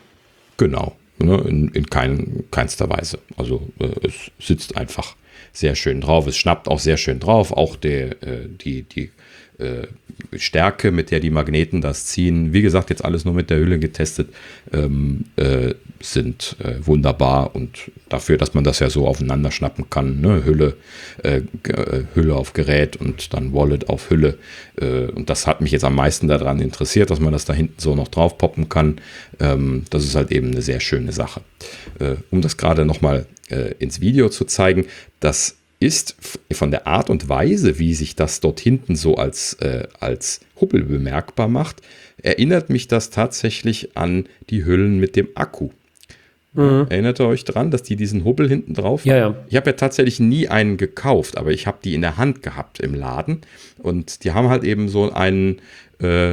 Genau, ne, in, in kein, keinster Weise. Also äh, es sitzt einfach sehr schön drauf. Es schnappt auch sehr schön drauf. Auch der, äh, die, die äh, Stärke, mit der die Magneten das ziehen, wie gesagt, jetzt alles nur mit der Hülle getestet, ähm, äh, sind äh, wunderbar und dafür, dass man das ja so aufeinander schnappen kann, ne? Hülle, äh, Hülle auf Gerät und dann Wallet auf Hülle äh, und das hat mich jetzt am meisten daran interessiert, dass man das da hinten so noch drauf poppen kann. Ähm, das ist halt eben eine sehr schöne Sache. Äh, um das gerade nochmal äh, ins Video zu zeigen, das ist von der Art und Weise, wie sich das dort hinten so als, äh, als Hubbel bemerkbar macht, erinnert mich das tatsächlich an die Hüllen mit dem Akku. Mhm. Erinnert ihr euch dran, dass die diesen Hubbel hinten drauf haben? Ja, ja. Ich habe ja tatsächlich nie einen gekauft, aber ich habe die in der Hand gehabt im Laden und die haben halt eben so einen, äh,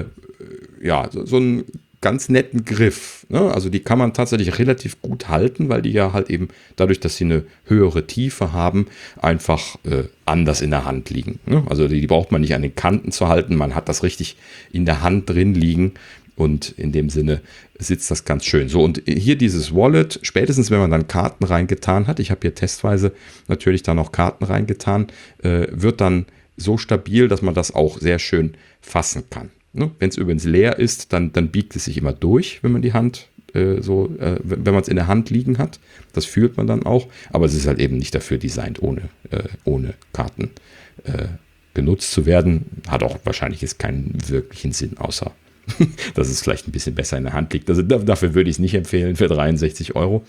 ja, so, so einen ganz netten Griff. Ne? Also die kann man tatsächlich relativ gut halten, weil die ja halt eben dadurch, dass sie eine höhere Tiefe haben, einfach äh, anders in der Hand liegen. Ne? Also die, die braucht man nicht an den Kanten zu halten, man hat das richtig in der Hand drin liegen und in dem Sinne sitzt das ganz schön. So, und hier dieses Wallet, spätestens wenn man dann Karten reingetan hat, ich habe hier testweise natürlich dann noch Karten reingetan, äh, wird dann so stabil, dass man das auch sehr schön fassen kann. Wenn es übrigens leer ist, dann, dann biegt es sich immer durch, wenn man die Hand äh, so, äh, wenn man es in der Hand liegen hat. Das fühlt man dann auch, aber es ist halt eben nicht dafür designt, ohne, äh, ohne Karten äh, genutzt zu werden. Hat auch wahrscheinlich jetzt keinen wirklichen Sinn, außer dass es vielleicht ein bisschen besser in der Hand liegt. Also dafür würde ich es nicht empfehlen für dreiundsechzig Euro.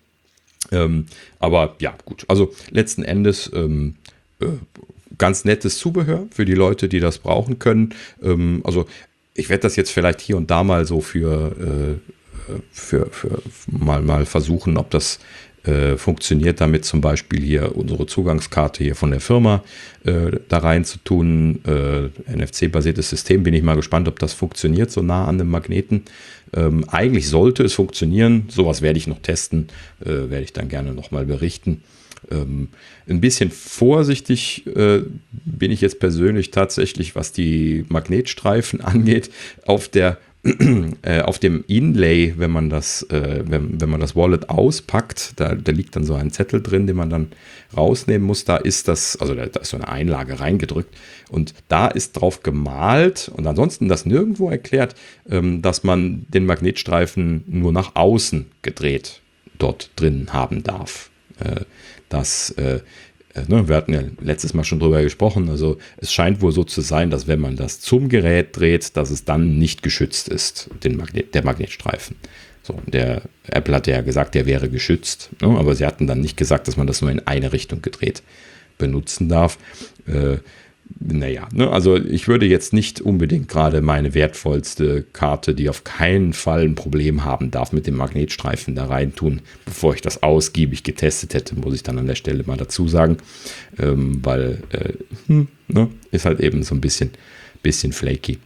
Ähm, aber ja, gut. Also letzten Endes ähm, äh, ganz nettes Zubehör für die Leute, die das brauchen können. Ähm, also ich werde das jetzt vielleicht hier und da mal so für, äh, für, für mal, mal versuchen, ob das äh, funktioniert, damit zum Beispiel hier unsere Zugangskarte hier von der Firma äh, da rein zu tun. Äh, N F C-basiertes System, bin ich mal gespannt, ob das funktioniert, so nah an dem Magneten. Ähm, eigentlich sollte es funktionieren. Sowas werde ich noch testen, äh, werde ich dann gerne nochmal berichten. Ähm, ein bisschen vorsichtig äh, bin ich jetzt persönlich tatsächlich, was die Magnetstreifen angeht. Auf der äh, auf dem Inlay, wenn man das, äh, wenn, wenn man das Wallet auspackt, da, da liegt dann so ein Zettel drin, den man dann rausnehmen muss. Da ist das, also da, da ist so eine Einlage reingedrückt und da ist drauf gemalt und ansonsten das nirgendwo erklärt, ähm, dass man den Magnetstreifen nur nach außen gedreht dort drin haben darf. Äh, das äh, Ne, wir hatten ja letztes Mal schon drüber gesprochen, also es scheint wohl so zu sein, dass wenn man das zum Gerät dreht, dass es dann nicht geschützt ist, den Magnet, der Magnetstreifen. So, der Apple hatte ja gesagt, der wäre geschützt, ne, aber sie hatten dann nicht gesagt, dass man das nur in eine Richtung gedreht benutzen darf. Äh, Naja, ne, also ich würde jetzt nicht unbedingt gerade meine wertvollste Karte, die auf keinen Fall ein Problem haben darf, mit dem Magnetstreifen da rein tun, bevor ich das ausgiebig getestet hätte, muss ich dann an der Stelle mal dazu sagen, ähm, weil äh, hm, ne, ist halt eben so ein bisschen, bisschen flaky.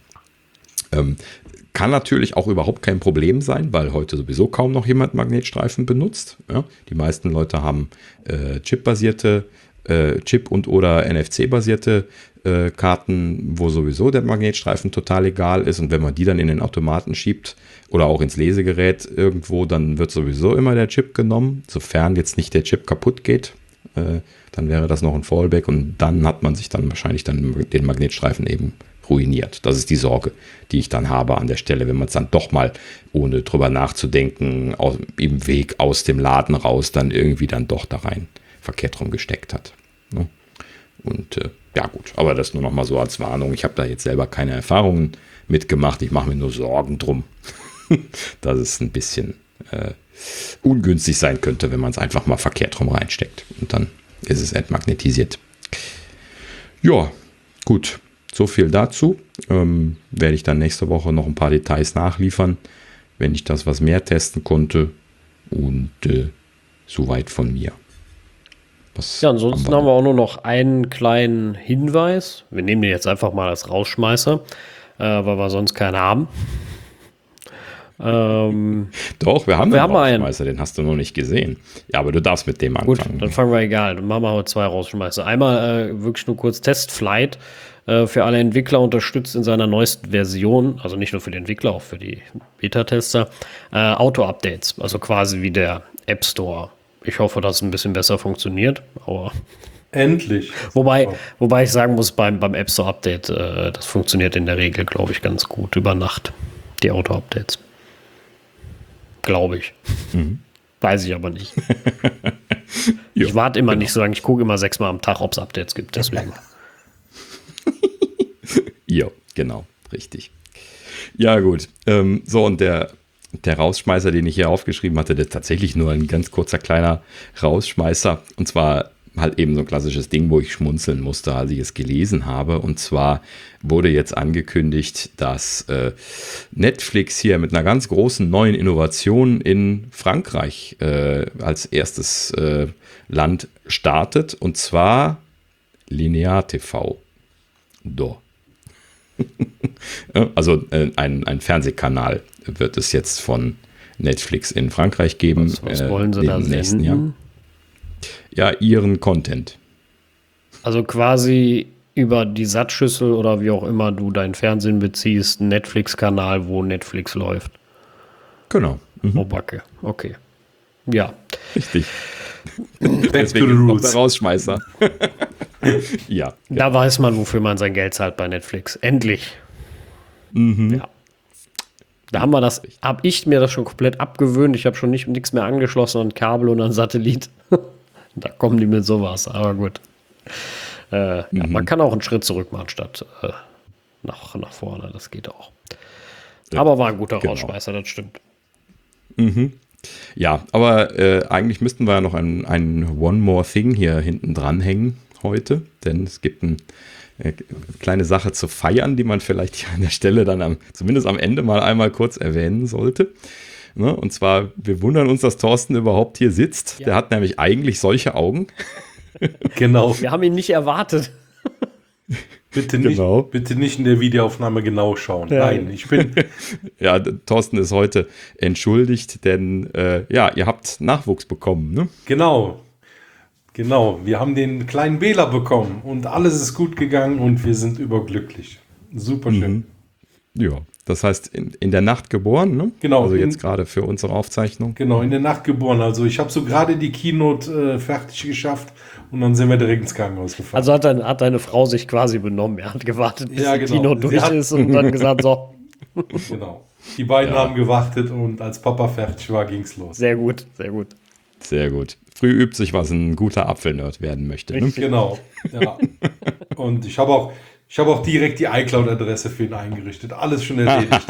Ähm, kann natürlich auch überhaupt kein Problem sein, weil heute sowieso kaum noch jemand Magnetstreifen benutzt. Ja? Die meisten Leute haben äh, chipbasierte Chip- und oder N F C-basierte äh, Karten, wo sowieso der Magnetstreifen total egal ist und wenn man die dann in den Automaten schiebt oder auch ins Lesegerät irgendwo, dann wird sowieso immer der Chip genommen, sofern jetzt nicht der Chip kaputt geht, äh, dann wäre das noch ein Fallback und dann hat man sich dann wahrscheinlich dann den Magnetstreifen eben ruiniert. Das ist die Sorge, die ich dann habe an der Stelle, wenn man es dann doch mal, ohne drüber nachzudenken, aus, im Weg aus dem Laden raus, dann irgendwie dann doch da rein verkehrt rum gesteckt hat. Ne? Und äh, ja gut, aber das nur noch mal so als Warnung. Ich habe da jetzt selber keine Erfahrungen mitgemacht. Ich mache mir nur Sorgen drum, dass es ein bisschen äh, ungünstig sein könnte, wenn man es einfach mal verkehrt rum reinsteckt. Und dann ist es entmagnetisiert. Ja, gut. So viel dazu. Ähm, werde ich dann nächste Woche noch ein paar Details nachliefern, wenn ich das was mehr testen konnte. Und äh, soweit von mir. Was Ja, ansonsten haben wir, haben wir auch nur noch einen kleinen Hinweis. Wir nehmen den jetzt einfach mal als Rausschmeißer, äh, weil wir sonst keinen haben. ähm, Doch, wir haben wir einen haben Rausschmeißer, einen. Den hast du noch nicht gesehen. Ja, aber du darfst mit dem anfangen. Gut, dann fangen wir egal. Dann machen wir heute zwei Rausschmeißer. Einmal äh, wirklich nur kurz Testflight äh, für alle Entwickler unterstützt in seiner neuesten Version, also nicht nur für die Entwickler, auch für die Beta-Tester, äh, Auto-Updates, also quasi wie der App Store. Ich hoffe, dass es ein bisschen besser funktioniert, aber endlich. Wobei, wobei ich sagen muss, beim, beim App Store Update, äh, das funktioniert in der Regel, glaube ich, ganz gut über Nacht, die Auto-Updates. Glaube ich. Mhm. Weiß ich aber nicht. Jo, ich warte immer genau. nicht so lange, ich gucke immer sechsmal am Tag, ob es Updates gibt, deswegen. Ja, genau, richtig. Ja, gut. Ähm, so, und der, der Rausschmeißer, den ich hier aufgeschrieben hatte, der ist tatsächlich nur ein ganz kurzer kleiner Rausschmeißer. Und zwar halt eben so ein klassisches Ding, wo ich schmunzeln musste, als ich es gelesen habe. Und zwar wurde jetzt angekündigt, dass äh, Netflix hier mit einer ganz großen neuen Innovation in Frankreich äh, als erstes äh, Land startet. Und zwar Linear T V. Do. Also äh, ein, ein Fernsehkanal wird es jetzt von Netflix in Frankreich geben. Was, was wollen sie äh, da nächsten senden? Jahr. Ja, ihren Content. Also quasi über die Sattschüssel oder wie auch immer du dein Fernsehen beziehst, einen Netflix-Kanal, wo Netflix läuft. Genau. Mhm. Oh, Backe. Okay. Ja. Richtig. Back Deswegen to the noch roots. der Rausschmeißer. Ja. Da weiß man, wofür man sein Geld zahlt bei Netflix. Endlich. Mhm. Ja. Da haben wir das, habe ich mir das schon komplett abgewöhnt. Ich habe schon nicht nichts mehr angeschlossen an Kabel und an Satellit. Da kommen die mit sowas, aber gut. Äh, mhm. ja, man kann auch einen Schritt zurück machen, statt äh, nach, nach vorne. Das geht auch. Ja, aber war ein guter genau. Rausschmeißer, das stimmt. Mhm. Ja, aber äh, eigentlich müssten wir ja noch ein, ein One More Thing hier hinten dranhängen heute, denn es gibt eine äh, kleine Sache zu feiern, die man vielleicht hier an der Stelle dann am, zumindest am Ende mal einmal kurz erwähnen sollte. Ne? Und zwar, wir wundern uns, dass Thorsten überhaupt hier sitzt. Ja. Der hat nämlich eigentlich solche Augen. Genau. Wir haben ihn nicht erwartet. Bitte nicht, genau. bitte nicht in der Videoaufnahme genau schauen. Ja. Nein, ich bin... Ja, Thorsten ist heute entschuldigt, denn äh, ja, ihr habt Nachwuchs bekommen, ne? Genau. Genau. Wir haben den kleinen Bela bekommen und alles ist gut gegangen und wir sind überglücklich. Super schön. Mhm. Ja, das heißt in, in der Nacht geboren, ne? Genau. Also jetzt in, gerade für unsere Aufzeichnung. Genau, in der Nacht geboren. Also ich habe so gerade die Keynote äh, fertig geschafft und dann sind wir direkt ins Krankenhaus gefahren. Also hat, dein, hat deine Frau sich quasi benommen. Er hat gewartet, bis Ja, die genau. Kino Sie durch hat- ist und dann gesagt, so, Genau. Die beiden Ja. haben gewartet und als Papa fertig war, ging's los. sehr gut, sehr gut. Sehr gut. Früh übt sich, was ein guter Apfelnerd werden möchte. Ne? Richtig. Genau. Ja. Und ich habe auch, ich habe auch direkt die iCloud-Adresse für ihn eingerichtet. Alles schon erledigt.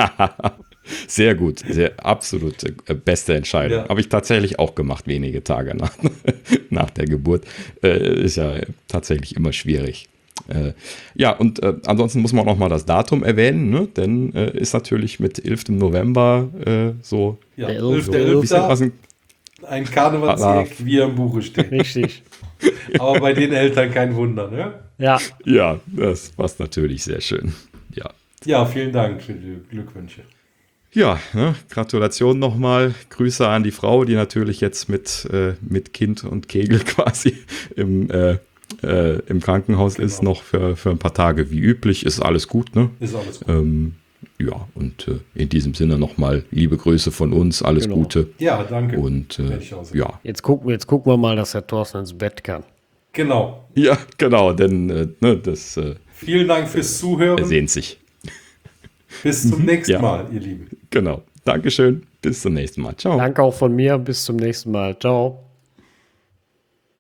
Sehr gut, sehr absolut äh, beste Entscheidung. Ja. Habe ich tatsächlich auch gemacht, wenige Tage nach, nach der Geburt. Äh, ist ja tatsächlich immer schwierig. Äh, ja, und äh, ansonsten muss man auch noch mal das Datum erwähnen, ne? Denn äh, ist natürlich mit elften November äh, so Ja, Der elfter Elfte. ein bisschen was elfter ein, ein Karnevalsjäger, wie er im Buche steht. Richtig. Aber bei den Eltern kein Wunder, ne? Ja, ja, das passt natürlich sehr schön. Ja. Ja, vielen Dank für die Glückwünsche. Ja, ne, Gratulation nochmal. Grüße an die Frau, die natürlich jetzt mit, äh, mit Kind und Kegel quasi im, äh, äh, im Krankenhaus Genau. ist, noch für, für ein paar Tage wie üblich. Ist alles gut, ne? Ist alles gut. Ähm, ja, und äh, in diesem Sinne nochmal liebe Grüße von uns, alles Genau. Gute. Ja, danke. Und äh, Werde ich auch sagen. ja. jetzt gucken, jetzt gucken wir mal, dass der Thorsten ins Bett kann. Genau. Ja, genau, denn äh, ne, das äh, Vielen Dank fürs Zuhören. sehnt sich. Bis zum nächsten Ja. Mal, ihr Lieben. Genau. Dankeschön. Bis zum nächsten Mal. Ciao. Danke auch von mir. Bis zum nächsten Mal. Ciao.